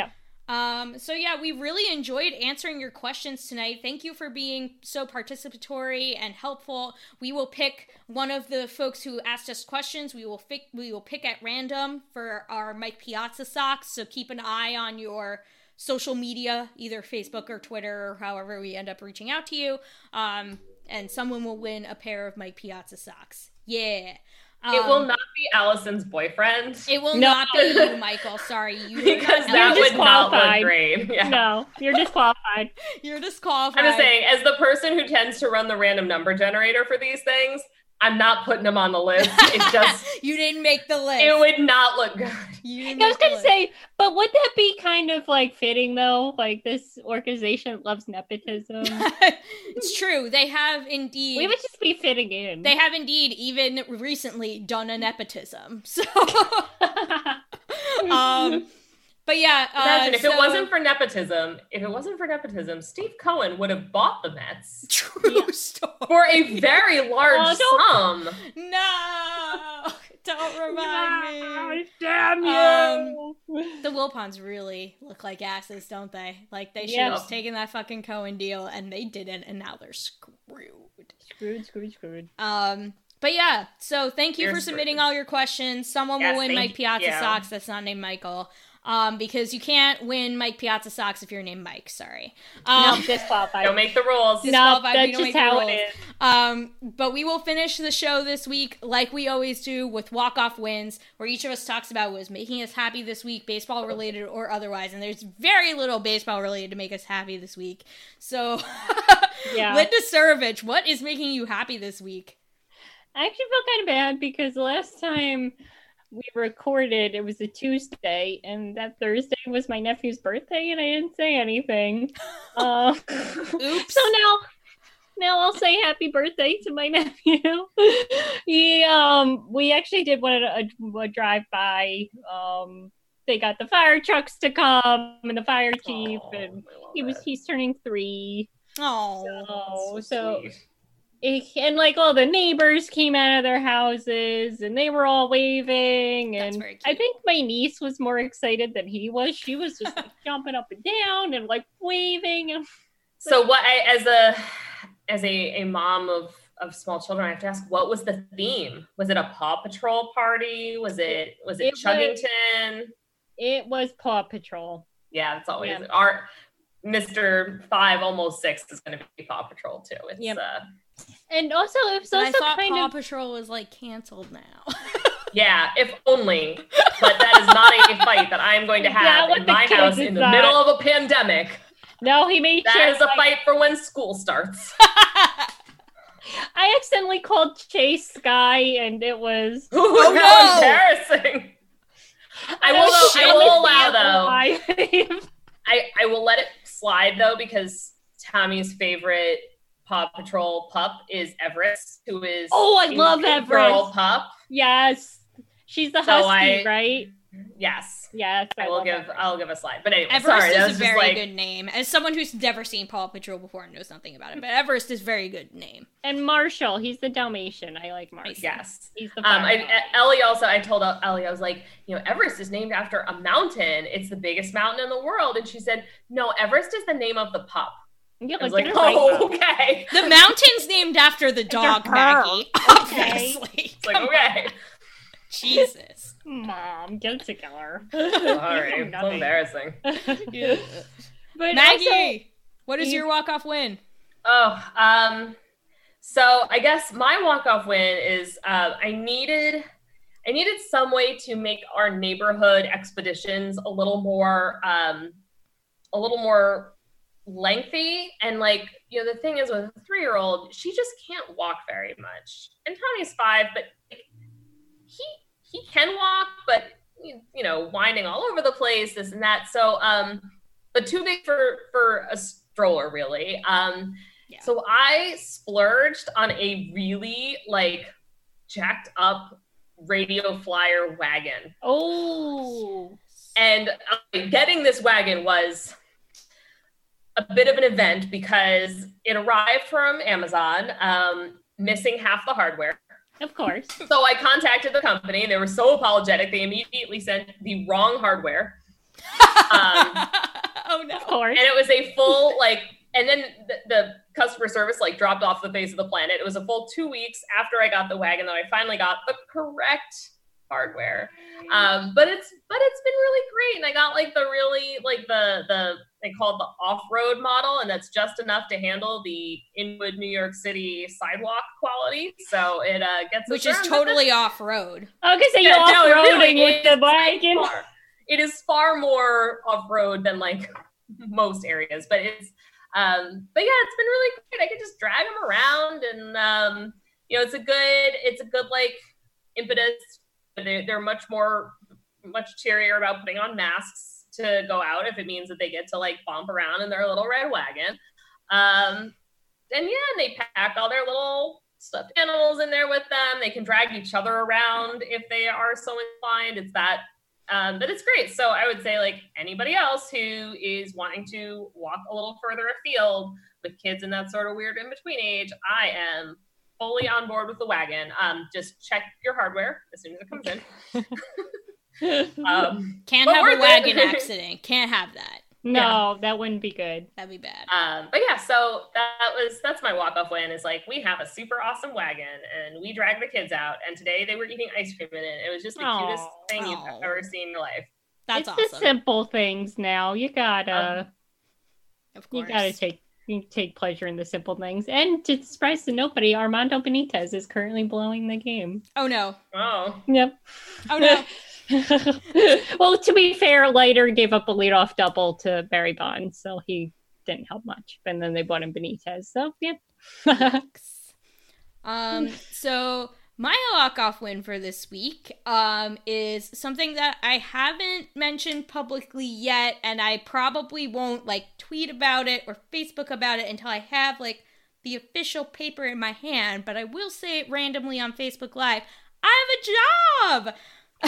Speaker 4: Um, so yeah, we really enjoyed answering your questions tonight. Thank you for being so participatory and helpful. We will pick one of the folks who asked us questions. We will pick, we will pick at random for our Mike Piazza socks. So keep an eye on your social media, either Facebook or Twitter, or however we end up reaching out to you. Um, and someone will win a pair of Mike Piazza socks. Yeah. Um,
Speaker 6: it will not be Allison's boyfriend.
Speaker 4: It will
Speaker 5: No.
Speaker 4: not be you, Michael. Sorry. You
Speaker 6: Because
Speaker 4: you're
Speaker 6: that would not look
Speaker 5: disqualified.
Speaker 6: great. Yeah.
Speaker 5: No, you're disqualified.
Speaker 4: You're disqualified.
Speaker 6: I'm just saying, as the person who tends to run the random number generator for these things, I'm not putting them on the list. It just,
Speaker 4: You didn't make the list.
Speaker 6: it would not look good.
Speaker 4: You didn't
Speaker 5: I was
Speaker 4: make the
Speaker 5: gonna
Speaker 4: list.
Speaker 5: say, but would that be kind of like fitting though? Like this organization loves nepotism.
Speaker 4: It's true. They have indeed.
Speaker 5: We would just be fitting in.
Speaker 4: They have indeed even recently done a nepotism. So, um, but yeah. Uh,
Speaker 6: Imagine if
Speaker 4: so-
Speaker 6: it wasn't for nepotism, if it wasn't for nepotism, Steve Cohen would have bought the Mets
Speaker 4: true story
Speaker 6: for a very large
Speaker 5: Oh,
Speaker 6: sum.
Speaker 4: No, don't remind me.
Speaker 5: Damn
Speaker 4: Um,
Speaker 5: you!
Speaker 4: The Wilpons really look like asses, don't they? Like they should
Speaker 5: Yep.
Speaker 4: have taken that fucking Cohen deal, and they didn't, and now they're screwed.
Speaker 5: Screwed, screwed, screwed.
Speaker 4: Um, but yeah, so thank you
Speaker 6: You're
Speaker 4: for submitting
Speaker 6: screwed.
Speaker 4: all your questions. Someone
Speaker 6: Yes,
Speaker 4: will win
Speaker 6: thank
Speaker 4: Mike Piazza
Speaker 6: you.
Speaker 4: socks that's not named Michael. Um, because you can't win Mike Piazza socks if you're named Mike. Sorry.
Speaker 5: No,
Speaker 4: Um,
Speaker 5: disqualified.
Speaker 6: Don't make the rules.
Speaker 5: No,
Speaker 4: disqualified, we
Speaker 5: that's
Speaker 4: don't
Speaker 5: just
Speaker 4: make the
Speaker 5: how it
Speaker 4: rules.
Speaker 5: is.
Speaker 4: Um, but we will finish the show this week like we always do with walk-off wins, where each of us talks about what was making us happy this week, baseball related or otherwise. And there's very little baseball related to make us happy this week. So,
Speaker 5: Yeah.
Speaker 4: Linda Surovich, what is making you happy this week?
Speaker 5: I actually feel kind of bad because the last time we recorded, it was a Tuesday, and that Thursday was my nephew's birthday, and I didn't say anything. Uh,
Speaker 4: Oops.
Speaker 5: So now, now I'll say happy birthday to my nephew. he, um, we actually did one a, a drive by. Um, they got the fire trucks to come and the fire chief,
Speaker 6: Oh,
Speaker 5: and
Speaker 6: I love
Speaker 5: he was
Speaker 6: it.
Speaker 5: he's turning three.
Speaker 4: Oh.
Speaker 5: Oh,
Speaker 6: So
Speaker 5: so.
Speaker 6: sweet.
Speaker 5: It, and like all the neighbors came out of their houses and they were all waving,
Speaker 4: That's
Speaker 5: and
Speaker 4: very cute.
Speaker 5: I think my niece was more excited than he was. She was just like jumping up and down and like waving. And
Speaker 6: So what I, as a as a, a mom of of small children, I have to ask, what was the theme? Was it a Paw Patrol party? Was it was it,
Speaker 5: It was-
Speaker 6: Chuggington?
Speaker 5: it was Paw Patrol.
Speaker 6: Yeah, it's always
Speaker 5: Yeah.
Speaker 6: our Mister Five, almost six, is going to be Paw Patrol too. It's
Speaker 5: Yep.
Speaker 6: uh,
Speaker 5: And also it was
Speaker 4: And I
Speaker 5: also
Speaker 4: thought
Speaker 5: kind
Speaker 4: Paw
Speaker 5: of
Speaker 4: Patrol was like canceled now.
Speaker 6: yeah, if only. But that is not a fight that I am going to
Speaker 5: Yeah,
Speaker 6: have
Speaker 5: what
Speaker 6: in
Speaker 5: the
Speaker 6: my
Speaker 5: kids
Speaker 6: house
Speaker 5: is
Speaker 6: in the
Speaker 5: that?
Speaker 6: middle of a pandemic.
Speaker 5: no, he made
Speaker 6: That
Speaker 5: sure
Speaker 6: is a
Speaker 5: like,
Speaker 6: fight for when school starts.
Speaker 5: I accidentally called Chase Sky, and it was.
Speaker 6: Ooh,
Speaker 4: Oh,
Speaker 6: how
Speaker 4: no.
Speaker 6: embarrassing! I will. Though, I will allow though.
Speaker 5: though.
Speaker 6: I, I will let it slide though, because Tommy's favorite Paw Patrol pup is Everest, who is
Speaker 5: Oh, I
Speaker 6: a
Speaker 5: love
Speaker 6: good girl
Speaker 5: Everest.
Speaker 6: pup.
Speaker 5: Yes, she's the
Speaker 6: So
Speaker 5: husky,
Speaker 6: I-
Speaker 5: right?
Speaker 6: Yes,
Speaker 5: Yes, I,
Speaker 6: I will
Speaker 5: love
Speaker 6: give
Speaker 5: Everest.
Speaker 6: I'll give a slide. But anyway,
Speaker 4: Everest
Speaker 6: sorry, that
Speaker 4: is
Speaker 6: was
Speaker 4: a
Speaker 6: just
Speaker 4: very
Speaker 6: like
Speaker 4: good name. As someone who's never seen Paw Patrol before and knows nothing about it, but Everest is a very good name.
Speaker 5: And Marshall, he's the Dalmatian. I like Marshall.
Speaker 6: yes.
Speaker 5: He's the
Speaker 6: Um,
Speaker 5: fire
Speaker 6: I,
Speaker 5: dog.
Speaker 6: Ellie also, I told Ellie, I was like, you know, Everest is named after a mountain. It's the biggest mountain in the world. And she said, no, Everest is the name of the pup.
Speaker 5: Yeah,
Speaker 6: I was
Speaker 5: like,
Speaker 6: like,
Speaker 5: get it right,
Speaker 6: oh,
Speaker 5: Mom.
Speaker 6: okay.
Speaker 4: The mountain's named after the dog,
Speaker 5: her.
Speaker 4: Maggie. Obviously.
Speaker 6: It's like, okay.
Speaker 4: Jesus.
Speaker 5: Mom, get it together.
Speaker 6: Sorry, so
Speaker 5: Nothing.
Speaker 6: embarrassing.
Speaker 5: But
Speaker 4: Maggie,
Speaker 5: also,
Speaker 4: what is
Speaker 5: you-
Speaker 4: your walk-off win?
Speaker 6: Oh, um, so I guess my walk-off win is uh, I needed I needed some way to make our neighborhood expeditions a little more um, a little more lengthy. And like, you know, the thing is with a three-year-old, she just can't walk very much. And Tommy's five, but he he can walk, but you know, winding all over the place, this and that. So, um, but too big for for a stroller, really. Um,
Speaker 4: Yeah.
Speaker 6: So I splurged on a really like jacked up radio flyer wagon,
Speaker 5: oh,
Speaker 6: and uh, getting this wagon was a bit of an event because it arrived from Amazon, um, missing half the hardware.
Speaker 5: of course.
Speaker 6: So I contacted the company, and they were so apologetic. They immediately sent the wrong hardware. Um,
Speaker 4: oh no!
Speaker 5: Of course.
Speaker 6: and it was a full like, and then the, the customer service like dropped off the face of the planet. It was a full two weeks after I got the wagon that I finally got the correct hardware. Um, but it's but it's been really great, and I got like the really like the the they call it the off-road model, and that's just enough to handle the Inwood, New York City sidewalk quality. So it uh, gets
Speaker 4: which is totally off-road.
Speaker 5: I was gonna say
Speaker 6: Yeah,
Speaker 5: you're
Speaker 6: no, it
Speaker 5: off-roading
Speaker 6: really
Speaker 5: with
Speaker 6: is
Speaker 5: the wagon.
Speaker 6: far- It is far more off-road than like most areas, but it's um, but yeah, it's been really great. I could just drag them around, and um, you know, it's a good it's a good like impetus. They're, they're much more much cheerier about putting on masks to go out if it means that they get to like bump around in their little red wagon. Um, and yeah, and they pack all their little stuffed animals in there with them. They can drag each other around if they are so inclined. It's that, um, but it's great. So I would say like anybody else who is wanting to walk a little further afield with kids in that sort of weird in-between age, I am fully on board with the wagon. Um, just check your hardware as soon as it comes in. um,
Speaker 4: Can't
Speaker 6: but
Speaker 4: have
Speaker 6: worth
Speaker 4: a wagon
Speaker 6: it.
Speaker 4: accident. Can't have that.
Speaker 5: No, that wouldn't be good.
Speaker 4: That'd be bad.
Speaker 6: Um, but yeah, so that was that's my walk-off win. Is like we have a super awesome wagon, and we drag the kids out. And today they were eating ice cream in it. It was just the
Speaker 5: Aw.
Speaker 6: cutest thing you've
Speaker 4: Aw.
Speaker 6: ever seen in your life.
Speaker 4: That's
Speaker 5: it's
Speaker 4: awesome.
Speaker 5: the simple things now. You gotta,
Speaker 6: Um,
Speaker 4: of
Speaker 5: you
Speaker 4: course.
Speaker 5: gotta take you take pleasure in the simple things. And to surprise to nobody, Armando Benitez is currently blowing the game.
Speaker 4: Oh no.
Speaker 6: Oh,
Speaker 5: Yep.
Speaker 4: Oh no.
Speaker 5: Well, to be fair, Leiter gave up a leadoff double to Barry Bonds, so he didn't help much. And then they bought him Benitez, so yeah.
Speaker 4: Um, so my walk-off win for this week um, is something that I haven't mentioned publicly yet, and I probably won't like tweet about it or Facebook about it until I have like the official paper in my hand, but I will say it randomly on Facebook Live. I have a job!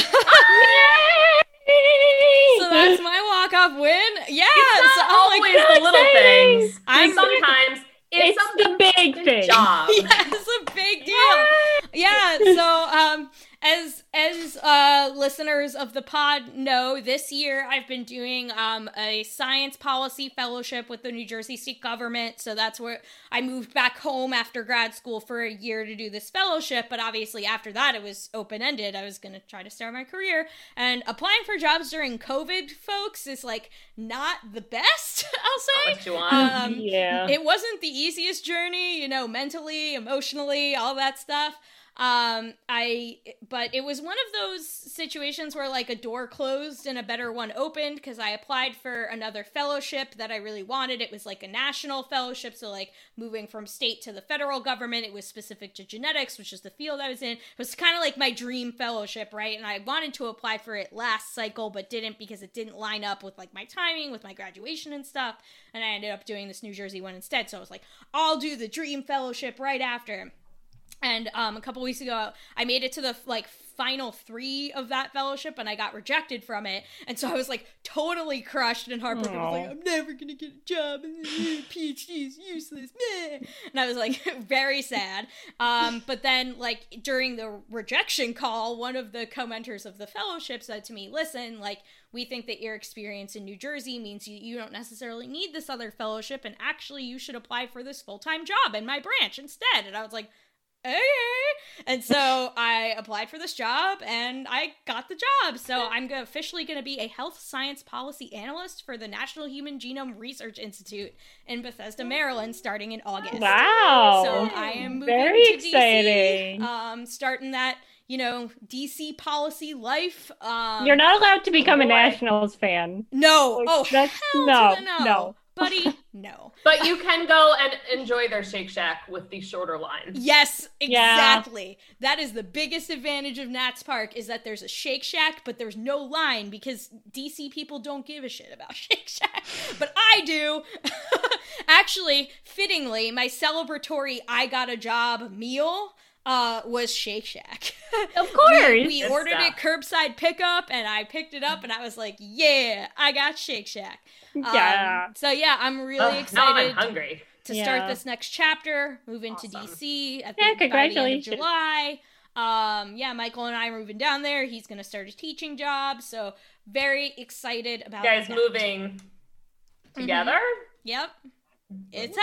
Speaker 4: So that's my walk-off win. Yeah,
Speaker 6: it's
Speaker 4: so
Speaker 6: not
Speaker 4: I'm like,
Speaker 6: always the little things.
Speaker 4: I'm-
Speaker 6: And sometimes it's,
Speaker 5: It's the
Speaker 6: something
Speaker 5: big
Speaker 6: good
Speaker 5: thing.
Speaker 6: job.
Speaker 4: yeah, it's a big deal. Yeah, so um as as uh listeners of the pod know, this year I've been doing um a science policy fellowship with the New Jersey state government. So that's where I moved back home after grad school for a year to do this fellowship, but obviously after that it was open-ended. I was going to try to start my career, and applying for jobs during COVID, folks, is like not the best, I'll say.
Speaker 6: What you want.
Speaker 4: Um,
Speaker 5: Yeah.
Speaker 4: It wasn't the easiest journey, you know, mentally, emotionally, all that stuff. Um, I, but it was one of those situations where like a door closed and a better one opened, because I applied for another fellowship that I really wanted. It was like a national fellowship, so like moving from state to the federal government. It was specific to genetics, which is the field I was in. It was kind of like my dream fellowship, right? And I wanted to apply for it last cycle, but didn't, because it didn't line up with like my timing, with my graduation and stuff. And I ended up doing this New Jersey one instead. So I was like, I'll do the dream fellowship right after. And um, a couple weeks ago, I made it to the like final three of that fellowship, and I got rejected from it. And so I was like totally crushed and heartbroken. I was like, I'm never gonna get a job. PhD is useless. And I was like very sad. Um, but then like during the rejection call, one of the commenters of the fellowship said to me, "Listen, like we think that your experience in New Jersey means you, you don't necessarily need this other fellowship, and actually you should apply for this full-time job in my branch instead." And I was like, okay. And so I applied for this job and I got the job. So I'm go- officially going to be a health science policy analyst for the National Human Genome Research Institute in Bethesda, Maryland, starting in August.
Speaker 5: Wow.
Speaker 4: So I am moving
Speaker 5: Very
Speaker 4: to
Speaker 5: exciting.
Speaker 4: D C, um, starting that, you know, D C policy life. Um,
Speaker 5: You're not allowed to become a
Speaker 6: boy.
Speaker 5: Nationals fan.
Speaker 4: No.
Speaker 5: Like,
Speaker 4: Oh,
Speaker 5: that's-
Speaker 4: hell
Speaker 5: no,
Speaker 4: to the no.
Speaker 5: no.
Speaker 4: Buddy, no.
Speaker 6: But you can go and enjoy their Shake Shack with the shorter lines.
Speaker 4: Yes,
Speaker 5: Yeah.
Speaker 4: exactly. That is the biggest advantage of Nats Park, is that there's a Shake Shack, but there's no line, because D C people don't give a shit about Shake Shack. But I do. Actually, fittingly, my celebratory I got a job meal uh, was Shake Shack.
Speaker 5: Of course.
Speaker 4: We, we
Speaker 6: Good
Speaker 4: ordered
Speaker 6: stuff.
Speaker 4: it curbside pickup, and I picked it up, and I was like, yeah, I got Shake Shack.
Speaker 5: Yeah.
Speaker 4: Um, so yeah, I'm really
Speaker 6: Ugh, now I'm
Speaker 4: excited
Speaker 6: hungry.
Speaker 4: to
Speaker 5: Yeah.
Speaker 4: start this next chapter, move into
Speaker 6: Awesome.
Speaker 4: D C at
Speaker 5: Yeah,
Speaker 4: the, by the end of
Speaker 5: congratulations.
Speaker 4: July. Um, yeah, Michael and I are moving down there. He's going to start a teaching job. So very excited about
Speaker 6: You guys
Speaker 4: that.
Speaker 6: moving together?
Speaker 4: Mm-hmm. Yep. It's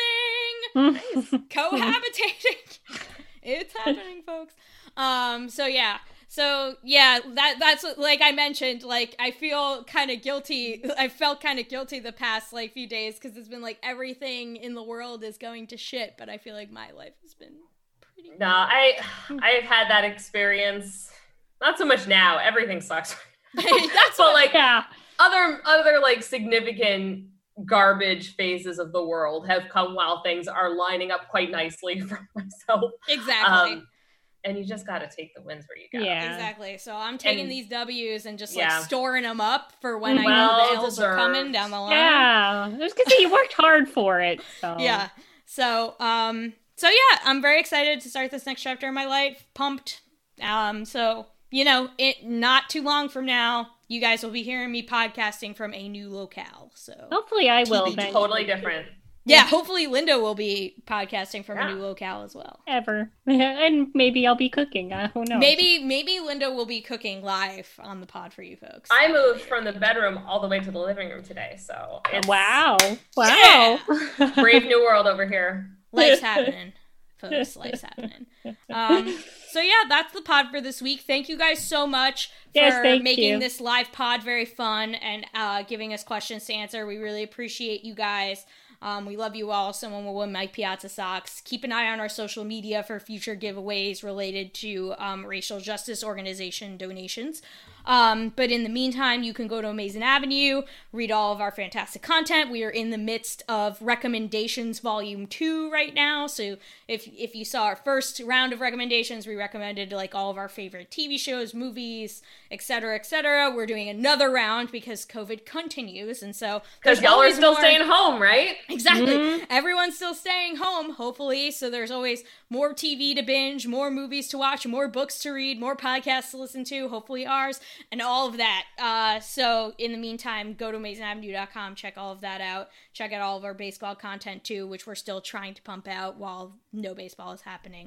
Speaker 4: happening. Cohabitating. It's happening, folks. Um, so yeah. So yeah, that that's what, like I mentioned, like I feel kind of guilty. I felt kind of guilty the past like few days because it's been like everything in the world is going to shit, but I feel like my life has been pretty.
Speaker 6: No, I I've had that experience. Not so much now. Everything sucks.
Speaker 4: That's
Speaker 6: but like
Speaker 5: yeah.
Speaker 6: other other like significant garbage phases of the world have come while things are lining up quite nicely for myself.
Speaker 4: Exactly.
Speaker 6: Um, and you just got to take the wins where you go.
Speaker 5: Yeah.
Speaker 4: Exactly. So I'm taking
Speaker 6: And-
Speaker 4: these W's and just like
Speaker 6: Yeah.
Speaker 4: storing them up for when I know
Speaker 6: Well
Speaker 4: the L's are coming
Speaker 6: deserved.
Speaker 4: down the line.
Speaker 5: Yeah. I was gonna say you worked hard for it. So
Speaker 4: Yeah. So, um, so yeah, I'm very excited to start this next chapter of my life. Pumped. Um, so, you know, it not too long from now, you guys will be hearing me podcasting from a new locale. So
Speaker 5: hopefully I will
Speaker 6: Be
Speaker 5: eventually.
Speaker 6: totally different.
Speaker 4: yeah, hopefully Linda will be podcasting from
Speaker 6: Yeah.
Speaker 4: a new locale as well.
Speaker 5: Ever. And maybe I'll be cooking. Uh, who knows?
Speaker 4: Maybe, maybe Linda will be cooking live on the pod for you folks.
Speaker 6: I moved from the bedroom all the way to the living room today, so it's
Speaker 5: Wow. Wow.
Speaker 6: brave new world over here.
Speaker 4: Life's happening, folks. Life's happening. Um, so yeah, that's the pod for this week. Thank you guys so much for
Speaker 5: Yes, thank
Speaker 4: making
Speaker 5: you.
Speaker 4: this live pod very fun and uh, giving us questions to answer. We really appreciate you guys. Um, we love you all. Someone will win Mike Piazza socks. Keep an eye on our social media for future giveaways related to um, racial justice organization donations. Um, but in the meantime, you can go to Amazing Avenue, read all of our fantastic content. We are in the midst of recommendations volume two right now. So if if you saw our first round of recommendations, we recommended like all of our favorite T V shows, movies, et cetera, et cetera. We're doing another round because COVID continues. And so
Speaker 6: Because
Speaker 4: there's
Speaker 6: y'all are
Speaker 4: always
Speaker 6: still
Speaker 4: more-
Speaker 6: staying home, right?
Speaker 4: Exactly. Everyone's still staying home, hopefully. So there's always more T V to binge, more movies to watch, more books to read, more podcasts to listen to, hopefully ours, and all of that. Uh, so in the meantime, go to amazing avenue dot com, check all of that out. Check out all of our baseball content too, which we're still trying to pump out while no baseball is happening.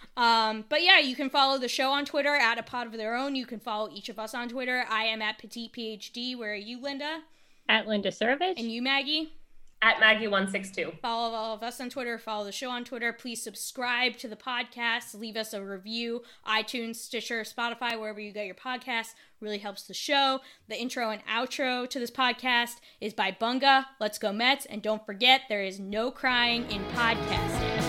Speaker 4: Um, but yeah, you can follow the show on Twitter at A Pod of Their Own. You can follow each of us on Twitter. I am at Petite PhD. Where are you, Linda?
Speaker 5: At Linda Servige.
Speaker 4: And you, Maggie?
Speaker 6: At Maggie one six two.
Speaker 4: Follow all of us on Twitter. Follow the show on Twitter. Please subscribe to the podcast. Leave us a review. iTunes, Stitcher, Spotify, wherever you get your podcasts. Really helps the show. The intro and outro to this podcast is by Bunga. Let's go Mets. And don't forget, there is no crying in podcasting.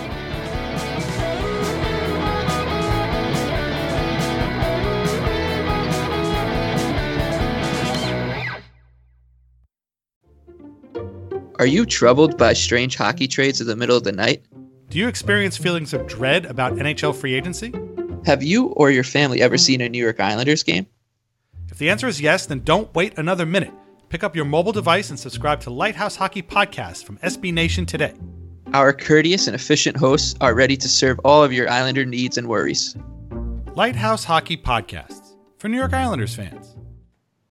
Speaker 1: Are you troubled by strange hockey trades in the middle of the night?
Speaker 2: Do you experience feelings of dread about N H L free agency?
Speaker 1: Have you or your family ever seen a New York Islanders game?
Speaker 2: If the answer is yes, then don't wait another minute. Pick up your mobile device and subscribe to Lighthouse Hockey Podcast from S B Nation today.
Speaker 1: Our courteous and efficient hosts are ready to serve all of your Islander needs and worries.
Speaker 2: Lighthouse Hockey Podcasts for New York Islanders fans.